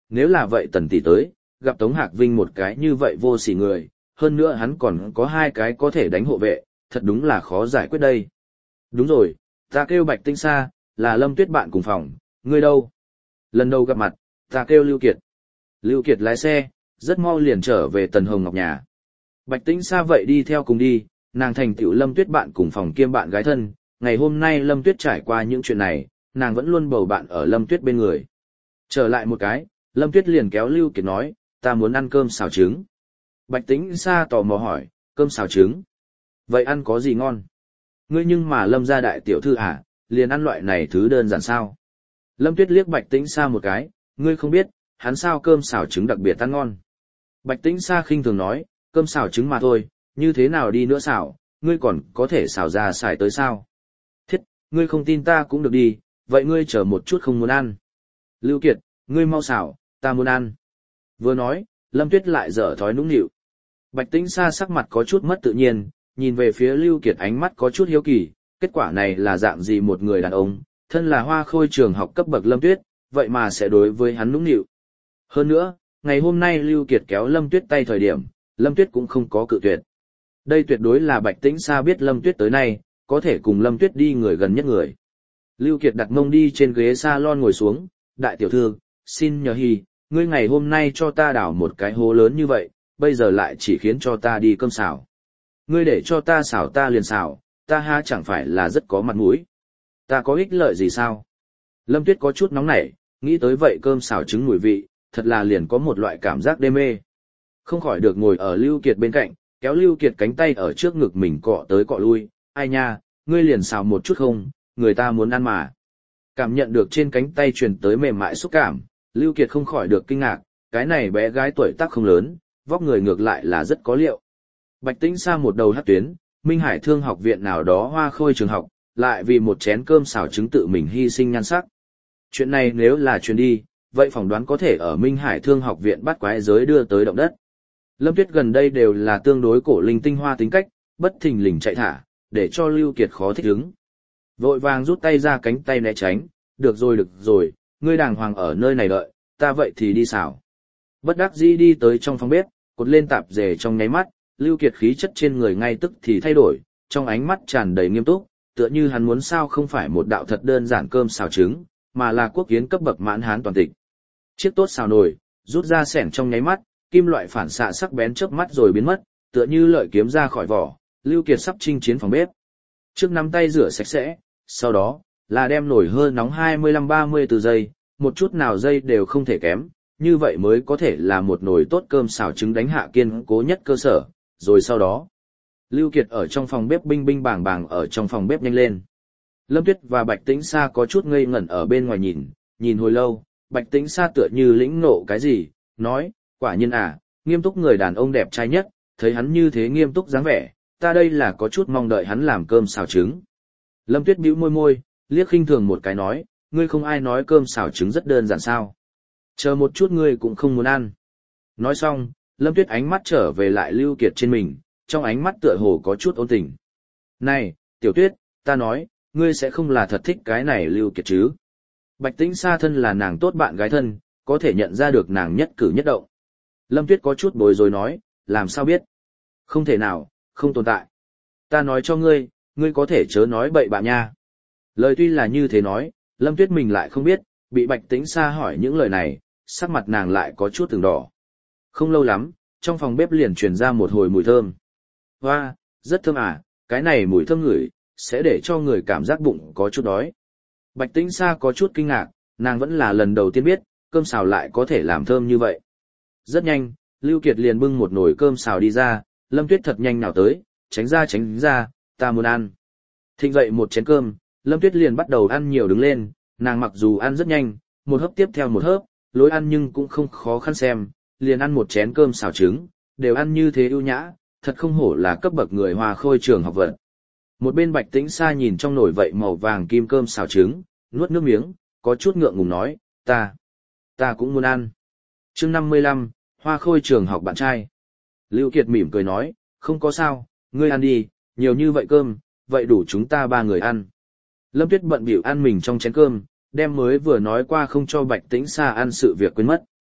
nếu là vậy Tần tỷ tới, gặp Tống Hạc Vinh một cái như vậy vô sỉ người, hơn nữa hắn còn có hai cái có thể đánh hộ vệ, thật đúng là khó giải quyết đây. Đúng rồi, ta kêu Bạch Tĩnh Sa, là Lâm Tuyết bạn cùng phòng, ngươi đâu? Lần đầu gặp mặt, ta kêu Lưu Kiệt. Lưu Kiệt lái xe, rất mau liền trở về Tần Hồng Ngọc nhà. Bạch Tĩnh Sa vậy đi theo cùng đi, nàng thành tựu Lâm Tuyết bạn cùng phòng kiêm bạn gái thân, ngày hôm nay Lâm Tuyết trải qua những chuyện này, nàng vẫn luôn bầu bạn ở Lâm Tuyết bên người. Trở lại một cái, Lâm Tuyết liền kéo Lưu Kiệt nói, ta muốn ăn cơm xào trứng. Bạch Tĩnh Sa tò mò hỏi, cơm xào trứng? Vậy ăn có gì ngon? Ngươi nhưng mà Lâm gia đại tiểu thư à, liền ăn loại này thứ đơn giản sao? Lâm Tuyết liếc Bạch Tĩnh Sa một cái, ngươi không biết, hắn sao cơm xào trứng đặc biệt ăn ngon. Bạch Tĩnh Sa khinh thường nói, cơm xào trứng mà thôi, như thế nào đi nữa xào, ngươi còn có thể xào ra xài tới sao? Thiết, ngươi không tin ta cũng được đi, vậy ngươi chờ một chút không muốn ăn. Lưu Kiệt, ngươi mau xào, ta muốn ăn. Vừa nói, Lâm Tuyết lại dở thói nũng nịu. Bạch Tĩnh Sa sắc mặt có chút mất tự nhiên, nhìn về phía Lưu Kiệt ánh mắt có chút hiếu kỳ, kết quả này là dạng gì một người đàn ông, thân là hoa khôi trường học cấp bậc Lâm Tuyết, vậy mà sẽ đối với hắn nũng nịu. Hơn nữa, ngày hôm nay Lưu Kiệt kéo Lâm Tuyết tay thời điểm, Lâm Tuyết cũng không có cự tuyệt. Đây tuyệt đối là Bạch Tĩnh Sa biết Lâm Tuyết tới nay, có thể cùng Lâm Tuyết đi người gần nhất người. Lưu Kiệt đặt mông đi trên ghế salon ngồi xuống, đại tiểu thư, xin nhờ hì, ngươi ngày hôm nay cho ta đào một cái hố lớn như vậy, bây giờ lại chỉ khiến cho ta đi cơm xào. Ngươi để cho ta xào ta liền xào, ta ha chẳng phải là rất có mặt mũi. Ta có ích lợi gì sao? Lâm Tuyết có chút nóng nảy, nghĩ tới vậy cơm xào trứng mùi vị, thật là liền có một loại cảm giác đê mê. Không khỏi được ngồi ở Lưu Kiệt bên cạnh, kéo Lưu Kiệt cánh tay ở trước ngực mình cọ tới cọ lui, ai nha, ngươi liền xào một chút không, người ta muốn ăn mà. Cảm nhận được trên cánh tay truyền tới mềm mại xúc cảm, Lưu Kiệt không khỏi được kinh ngạc, cái này bé gái tuổi tác không lớn, vóc người ngược lại là rất có liệu. Bạch Tĩnh Sa một đầu hất tuyến, Minh Hải Thương học viện nào đó hoa khôi trường học, lại vì một chén cơm xào trứng tự mình hy sinh nhan sắc. Chuyện này nếu là truyền đi, vậy phỏng đoán có thể ở Minh Hải Thương học viện bắt quái giới đưa tới động đất. Lâm Tuyết gần đây đều là tương đối cổ linh tinh hoa tính cách, bất thình lình chạy thả, để cho Lưu Kiệt khó thích ứng. Vội vàng rút tay ra cánh tay né tránh, được rồi được rồi, ngươi đàng hoàng ở nơi này đợi, ta vậy thì đi xào. Bất đắc dĩ đi tới trong phòng bếp, cột lên tạp dề trong nháy mắt, Lưu Kiệt khí chất trên người ngay tức thì thay đổi, trong ánh mắt tràn đầy nghiêm túc, tựa như hắn muốn sao không phải một đạo thật đơn giản cơm xào trứng, mà là quốc kiến cấp bậc mãn hán toàn tịch. Chiếc tốt xào nồi, rút ra xẻng trong nháy mắt, kim loại phản xạ sắc bén chớp mắt rồi biến mất, tựa như lợi kiếm ra khỏi vỏ, Lưu Kiệt sắp chinh chiến phòng bếp. Trước nắm tay rửa sạch sẽ, sau đó là đem nồi hơi nóng hai mươi lăm ba mươi từ giây, một chút nào giây đều không thể kém, như vậy mới có thể là một nồi tốt cơm xào trứng đánh hạ kiên cố nhất cơ sở, rồi sau đó Lưu Kiệt ở trong phòng bếp binh binh bàng bàng ở trong phòng bếp nhanh lên. Lâm Tuyết và Bạch Tĩnh Sa có chút ngây ngẩn ở bên ngoài nhìn, nhìn hồi lâu, Bạch Tĩnh Sa tựa như lĩnh ngộ cái gì, nói, quả nhiên à, nghiêm túc người đàn ông đẹp trai nhất, thấy hắn như thế nghiêm túc dáng vẻ, ta đây là có chút mong đợi hắn làm cơm xào trứng. Lâm Tuyết bĩu môi môi, liếc khinh thường một cái nói, ngươi không ai nói cơm xào trứng rất đơn giản sao? Chờ một chút ngươi cũng không muốn ăn. Nói xong, Lâm Tuyết ánh mắt trở về lại Lưu Kiệt trên mình, trong ánh mắt tựa hồ có chút ôn tình. Này, Tiểu Tuyết, ta nói, ngươi sẽ không là thật thích cái này Lưu Kiệt chứ? Bạch Tĩnh Sa thân là nàng tốt bạn gái thân, có thể nhận ra được nàng nhất cử nhất động. Lâm Tuyết có chút bối rối nói, làm sao biết? Không thể nào, không tồn tại. Ta nói cho ngươi, ngươi có thể chớ nói bậy bạ nha. Lời tuy là như thế nói, Lâm Tuyết mình lại không biết, bị Bạch Tĩnh Sa hỏi những lời này, sắc mặt nàng lại có chút từng đỏ. Không lâu lắm, trong phòng bếp liền truyền ra một hồi mùi thơm. Hoa, rất thơm à, cái này mùi thơm ngửi, sẽ để cho người cảm giác bụng có chút đói. Bạch Tĩnh Sa có chút kinh ngạc, nàng vẫn là lần đầu tiên biết, cơm xào lại có thể làm thơm như vậy. Rất nhanh, Lưu Kiệt liền bưng một nồi cơm xào đi ra, Lâm Tuyết thật nhanh nào tới, tránh ra tránh ra, ta muốn ăn. Thịnh dậy một chén cơm, Lâm Tuyết liền bắt đầu ăn nhiều đứng lên, nàng mặc dù ăn rất nhanh, một hớp tiếp theo một hớp, lối ăn nhưng cũng không khó khăn xem, liền ăn một chén cơm xào trứng, đều ăn như thế ưu nhã, thật không hổ là cấp bậc người hoa khôi trường học vật. Một bên Bạch Tĩnh Sa nhìn trong nồi vậy màu vàng kim cơm xào trứng, nuốt nước miếng, có chút ngượng ngùng nói, ta, ta cũng muốn ăn. Chương năm mươi lăm, hoa khôi trường học bạn trai. Lưu Kiệt mỉm cười nói, không có sao, ngươi ăn đi, nhiều như vậy cơm, vậy đủ chúng ta ba người ăn. Lâm Tuyết bận bịu ăn mình trong chén cơm, đem mới vừa nói qua không cho Bạch Tĩnh Sa ăn sự việc quên mất.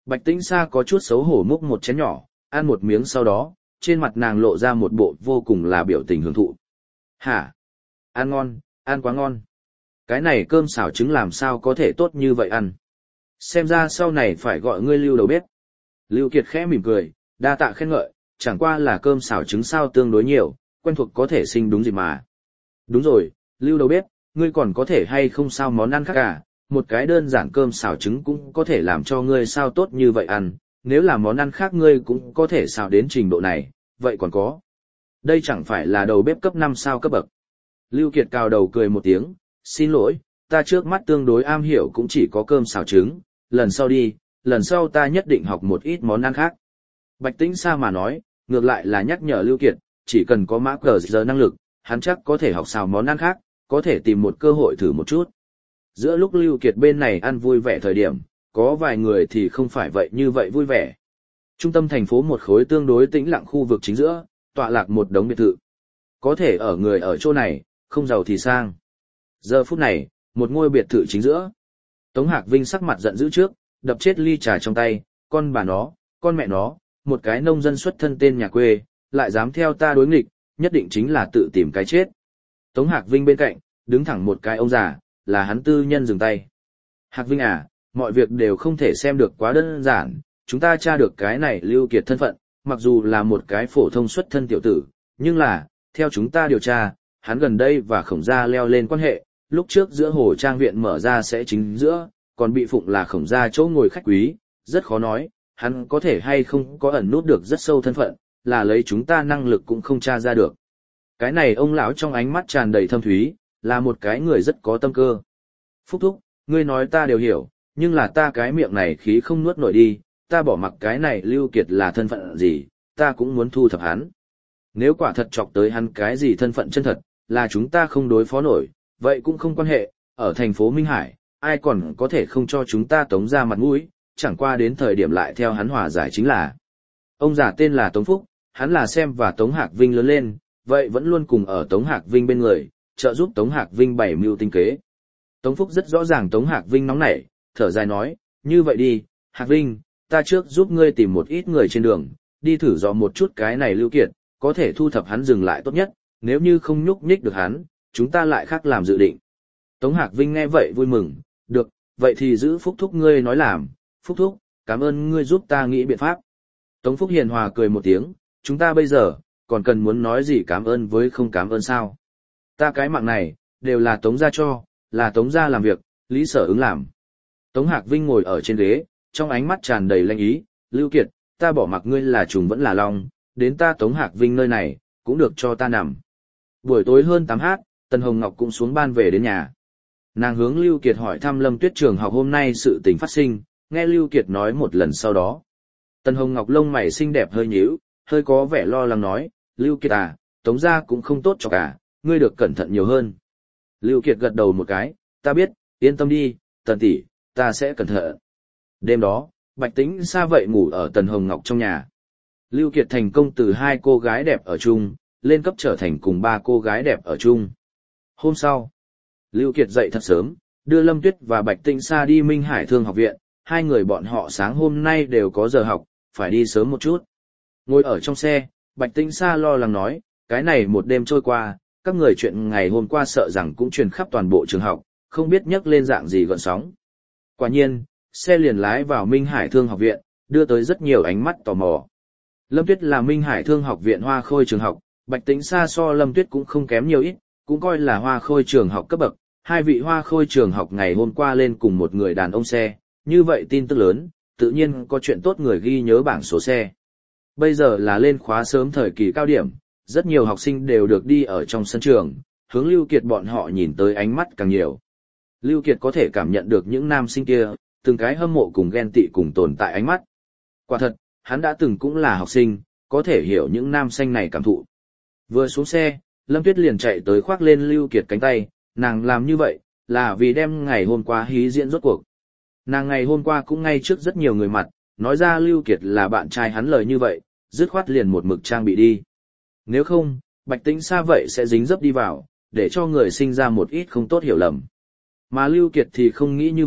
Bạch Tĩnh Sa có chút xấu hổ múc một chén nhỏ, ăn một miếng sau đó, trên mặt nàng lộ ra một bộ vô cùng là biểu tình hưởng thụ. Hả? Ăn ngon, ăn quá ngon. Cái này cơm xào trứng làm sao có thể tốt như vậy ăn. Xem ra sau này phải gọi ngươi Lưu đầu bếp. Lưu Kiệt khẽ mỉm cười, đa tạ khen ngợi, chẳng qua là cơm xào trứng sao tương đối nhiều, quen thuộc có thể sinh đúng gì mà. Đúng rồi, Lưu đầu bếp, ngươi còn có thể hay không sao món ăn khác cả, một cái đơn giản cơm xào trứng cũng có thể làm cho ngươi sao tốt như vậy ăn, nếu là món ăn khác ngươi cũng có thể xào đến trình độ này, vậy còn có. Đây chẳng phải là đầu bếp cấp năm sao cấp bậc. Lưu Kiệt cào đầu cười một tiếng, xin lỗi, ta trước mắt tương đối am hiểu cũng chỉ có cơm xào trứng, lần sau đi, lần sau ta nhất định học một ít món ăn khác. Bạch Tĩnh Sa mà nói, ngược lại là nhắc nhở Lưu Kiệt, chỉ cần có mã cờ giờ năng lực, hắn chắc có thể học xào món ăn khác, có thể tìm một cơ hội thử một chút. Giữa lúc Lưu Kiệt bên này ăn vui vẻ thời điểm, có vài người thì không phải vậy như vậy vui vẻ. Trung tâm thành phố một khối tương đối tĩnh lặng khu vực chính giữa, tọa lạc một đống biệt thự. Có thể ở người ở chỗ này, không giàu thì sang. Giờ phút này, một ngôi biệt thự chính giữa. Tống Hạc Vinh sắc mặt giận dữ trước, đập chết ly trà trong tay, con bà nó, con mẹ nó, một cái nông dân xuất thân tên nhà quê, lại dám theo ta đối nghịch, nhất định chính là tự tìm cái chết. Tống Hạc Vinh bên cạnh, đứng thẳng một cái ông già, là hắn tư nhân dừng tay. Hạc Vinh à, mọi việc đều không thể xem được quá đơn giản, chúng ta tra được cái này Lưu Kiệt thân phận, mặc dù là một cái phổ thông xuất thân tiểu tử, nhưng là, theo chúng ta điều tra, hắn gần đây và Khổng Gia leo lên quan hệ, lúc trước giữa hồ trang viện mở ra sẽ chính giữa, còn bị phụng là Khổng Gia chỗ ngồi khách quý, rất khó nói, hắn có thể hay không có ẩn nút được rất sâu thân phận, là lấy chúng ta năng lực cũng không tra ra được. Cái này ông lão trong ánh mắt tràn đầy thâm thúy, là một cái người rất có tâm cơ. Phúc thúc, ngươi nói ta đều hiểu, nhưng là ta cái miệng này khí không nuốt nổi đi, ta bỏ mặc cái này Lưu Kiệt là thân phận gì, ta cũng muốn thu thập hắn. Nếu quả thật chọc tới hắn cái gì thân phận chân thật, là chúng ta không đối phó nổi, vậy cũng không quan hệ, ở thành phố Minh Hải, ai còn có thể không cho chúng ta Tống ra mặt mũi, chẳng qua đến thời điểm lại theo hắn hòa giải chính là. Ông già tên là Tống Phúc, hắn là xem và Tống Hạc Vinh lớn lên, vậy vẫn luôn cùng ở Tống Hạc Vinh bên người, trợ giúp Tống Hạc Vinh bày mưu tinh kế. Tống Phúc rất rõ ràng Tống Hạc Vinh nóng nảy, thở dài nói, như vậy đi, Hạc Vinh, ta trước giúp ngươi tìm một ít người trên đường, đi thử dò một chút cái này Lưu Kiệt, có thể thu thập hắn dừng lại tốt nhất, nếu như không nhúc nhích được hắn, chúng ta lại khác làm dự định. Tống Hạc Vinh nghe vậy vui mừng, được, vậy thì giữ Phúc Thúc ngươi nói làm, Phúc Thúc, cảm ơn ngươi giúp ta nghĩ biện pháp. Tống Phúc hiền hòa cười một tiếng, chúng ta bây giờ, còn cần muốn nói gì cảm ơn với không cảm ơn sao. Ta cái mạng này, đều là Tống gia cho, là Tống gia làm việc, lý sở ứng làm. Tống Hạc Vinh ngồi ở trên ghế, trong ánh mắt tràn đầy lanh ý, Lưu Kiệt, ta bỏ mặc ngươi là trùng vẫn là long, đến ta Tống Hạc Vinh nơi này, cũng được cho ta nằm. Buổi tối hơn tám h, Tần Hồng Ngọc cũng xuống ban về đến nhà. Nàng hướng Lưu Kiệt hỏi thăm Lâm Tuyết trường học hôm nay sự tình phát sinh, nghe Lưu Kiệt nói một lần sau đó. Tần Hồng Ngọc lông mày xinh đẹp hơi nhíu, hơi có vẻ lo lắng nói, Lưu Kiệt à, Tống gia cũng không tốt cho cả, ngươi được cẩn thận nhiều hơn. Lưu Kiệt gật đầu một cái, ta biết, yên tâm đi, Tần tỷ, ta sẽ cẩn thận. Đêm đó, Bạch Tĩnh Sa vậy ngủ ở Tần Hồng Ngọc trong nhà. Lưu Kiệt thành công từ hai cô gái đẹp ở chung, lên cấp trở thành cùng ba cô gái đẹp ở chung. Hôm sau, Lưu Kiệt dậy thật sớm, đưa Lâm Tuyết và Bạch Tĩnh Sa đi Minh Hải Thương học viện, hai người bọn họ sáng hôm nay đều có giờ học, phải đi sớm một chút. Ngồi ở trong xe, Bạch Tĩnh Sa lo lắng nói, cái này một đêm trôi qua, các người chuyện ngày hôm qua sợ rằng cũng truyền khắp toàn bộ trường học, không biết nhắc lên dạng gì gợn sóng. Quả nhiên, xe liền lái vào Minh Hải Thương học viện, đưa tới rất nhiều ánh mắt tò mò. Lâm Tuyết là Minh Hải Thương học viện Hoa Khôi trường học, Bạch Tĩnh Sa so Lâm Tuyết cũng không kém nhiều ít, cũng coi là Hoa Khôi trường học cấp bậc. Hai vị Hoa Khôi trường học ngày hôm qua lên cùng một người đàn ông xe, như vậy tin tức lớn, tự nhiên có chuyện tốt người ghi nhớ bảng số xe. Bây giờ là lên khóa sớm thời kỳ cao điểm, rất nhiều học sinh đều được đi ở trong sân trường, hướng Lưu Kiệt bọn họ nhìn tới ánh mắt càng nhiều. Lưu Kiệt có thể cảm nhận được những nam sinh kia, từng cái hâm mộ cùng ghen tị cùng tồn tại ánh mắt. Quả thật, hắn đã từng cũng là học sinh, có thể hiểu những nam sinh này cảm thụ. Vừa xuống xe, Lâm Tuyết liền chạy tới khoác lên Lưu Kiệt cánh tay, nàng làm như vậy, là vì đem ngày hôm qua hí diễn rốt cuộc. Nàng ngày hôm qua cũng ngay trước rất nhiều người mặt, nói ra Lưu Kiệt là bạn trai hắn lời như vậy, dứt khoát liền một mực trang bị đi. Nếu không, Bạch Tĩnh Sa vậy sẽ dính dấp đi vào, để cho người sinh ra một ít không tốt hiểu lầm. Mà Lưu Kiệt thì không nghĩ như vậy,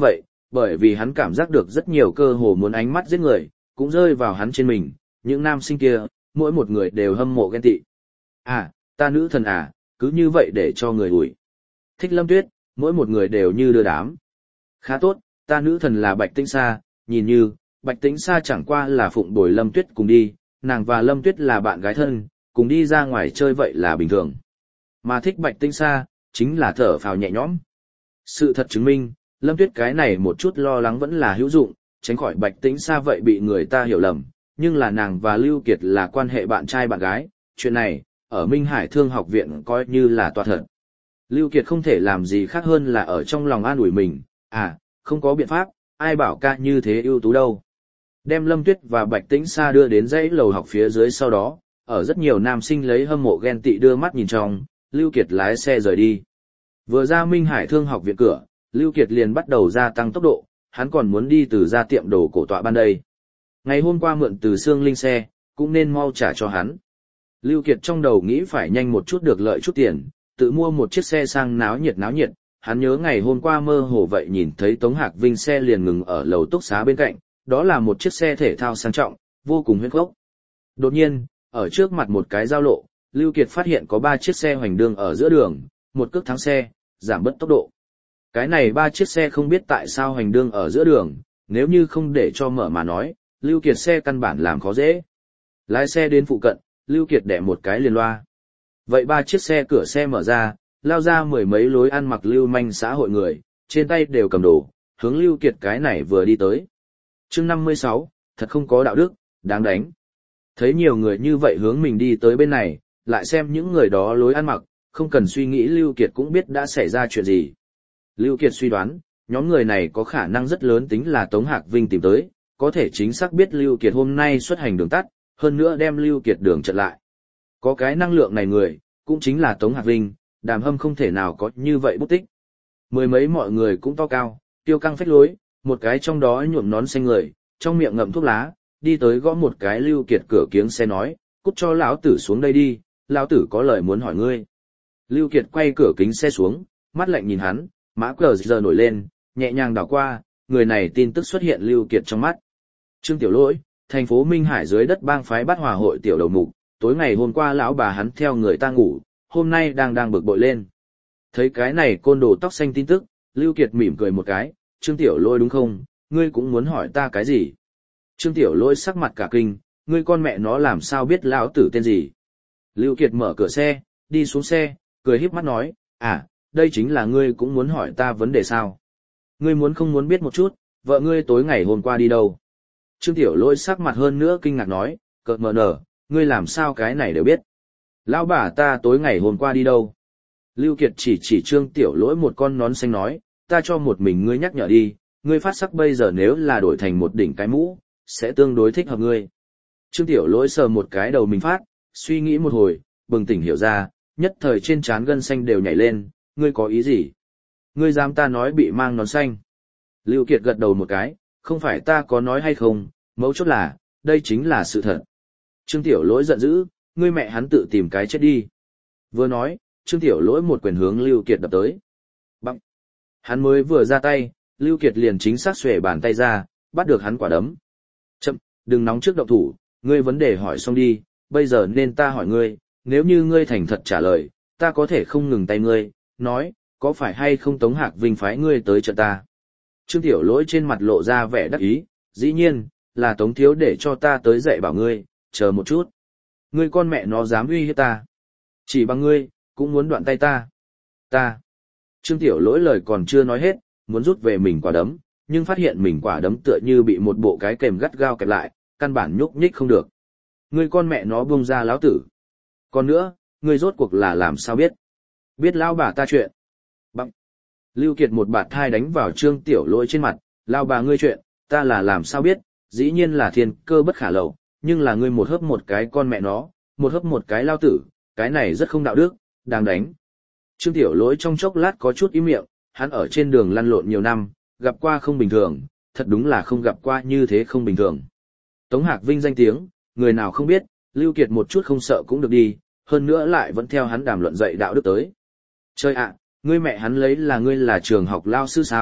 bởi vì hắn cảm giác được rất nhiều cơ hồ muốn ánh mắt giết người, cũng rơi vào hắn trên mình, những nam sinh kia, mỗi một người đều hâm mộ ghen tị. À, ta nữ thần à, cứ như vậy để cho người ủi. Thích Lâm Tuyết, mỗi một người đều như đưa đám. Khá tốt, ta nữ thần là Bạch Tĩnh Sa, nhìn như, Bạch Tĩnh Sa chẳng qua là phụng bồi Lâm Tuyết cùng đi, nàng và Lâm Tuyết là bạn gái thân, cùng đi ra ngoài chơi vậy là bình thường. Mà thích Bạch Tĩnh Sa, chính là thở phào nhẹ nhõm. Sự thật chứng minh, Lâm Tuyết cái này một chút lo lắng vẫn là hữu dụng, tránh khỏi Bạch Tĩnh Sa vậy bị người ta hiểu lầm, nhưng là nàng và Lưu Kiệt là quan hệ bạn trai bạn gái, chuyện này, ở Minh Hải Thương học viện coi như là toa thật. Lưu Kiệt không thể làm gì khác hơn là ở trong lòng an ủi mình, à, không có biện pháp, ai bảo ca như thế ưu tú đâu. Đem Lâm Tuyết và Bạch Tĩnh Sa đưa đến dãy lầu học phía dưới sau đó, ở rất nhiều nam sinh lấy hâm mộ ghen tị đưa mắt nhìn trong, Lưu Kiệt lái xe rời đi. Vừa ra Minh Hải Thương học viện cửa, Lưu Kiệt liền bắt đầu gia tăng tốc độ, hắn còn muốn đi từ ra tiệm đồ cổ tọa ban đây. Ngày hôm qua mượn từ Sương Linh xe, cũng nên mau trả cho hắn. Lưu Kiệt trong đầu nghĩ phải nhanh một chút được lợi chút tiền, tự mua một chiếc xe sang náo nhiệt náo nhiệt. Hắn nhớ ngày hôm qua mơ hồ vậy nhìn thấy Tống Hạc Vinh xe liền ngừng ở lầu túc xá bên cạnh, đó là một chiếc xe thể thao sang trọng, vô cùng huyết gốc. Đột nhiên, ở trước mặt một cái giao lộ, Lưu Kiệt phát hiện có ba chiếc xe hoành đường ở giữa đường, một cước thắng xe, giảm bớt tốc độ. Cái này ba chiếc xe không biết tại sao hoành đường ở giữa đường, nếu như không để cho mở mà nói, Lưu Kiệt xe căn bản làm khó dễ. Lái xe đến phụ cận, Lưu Kiệt đẻ một cái liền loa. Vậy ba chiếc xe cửa xe mở ra, lao ra mười mấy lối ăn mặc lưu manh xã hội người, trên tay đều cầm đồ, hướng Lưu Kiệt cái này vừa đi tới. Chương năm mươi sáu, thật không có đạo đức, đáng đánh. Thấy nhiều người như vậy hướng mình đi tới bên này, lại xem những người đó lối ăn mặc, không cần suy nghĩ Lưu Kiệt cũng biết đã xảy ra chuyện gì. Lưu Kiệt suy đoán, nhóm người này có khả năng rất lớn tính là Tống Hạc Vinh tìm tới, có thể chính xác biết Lưu Kiệt hôm nay xuất hành đường tắt, hơn nữa đem Lưu Kiệt đường chặn lại. Có cái năng lượng này người, cũng chính là Tống Hạc Vinh, Đàm Hâm không thể nào có như vậy bút tích. Mười mấy mọi người cũng to cao, tiêu căng phách lối, một cái trong đó nhuộm nón xanh người, trong miệng ngậm thuốc lá, đi tới gõ một cái Lưu Kiệt cửa kiếng xe nói, cút cho lão tử xuống đây đi, lão tử có lời muốn hỏi ngươi. Lưu Kiệt quay cửa kính xe xuống, mắt lạnh nhìn hắn, mã cờ giờ nổi lên, nhẹ nhàng đảo qua, người này tin tức xuất hiện Lưu Kiệt trong mắt. Trương Tiểu Lỗi, thành phố Minh Hải dưới đất bang phái Bát Hòa hội tiểu đầu mục, tối ngày hôm qua lão bà hắn theo người ta ngủ, hôm nay đang đang bực bội lên. Thấy cái này côn đồ tóc xanh tin tức, Lưu Kiệt mỉm cười một cái, Trương Tiểu Lỗi đúng không, ngươi cũng muốn hỏi ta cái gì? Trương Tiểu Lỗi sắc mặt cả kinh, ngươi con mẹ nó làm sao biết lão tử tên gì? Lưu Kiệt mở cửa xe, đi xuống xe, cười híp mắt nói, à, đây chính là ngươi cũng muốn hỏi ta vấn đề sao? Ngươi muốn không muốn biết một chút, vợ ngươi tối ngày hôm qua đi đâu? Trương Tiểu Lỗi sắc mặt hơn nữa kinh ngạc nói, cợt mờ nở, ngươi làm sao cái này đều biết? Lão bà ta tối ngày hôm qua đi đâu? Lưu Kiệt chỉ chỉ Trương Tiểu Lỗi một con nón xanh nói, ta cho một mình ngươi nhắc nhở đi, ngươi phát sắc bây giờ nếu là đổi thành một đỉnh cái mũ, sẽ tương đối thích hợp ngươi. Trương Tiểu Lỗi sờ một cái đầu mình phát, suy nghĩ một hồi, bừng tỉnh hiểu ra, nhất thời trên trán gân xanh đều nhảy lên, ngươi có ý gì? Ngươi dám ta nói bị mang nón xanh. Lưu Kiệt gật đầu một cái, không phải ta có nói hay không, mấu chốt là, đây chính là sự thật. Trương Tiểu Lỗi giận dữ, ngươi mẹ hắn tự tìm cái chết đi. Vừa nói, Trương Tiểu Lỗi một quyền hướng Lưu Kiệt đập tới. Bằng. Hắn mới vừa ra tay, Lưu Kiệt liền chính xác xuề bàn tay ra, bắt được hắn quả đấm. Chậm, đừng nóng trước động thủ, ngươi vấn đề hỏi xong đi, bây giờ nên ta hỏi ngươi, nếu như ngươi thành thật trả lời, ta có thể không ngừng tay ngươi, nói, có phải hay không Tống Hạc Vinh phái ngươi tới trận ta? Trương Tiểu Lỗi trên mặt lộ ra vẻ đắc ý, dĩ nhiên, là Tống Thiếu để cho ta tới dạy bảo ngươi, chờ một chút. Ngươi con mẹ nó dám uy hiếp ta. Chỉ bằng ngươi, cũng muốn đoạn tay ta. Ta. Trương Tiểu Lỗi lời còn chưa nói hết, muốn rút về mình quả đấm, nhưng phát hiện mình quả đấm tựa như bị một bộ cái kềm gắt gao kẹp lại, căn bản nhúc nhích không được. Ngươi con mẹ nó buông ra lão tử. Còn nữa, ngươi rốt cuộc là làm sao biết? Biết lão bà ta chuyện. Bằng. Lưu Kiệt một bạt thai đánh vào Trương Tiểu Lỗi trên mặt, lão bà ngươi chuyện, ta là làm sao biết, dĩ nhiên là thiên cơ bất khả lậu, nhưng là ngươi một hớp một cái con mẹ nó, một hớp một cái lao tử, cái này rất không đạo đức, đáng đánh. Trương Tiểu Lỗi trong chốc lát có chút im miệng, hắn ở trên đường lăn lộn nhiều năm, gặp qua không bình thường, thật đúng là không gặp qua như thế không bình thường. Tống Hạc Vinh danh tiếng, người nào không biết, Lưu Kiệt một chút không sợ cũng được đi, hơn nữa lại vẫn theo hắn đàm luận dạy đạo đức tới. Chơi ạ, ngươi mẹ hắn lấy là ngươi là trường học lao sư sao,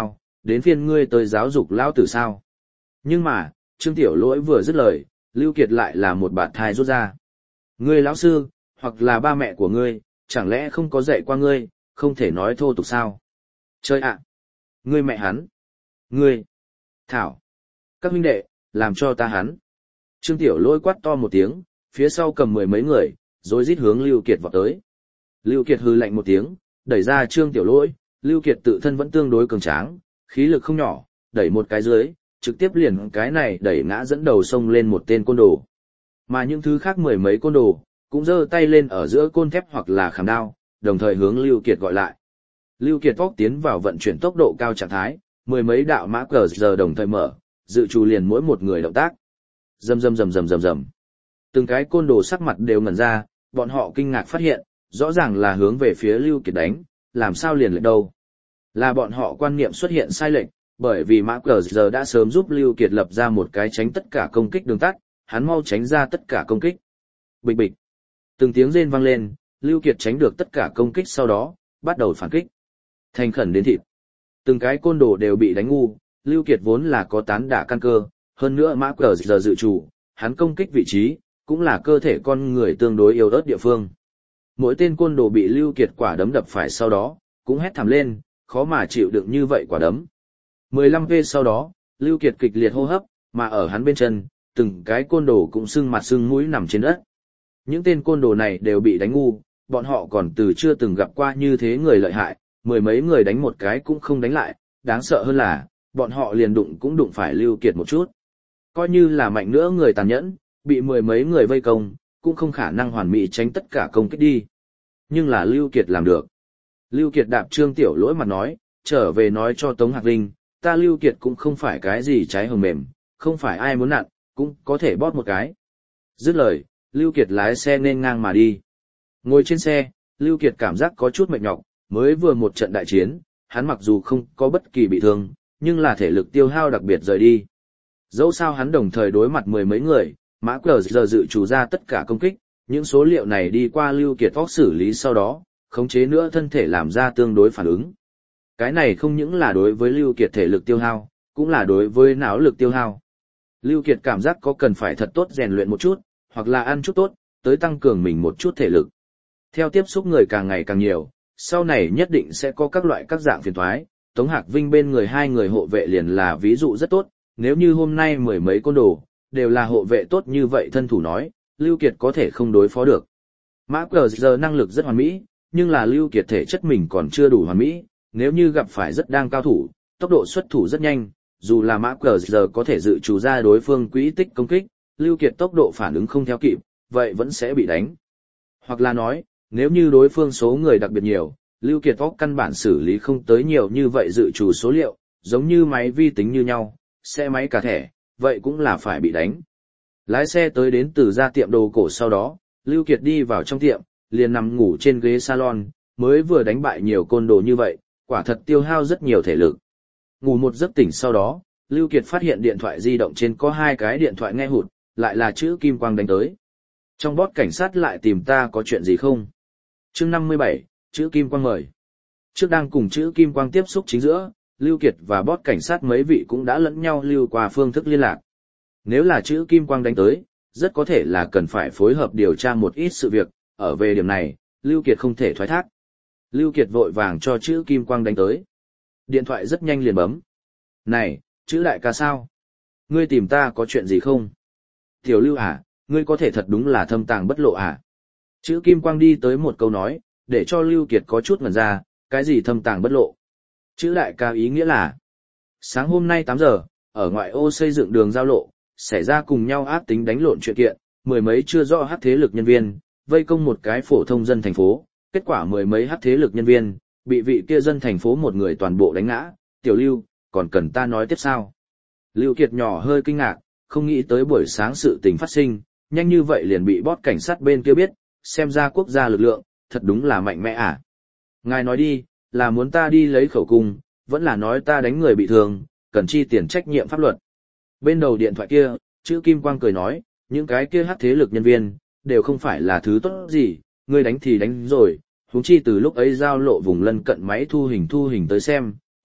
đến phiên ngươi tới giáo dục lão tử sao? Nhưng mà, Trương Tiểu Lỗi vừa dứt lời, Lưu Kiệt lại là một bạt thai rút ra. Ngươi lão sư, hoặc là ba mẹ của ngươi, chẳng lẽ không có dạy qua ngươi, không thể nói thô tục sao? Chơi ạ! Ngươi mẹ hắn! Ngươi! Thảo! Các huynh đệ, làm cho ta hắn! Trương Tiểu Lỗi quát to một tiếng, phía sau cầm mười mấy người, rồi rít hướng Lưu Kiệt vọt tới. Lưu Kiệt hừ lạnh một tiếng, đẩy ra Trương Tiểu Lỗi, Lưu Kiệt tự thân vẫn tương đối cường tráng, khí lực không nhỏ, đẩy một cái dưới, trực tiếp liền cái này đẩy ngã dẫn đầu xông lên một tên côn đồ. Mà những thứ khác mười mấy côn đồ, cũng giơ tay lên ở giữa côn thép hoặc là khảm đao, đồng thời hướng Lưu Kiệt gọi lại. Lưu Kiệt vóc tiến vào vận chuyển tốc độ cao trạng thái, mười mấy đạo mã cờ giờ đồng thời mở, dự trù liền mỗi một người động tác. Rầm rầm rầm rầm rầm rầm. Từng cái côn đồ sắc mặt đều ngẩn ra, bọn họ kinh ngạc phát hiện, rõ ràng là hướng về phía Lưu Kiệt đánh, làm sao liền lệch đâu. Là bọn họ quan niệm xuất hiện sai lệch, bởi vì mã cờ giờ đã sớm giúp Lưu Kiệt lập ra một cái tránh tất cả công kích đường tắt, hắn mau tránh ra tất cả công kích. Bịch bịch. Từng tiếng rên vang lên, Lưu Kiệt tránh được tất cả công kích sau đó, bắt đầu phản kích. Thành khẩn đến thịt. Từng cái côn đồ đều bị đánh ngu, Lưu Kiệt vốn là có tán đả căn cơ, hơn nữa mã cờ giờ dự chủ, hắn công kích vị trí, cũng là cơ thể con người tương đối yếu ớt địa phương. Mỗi tên côn đồ bị Lưu Kiệt quả đấm đập phải sau đó, cũng hét thảm lên, khó mà chịu đựng như vậy quả đấm. mười lăm giây sau đó, Lưu Kiệt kịch liệt hô hấp, mà ở hắn bên chân, từng cái côn đồ cũng sưng mặt sưng mũi nằm trên đất. Những tên côn đồ này đều bị đánh ngu, bọn họ còn từ chưa từng gặp qua như thế người lợi hại, mười mấy người đánh một cái cũng không đánh lại, đáng sợ hơn là, bọn họ liền đụng cũng đụng phải Lưu Kiệt một chút. Coi như là mạnh nữa người tàn nhẫn, bị mười mấy người vây công, cũng không khả năng hoàn mỹ tránh tất cả công kích đi. Nhưng là Lưu Kiệt làm được. Lưu Kiệt đạp Trương Tiểu Lỗi mặt nói, trở về nói cho Tống Hạc Linh, ta Lưu Kiệt cũng không phải cái gì trái hồng mềm, không phải ai muốn nặn, cũng có thể bóp một cái. Dứt lời, Lưu Kiệt lái xe nên ngang mà đi. Ngồi trên xe, Lưu Kiệt cảm giác có chút mệt nhọc, mới vừa một trận đại chiến, hắn mặc dù không có bất kỳ bị thương, nhưng là thể lực tiêu hao đặc biệt rời đi. Dẫu sao hắn đồng thời đối mặt mười mấy người, mã cờ giờ dự chủ ra tất cả công kích, những số liệu này đi qua Lưu Kiệt óc xử lý sau đó, khống chế nữa thân thể làm ra tương đối phản ứng. Cái này không những là đối với Lưu Kiệt thể lực tiêu hao, cũng là đối với não lực tiêu hao. Lưu Kiệt cảm giác có cần phải thật tốt rèn luyện một chút, hoặc là ăn chút tốt, tới tăng cường mình một chút thể lực. Theo tiếp xúc người càng ngày càng nhiều, sau này nhất định sẽ có các loại các dạng phiền toái, Tống Hạc Vinh bên người hai người hộ vệ liền là ví dụ rất tốt, nếu như hôm nay mười mấy côn đồ, đều là hộ vệ tốt như vậy thân thủ nói, Lưu Kiệt có thể không đối phó được. Mã cờ giờ năng lực rất hoàn mỹ, nhưng là Lưu Kiệt thể chất mình còn chưa đủ hoàn mỹ, nếu như gặp phải rất đang cao thủ, tốc độ xuất thủ rất nhanh, dù là mã cờ giờ có thể dự trù ra đối phương quỹ tích công kích, Lưu Kiệt tốc độ phản ứng không theo kịp, vậy vẫn sẽ bị đánh. Hoặc là nói, nếu như đối phương số người đặc biệt nhiều, Lưu Kiệt vóc căn bản xử lý không tới nhiều như vậy dự trù số liệu, giống như máy vi tính như nhau, xe máy cả thẻ, vậy cũng là phải bị đánh. Lái xe tới đến từ ra tiệm đồ cổ sau đó, Lưu Kiệt đi vào trong tiệm, liền nằm ngủ trên ghế salon, mới vừa đánh bại nhiều côn đồ như vậy, quả thật tiêu hao rất nhiều thể lực. Ngủ một giấc tỉnh sau đó, Lưu Kiệt phát hiện điện thoại di động trên có hai cái điện thoại nghe hụt, lại là chữ Kim Quang đánh tới. Trong bót cảnh sát lại tìm ta có chuyện gì không? Chương năm mươi bảy, chữ Kim Quang mời. Trước đang cùng chữ Kim Quang tiếp xúc chính giữa, Lưu Kiệt và bót cảnh sát mấy vị cũng đã lẫn nhau lưu qua phương thức liên lạc. Nếu là chữ Kim Quang đánh tới, rất có thể là cần phải phối hợp điều tra một ít sự việc, ở về điểm này, Lưu Kiệt không thể thoái thác. Lưu Kiệt vội vàng cho chữ Kim Quang đánh tới. Điện thoại rất nhanh liền bấm. Này, chữ đại ca sao? Ngươi tìm ta có chuyện gì không? Tiểu Lưu à, ngươi có thể thật đúng là thâm tàng bất lộ à? Chữ Kim Quang đi tới một câu nói, để cho Lưu Kiệt có chút ngẩn ra, cái gì thâm tàng bất lộ? Chữ đại ca ý nghĩa là, sáng hôm nay tám giờ, ở ngoại ô xây dựng đường giao lộ, xảy ra cùng nhau ác tính đánh lộn chuyện kiện, mười mấy chưa rõ hắc thế lực nhân viên, vây công một cái phổ thông dân thành phố, kết quả mười mấy hắc thế lực nhân viên, bị vị kia dân thành phố một người toàn bộ đánh ngã, Tiểu Lưu, còn cần ta nói tiếp sao? Lưu Kiệt nhỏ hơi kinh ngạc, không nghĩ tới buổi sáng sự tình phát sinh, nhanh như vậy liền bị bót cảnh sát bên kia biết, xem ra quốc gia lực lượng, thật đúng là mạnh mẽ à. Ngài nói đi, là muốn ta đi lấy khẩu cung, vẫn là nói ta đánh người bị thương, cần chi tiền trách nhiệm pháp luật. Bên đầu điện thoại kia, chữ Kim Quang cười nói, những cái kia hắc thế lực nhân viên, đều không phải là thứ tốt gì, ngươi đánh thì đánh rồi, huống chi từ lúc ấy giao lộ vùng lân cận máy thu hình thu hình tới xem,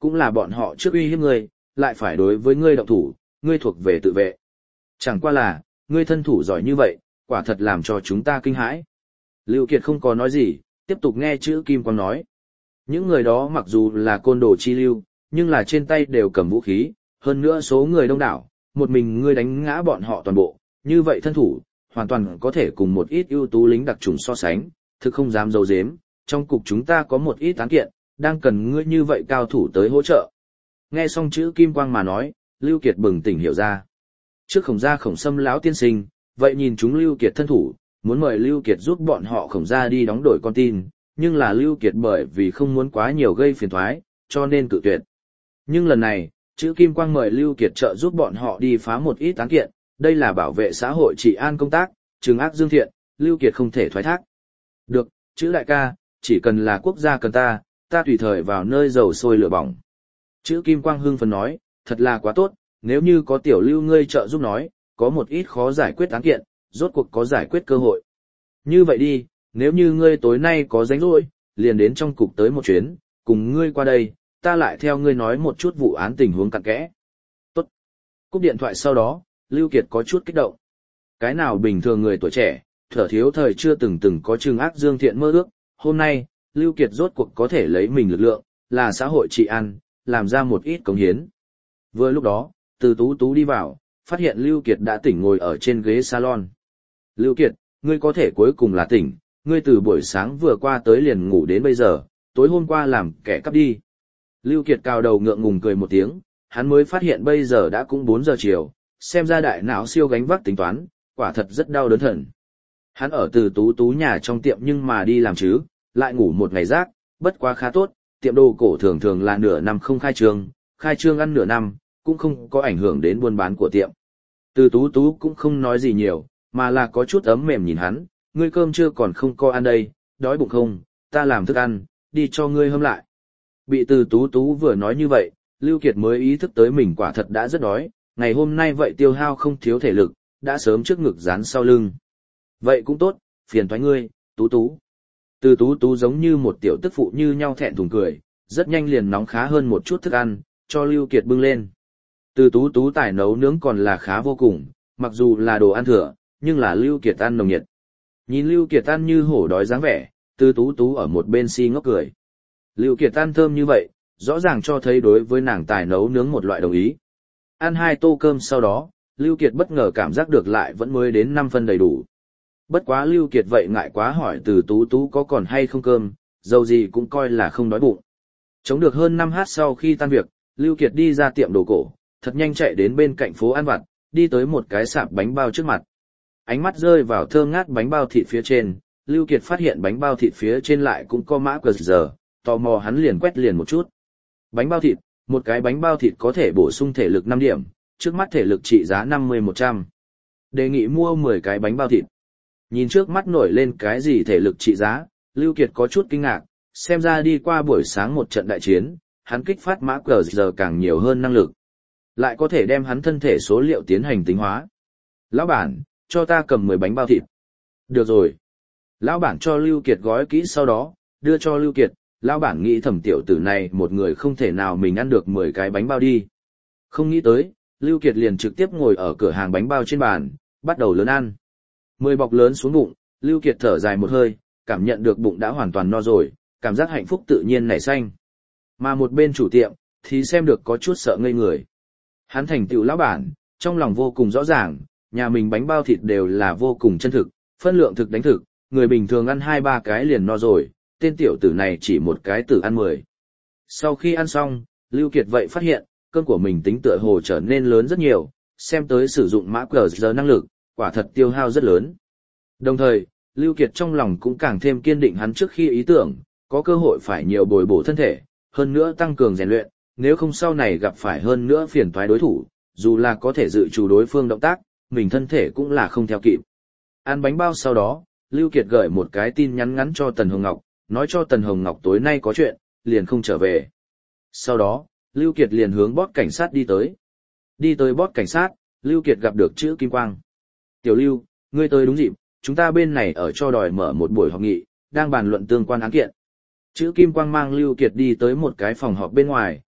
cũng là bọn họ trước uy hiếp ngươi, lại phải đối với ngươi động thủ, ngươi thuộc về tự vệ. Chẳng qua là, ngươi thân thủ giỏi như vậy, quả thật làm cho chúng ta kinh hãi. Lưu Kiệt không có nói gì, tiếp tục nghe chữ Kim Quang nói. Những người đó mặc dù là côn đồ chi lưu, nhưng là trên tay đều cầm vũ khí, hơn nữa số người đông đảo, một mình ngươi đánh ngã bọn họ toàn bộ, như vậy thân thủ, hoàn toàn có thể cùng một ít ưu tú lính đặc trùng so sánh, thực không dám giấu giếm, trong cục chúng ta có một ít án kiện, đang cần ngươi như vậy cao thủ tới hỗ trợ. Nghe xong chữ Kim Quang mà nói, Lưu Kiệt bừng tỉnh hiểu ra. Trước Khổng gia Khổng Sâm lão tiên sinh, vậy nhìn chúng Lưu Kiệt thân thủ, muốn mời Lưu Kiệt giúp bọn họ Khổng gia đi đóng đổi con tin, nhưng là Lưu Kiệt bởi vì không muốn quá nhiều gây phiền toái, cho nên cự tuyệt. Nhưng lần này, chữ Kim Quang mời Lưu Kiệt trợ giúp bọn họ đi phá một ít án kiện, đây là bảo vệ xã hội trị an công tác, trừng ác dương thiện, Lưu Kiệt không thể thoái thác. Được, chữ đại ca, chỉ cần là quốc gia cần ta, ta tùy thời vào nơi dầu sôi lửa bỏng. Chữ Kim Quang hưng phấn nói, thật là quá tốt, nếu như có tiểu Lưu ngươi trợ giúp nói, có một ít khó giải quyết án kiện, rốt cuộc có giải quyết cơ hội. Như vậy đi, nếu như ngươi tối nay có rảnh rỗi, liền đến trong cục tới một chuyến, cùng ngươi qua đây, ta lại theo ngươi nói một chút vụ án tình huống cặn kẽ. Tốt. Cúp điện thoại sau đó, Lưu Kiệt có chút kích động. Cái nào bình thường người tuổi trẻ, thở thiếu thời chưa từng từng có trừng ác dương thiện mơ ước, hôm nay, Lưu Kiệt rốt cuộc có thể lấy mình lực lượng, là xã hội trị an, làm ra một ít cống hiến. Vừa lúc đó, Từ Tú Tú đi vào, phát hiện Lưu Kiệt đã tỉnh ngồi ở trên ghế salon. Lưu Kiệt, ngươi có thể cuối cùng là tỉnh, ngươi từ buổi sáng vừa qua tới liền ngủ đến bây giờ, tối hôm qua làm kẻ cắp đi. Lưu Kiệt cào đầu ngượng ngùng cười một tiếng, hắn mới phát hiện bây giờ đã cũng bốn giờ chiều, xem ra đại não siêu gánh vác tính toán, quả thật rất đau đớn thần. Hắn ở Từ Tú Tú nhà trong tiệm nhưng mà đi làm chứ, lại ngủ một ngày rác, bất quá khá tốt, tiệm đồ cổ thường thường là nửa năm không khai trương, khai trương ăn nửa năm, cũng không có ảnh hưởng đến buôn bán của tiệm. Từ Tú Tú cũng không nói gì nhiều, mà là có chút ấm mềm nhìn hắn, ngươi cơm chưa còn không có ăn đây, đói bụng không, ta làm thức ăn, đi cho ngươi hâm lại. Bị Từ Tú Tú vừa nói như vậy, Lưu Kiệt mới ý thức tới mình quả thật đã rất đói, ngày hôm nay vậy tiêu hao không thiếu thể lực, đã sớm trước ngực dán sau lưng. Vậy cũng tốt, phiền toái ngươi, Tú Tú. Từ Tú Tú giống như một tiểu tức phụ như nhau thẹn thùng cười, rất nhanh liền nóng khá hơn một chút thức ăn, cho Lưu Kiệt bưng lên. Từ Tú Tú tài nấu nướng còn là khá vô cùng, mặc dù là đồ ăn thừa, nhưng là Lưu Kiệt ăn nồng nhiệt. Nhìn Lưu Kiệt ăn như hổ đói dáng vẻ, Từ Tú Tú ở một bên si ngốc cười. Lưu Kiệt ăn thơm như vậy, rõ ràng cho thấy đối với nàng tài nấu nướng một loại đồng ý. Ăn hai tô cơm sau đó, Lưu Kiệt bất ngờ cảm giác được lại vẫn mới đến năm phân đầy đủ. Bất quá Lưu Kiệt vậy ngại quá hỏi Từ Tú Tú có còn hay không cơm, dầu gì cũng coi là không đói bụng. Chống được hơn năm h sau khi tan việc, Lưu Kiệt đi ra tiệm đồ cổ, thật nhanh chạy đến bên cạnh phố ăn vặt, đi tới một cái sạp bánh bao trước mặt. Ánh mắt rơi vào thơm ngát bánh bao thịt phía trên, Lưu Kiệt phát hiện bánh bao thịt phía trên lại cũng có mã quy rờ, tò mò hắn liền quét liền một chút. Bánh bao thịt, một cái bánh bao thịt có thể bổ sung thể lực năm điểm, trước mắt thể lực trị giá năm mươi một trăm. Đề nghị mua mười cái bánh bao thịt. Nhìn trước mắt nổi lên cái gì thể lực trị giá, Lưu Kiệt có chút kinh ngạc, xem ra đi qua buổi sáng một trận đại chiến, hắn kích phát mã cờ giờ càng nhiều hơn năng lực. Lại có thể đem hắn thân thể số liệu tiến hành tính hóa. Lão bản, cho ta cầm mười bánh bao thịt. Được rồi. Lão bản cho Lưu Kiệt gói kỹ sau đó, đưa cho Lưu Kiệt, lão bản nghĩ thẩm tiểu tử này một người không thể nào mình ăn được mười cái bánh bao đi. Không nghĩ tới, Lưu Kiệt liền trực tiếp ngồi ở cửa hàng bánh bao trên bàn, bắt đầu lớn ăn. Mười bọc lớn xuống bụng, Lưu Kiệt thở dài một hơi, cảm nhận được bụng đã hoàn toàn no rồi, cảm giác hạnh phúc tự nhiên nảy sinh. Mà một bên chủ tiệm, thì xem được có chút sợ ngây người. Hắn thành tựu lão bản, trong lòng vô cùng rõ ràng, nhà mình bánh bao thịt đều là vô cùng chân thực, phân lượng thực đánh thực, người bình thường ăn hai ba cái liền no rồi, tên tiểu tử này chỉ một cái tử ăn mười. Sau khi ăn xong, Lưu Kiệt vậy phát hiện, cơm của mình tính tựa hồ trở nên lớn rất nhiều, xem tới sử dụng mã quy rờ năng lực, quả thật tiêu hao rất lớn. Đồng thời, Lưu Kiệt trong lòng cũng càng thêm kiên định hắn trước khi ý tưởng, có cơ hội phải nhiều bồi bổ thân thể, hơn nữa tăng cường rèn luyện, nếu không sau này gặp phải hơn nữa phiền toái đối thủ, dù là có thể dự trù đối phương động tác, mình thân thể cũng là không theo kịp. Ăn bánh bao sau đó, Lưu Kiệt gửi một cái tin nhắn ngắn cho Tần Hồng Ngọc, nói cho Tần Hồng Ngọc tối nay có chuyện, liền không trở về. Sau đó, Lưu Kiệt liền hướng bót cảnh sát đi tới. Đi tới bót cảnh sát, Lưu Kiệt gặp được chữ Kim Quang. Tiểu Lưu, ngươi tới đúng dịp, chúng ta bên này ở cho đòi mở một buổi họp nghị, đang bàn luận tương quan án kiện. Chữ Kim Quang mang Lưu Kiệt đi tới một cái phòng họp bên ngoài,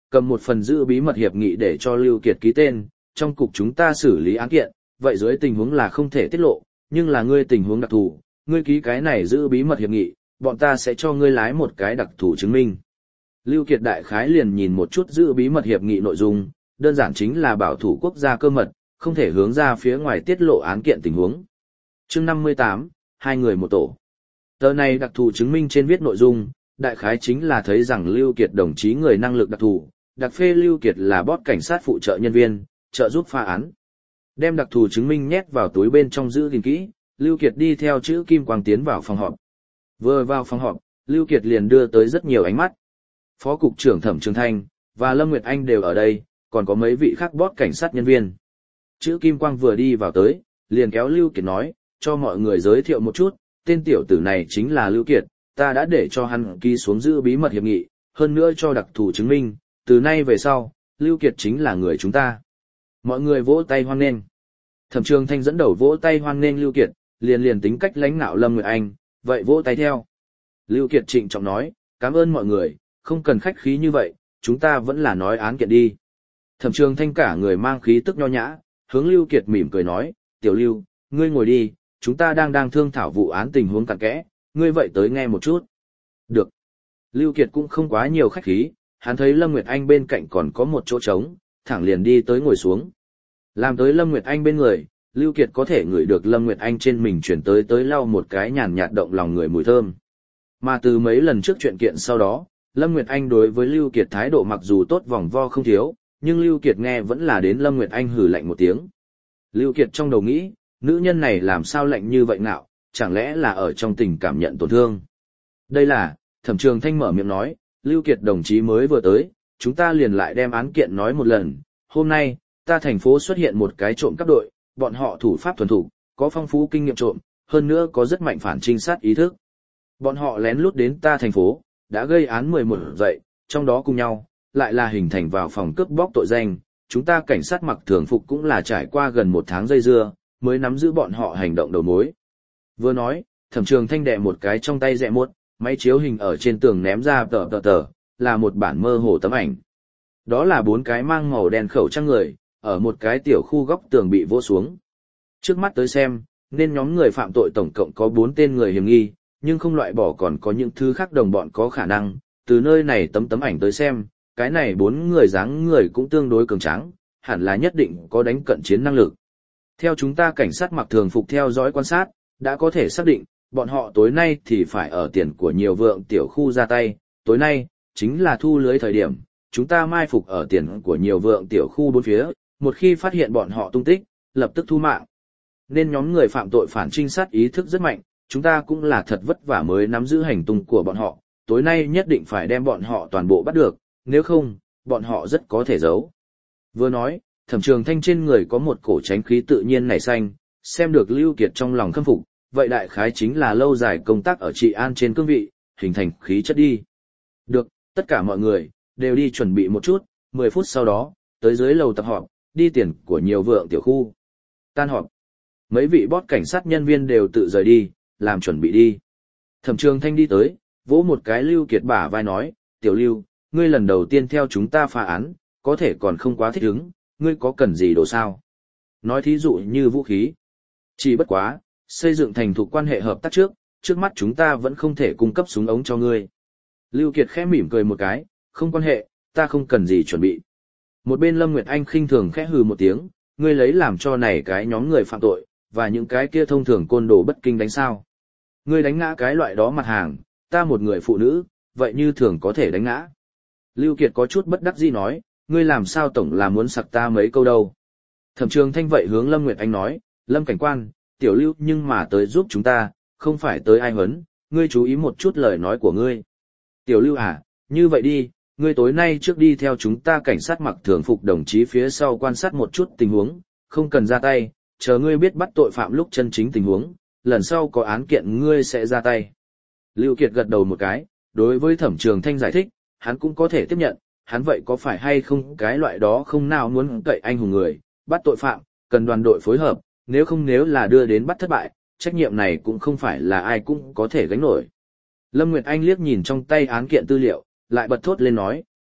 cầm một phần giữ bí mật hiệp nghị để cho Lưu Kiệt ký tên, trong cục chúng ta xử lý án kiện, vậy dưới tình huống là không thể tiết lộ, nhưng là ngươi tình huống đặc thù, ngươi ký cái này giữ bí mật hiệp nghị, bọn ta sẽ cho ngươi lái một cái đặc thù chứng minh. Lưu Kiệt đại khái liền nhìn một chút giữ bí mật hiệp nghị nội dung, đơn giản chính là bảo thủ quốc gia cơ mật, không thể hướng ra phía ngoài tiết lộ án kiện tình huống. Chương năm mươi tám, hai người một tổ. Tờ này đặc thù chứng minh trên viết nội dung, đại khái chính là thấy rằng Lưu Kiệt đồng chí người năng lực đặc thù, đặc phê Lưu Kiệt là boss cảnh sát phụ trợ nhân viên, trợ giúp phá án. Đem đặc thù chứng minh nhét vào túi bên trong giữ gìn kỹ, Lưu Kiệt đi theo chữ kim quang tiến vào phòng họp. Vừa vào phòng họp, Lưu Kiệt liền đưa tới rất nhiều ánh mắt. Phó cục trưởng Thẩm Trường Thanh và Lâm Nguyệt Anh đều ở đây, còn có mấy vị khác boss cảnh sát nhân viên. Chữ kim quang vừa đi vào tới, liền kéo Lưu Kiệt nói, cho mọi người giới thiệu một chút, tên tiểu tử này chính là Lưu Kiệt, ta đã để cho hắn ký xuống giữ bí mật hiệp nghị, hơn nữa cho đặc thù chứng minh, từ nay về sau, Lưu Kiệt chính là người chúng ta. Mọi người vỗ tay hoan nghênh. Thẩm Trường Thanh dẫn đầu vỗ tay hoan nghênh Lưu Kiệt, liền liền tính cách lãnh nạo Lâm Nguyệt Anh, vậy vỗ tay theo. Lưu Kiệt trịnh trọng nói, cảm ơn mọi người, không cần khách khí như vậy, chúng ta vẫn là nói án kiện đi. Thẩm Trường Thanh cả người mang khí tức nho nhã, hướng Lưu Kiệt mỉm cười nói, tiểu Lưu, ngươi ngồi đi, chúng ta đang đang thương thảo vụ án tình huống cặn kẽ, ngươi vậy tới nghe một chút. Được. Lưu Kiệt cũng không quá nhiều khách khí, hắn thấy Lâm Nguyệt Anh bên cạnh còn có một chỗ trống, thẳng liền đi tới ngồi xuống. Làm tới Lâm Nguyệt Anh bên người, Lưu Kiệt có thể ngửi được Lâm Nguyệt Anh trên mình chuyển tới tới lau một cái nhàn nhạt động lòng người mùi thơm. Mà từ mấy lần trước chuyện kiện sau đó, Lâm Nguyệt Anh đối với Lưu Kiệt thái độ mặc dù tốt vòng vo không thiếu, nhưng Lưu Kiệt nghe vẫn là đến Lâm Nguyệt Anh hừ lạnh một tiếng. Lưu Kiệt trong đầu nghĩ, nữ nhân này làm sao lạnh như vậy nào, chẳng lẽ là ở trong tình cảm nhận tổn thương. Đây là, Thẩm Trường Thanh mở miệng nói, Lưu Kiệt đồng chí mới vừa tới, chúng ta liền lại đem án kiện nói một lần, hôm nay, ta thành phố xuất hiện một cái trộm cắp đội, bọn họ thủ pháp thuần thủ, có phong phú kinh nghiệm trộm, hơn nữa có rất mạnh phản trinh sát ý thức. Bọn họ lén lút đến ta thành phố, đã gây án mười một dậy, trong đó cùng nhau, lại là hình thành vào phòng cướp bóc tội danh, chúng ta cảnh sát mặc thường phục cũng là trải qua gần một tháng dây dưa, mới nắm giữ bọn họ hành động đầu mối. Vừa nói, Thẩm Trường Thanh đè một cái trong tay rẽ muốt, máy chiếu hình ở trên tường ném ra tờ tờ tờ, là một bản mơ hồ tấm ảnh. Đó là bốn cái mang màu đen khẩu trang người, ở một cái tiểu khu góc tường bị vỗ xuống. Trước mắt tới xem, nên nhóm người phạm tội tổng cộng có bốn tên người hiểm nghi, nhưng không loại bỏ còn có những thứ khác đồng bọn có khả năng, từ nơi này tấm tấm ảnh tới xem, cái này bốn người dáng người cũng tương đối cường tráng, hẳn là nhất định có đánh cận chiến năng lực. Theo chúng ta cảnh sát mặc thường phục theo dõi quan sát, đã có thể xác định, bọn họ tối nay thì phải ở tiền của nhiều vượng tiểu khu ra tay, tối nay, chính là thu lưới thời điểm, chúng ta mai phục ở tiền của nhiều vượng tiểu khu bốn phía, một khi phát hiện bọn họ tung tích, lập tức thu mạng. Nên nhóm người phạm tội phản trinh sát ý thức rất mạnh, chúng ta cũng là thật vất vả mới nắm giữ hành tung của bọn họ, tối nay nhất định phải đem bọn họ toàn bộ bắt được, nếu không, bọn họ rất có thể giấu. Vừa nói, Thẩm Trường Thanh trên người có một cổ tránh khí tự nhiên nảy xanh, xem được Lưu Kiệt trong lòng khâm phục, vậy đại khái chính là lâu dài công tác ở trị an trên cương vị, hình thành khí chất đi. Được, tất cả mọi người, đều đi chuẩn bị một chút, mười phút sau đó, tới dưới lầu tập họp, đi tiền của nhiều vượng tiểu khu. Tan họp. Mấy vị boss cảnh sát nhân viên đều tự rời đi, làm chuẩn bị đi. Thẩm Trường Thanh đi tới, vỗ một cái Lưu Kiệt bả vai nói, tiểu Lưu, ngươi lần đầu tiên theo chúng ta phá án, có thể còn không quá thích ứng, ngươi có cần gì đồ sao? Nói thí dụ như vũ khí. Chỉ bất quá, xây dựng thành thục quan hệ hợp tác trước, trước mắt chúng ta vẫn không thể cung cấp súng ống cho ngươi. Lưu Kiệt khẽ mỉm cười một cái, không quan hệ, ta không cần gì chuẩn bị. Một bên Lâm Nguyệt Anh khinh thường khẽ hừ một tiếng, ngươi lấy làm cho này cái nhóm người phạm tội, và những cái kia thông thường côn đồ bất kinh đánh sao. Ngươi đánh ngã cái loại đó mặt hàng, ta một người phụ nữ, vậy như thường có thể đánh ngã. Lưu Kiệt có chút bất đắc dĩ nói, ngươi làm sao tổng là muốn sặc ta mấy câu đâu. Thẩm Trường Thanh vậy hướng Lâm Nguyệt Anh nói, Lâm cảnh quan, tiểu Lưu nhưng mà tới giúp chúng ta, không phải tới ai huấn, ngươi chú ý một chút lời nói của ngươi. Tiểu Lưu à, như vậy đi, ngươi tối nay trước đi theo chúng ta cảnh sát mặc thường phục đồng chí phía sau quan sát một chút tình huống, không cần ra tay, chờ ngươi biết bắt tội phạm lúc chân chính tình huống, lần sau có án kiện ngươi sẽ ra tay. Lưu Kiệt gật đầu một cái, đối với Thẩm Trường Thanh giải thích, hắn cũng có thể tiếp nhận, hắn vậy có phải hay không cái loại đó không nào muốn cậy anh hùng người, bắt tội phạm, cần đoàn đội phối hợp, nếu không nếu là đưa đến bắt thất bại, trách nhiệm này cũng không phải là ai cũng có thể gánh nổi. Lâm Nguyệt Anh liếc nhìn trong tay án kiện tư liệu, lại bật thốt lên nói, thiết,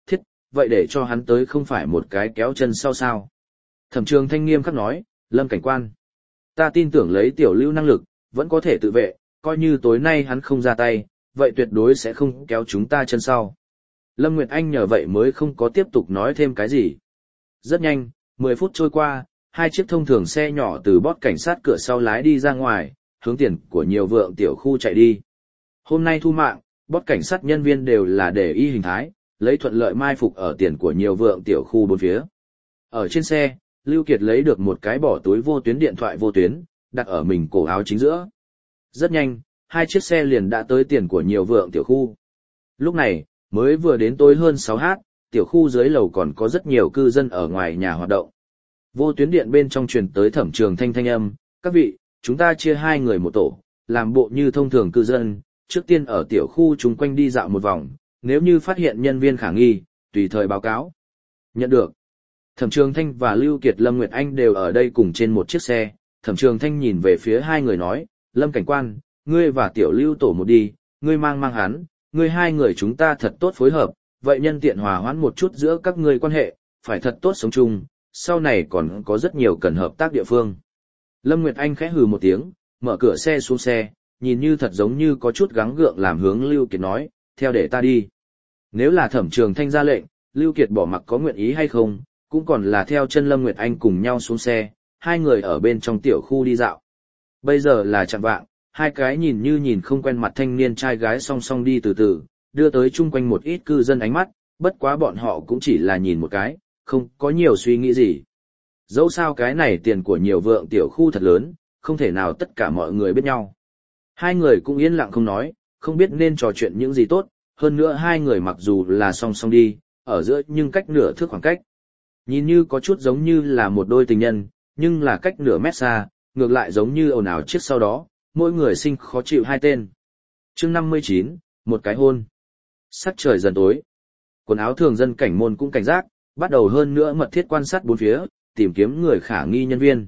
vậy để cho hắn tới không phải một cái kéo chân sau sao. Thẩm Trường Thanh nghiêm khắc nói, Lâm cảnh quan. Ta tin tưởng lấy tiểu lưu năng lực, vẫn có thể tự vệ, coi như tối nay hắn không ra tay, vậy tuyệt đối sẽ không kéo chúng ta chân sau. Lâm Nguyệt Anh nhờ vậy mới không có tiếp tục nói thêm cái gì. Rất nhanh, mười phút trôi qua, hai chiếc thông thường xe nhỏ từ bót cảnh sát cửa sau lái đi ra ngoài, hướng tiền của nhiều vượng tiểu khu chạy đi. Hôm nay thu mạng, bót cảnh sát nhân viên đều là để y hình thái, lấy thuận lợi mai phục ở tiền của nhiều vượng tiểu khu bốn phía. Ở trên xe, Lưu Kiệt lấy được một cái bỏ túi vô tuyến điện thoại vô tuyến, đặt ở mình cổ áo chính giữa. Rất nhanh, hai chiếc xe liền đã tới tiền của nhiều vượng tiểu khu. Lúc này, mới vừa đến tối hơn sáu h, tiểu khu dưới lầu còn có rất nhiều cư dân ở ngoài nhà hoạt động. Vô tuyến điện bên trong truyền tới Thẩm Trường Thanh thanh âm, các vị, chúng ta chia hai người một tổ, làm bộ như thông thường cư dân, trước tiên ở tiểu khu chung quanh đi dạo một vòng, nếu như phát hiện nhân viên khả nghi, tùy thời báo cáo. Nhận được. Thẩm Trường Thanh và Lưu Kiệt Lâm Nguyệt Anh đều ở đây cùng trên một chiếc xe, Thẩm Trường Thanh nhìn về phía hai người nói, Lâm cảnh quan, ngươi và tiểu Lưu tổ một đi, ngươi mang mang hắn, ngươi hai người chúng ta thật tốt phối hợp, vậy nhân tiện hòa hoãn một chút giữa các ngươi quan hệ, phải thật tốt sống chung, sau này còn có rất nhiều cần hợp tác địa phương. Lâm Nguyệt Anh khẽ hừ một tiếng, mở cửa xe xuống xe, nhìn như thật giống như có chút gắng gượng làm hướng Lưu Kiệt nói, theo để ta đi. Nếu là Thẩm Trường Thanh ra lệnh, Lưu Kiệt bỏ mặc có nguyện ý hay không, cũng còn là theo chân Lâm Nguyệt Anh cùng nhau xuống xe, hai người ở bên trong tiểu khu đi dạo. Bây giờ là chạng vạng, hai cái nhìn như nhìn không quen mặt thanh niên trai gái song song đi từ từ, đưa tới chung quanh một ít cư dân ánh mắt, bất quá bọn họ cũng chỉ là nhìn một cái, không có nhiều suy nghĩ gì. Dẫu sao cái này tiền của nhiều vượng tiểu khu thật lớn, không thể nào tất cả mọi người biết nhau. Hai người cũng yên lặng không nói, không biết nên trò chuyện những gì tốt, hơn nữa hai người mặc dù là song song đi, ở giữa nhưng cách nửa thước khoảng cách. Nhìn như có chút giống như là một đôi tình nhân, nhưng là cách nửa mét xa, ngược lại giống như ồn ào chiếc sau đó, mỗi người sinh khó chịu hai tên. Chương năm mươi chín, một cái hôn. Sắc trời dần tối. Quần áo thường dân cảnh môn cũng cảnh giác, bắt đầu hơn nữa mật thiết quan sát bốn phía, tìm kiếm người khả nghi nhân viên.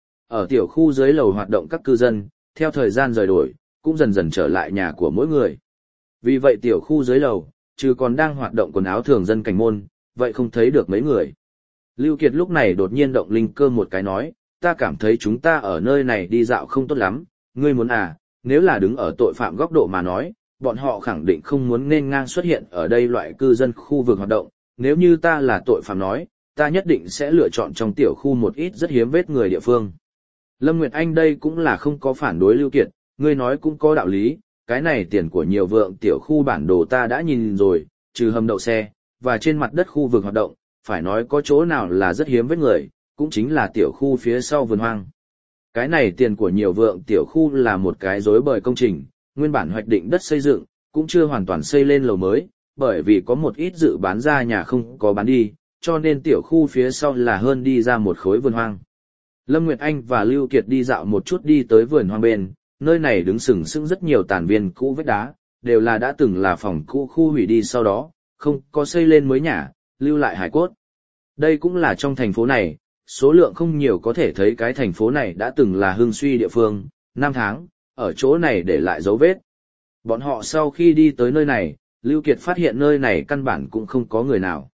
Ở tiểu khu dưới lầu hoạt động các cư dân, theo thời gian rời đổi, cũng dần dần trở lại nhà của mỗi người. Vì vậy tiểu khu dưới lầu, trừ còn đang hoạt động quần áo thường dân cảnh môn, vậy không thấy được mấy người. Lưu Kiệt lúc này đột nhiên động linh cơ một cái nói, ta cảm thấy chúng ta ở nơi này đi dạo không tốt lắm, ngươi muốn à, nếu là đứng ở tội phạm góc độ mà nói, bọn họ khẳng định không muốn nên ngang xuất hiện ở đây loại cư dân khu vực hoạt động, nếu như ta là tội phạm nói, ta nhất định sẽ lựa chọn trong tiểu khu một ít rất hiếm vết người địa phương. Lâm Nguyệt Anh đây cũng là không có phản đối Lưu Kiệt, ngươi nói cũng có đạo lý, cái này tiền của nhiều vượng tiểu khu bản đồ ta đã nhìn rồi, trừ hầm đậu xe, và trên mặt đất khu vực hoạt động, phải nói có chỗ nào là rất hiếm vết người, cũng chính là tiểu khu phía sau vườn hoang. Cái này tiền của nhiều vượng tiểu khu là một cái rối bời công trình, nguyên bản hoạch định đất xây dựng, cũng chưa hoàn toàn xây lên lầu mới, bởi vì có một ít dự bán ra nhà không có bán đi, cho nên tiểu khu phía sau là hơn đi ra một khối vườn hoang. Lâm Nguyệt Anh và Lưu Kiệt đi dạo một chút đi tới vườn hoang bên, nơi này đứng sừng sững rất nhiều tàn viên cũ vết đá, đều là đã từng là phòng cũ khu hủy đi sau đó, không có xây lên mới nhà, lưu lại hài cốt. Đây cũng là trong thành phố này, số lượng không nhiều có thể thấy cái thành phố này đã từng là hưng suy địa phương, năm tháng, ở chỗ này để lại dấu vết. Bọn họ sau khi đi tới nơi này, Lưu Kiệt phát hiện nơi này căn bản cũng không có người nào.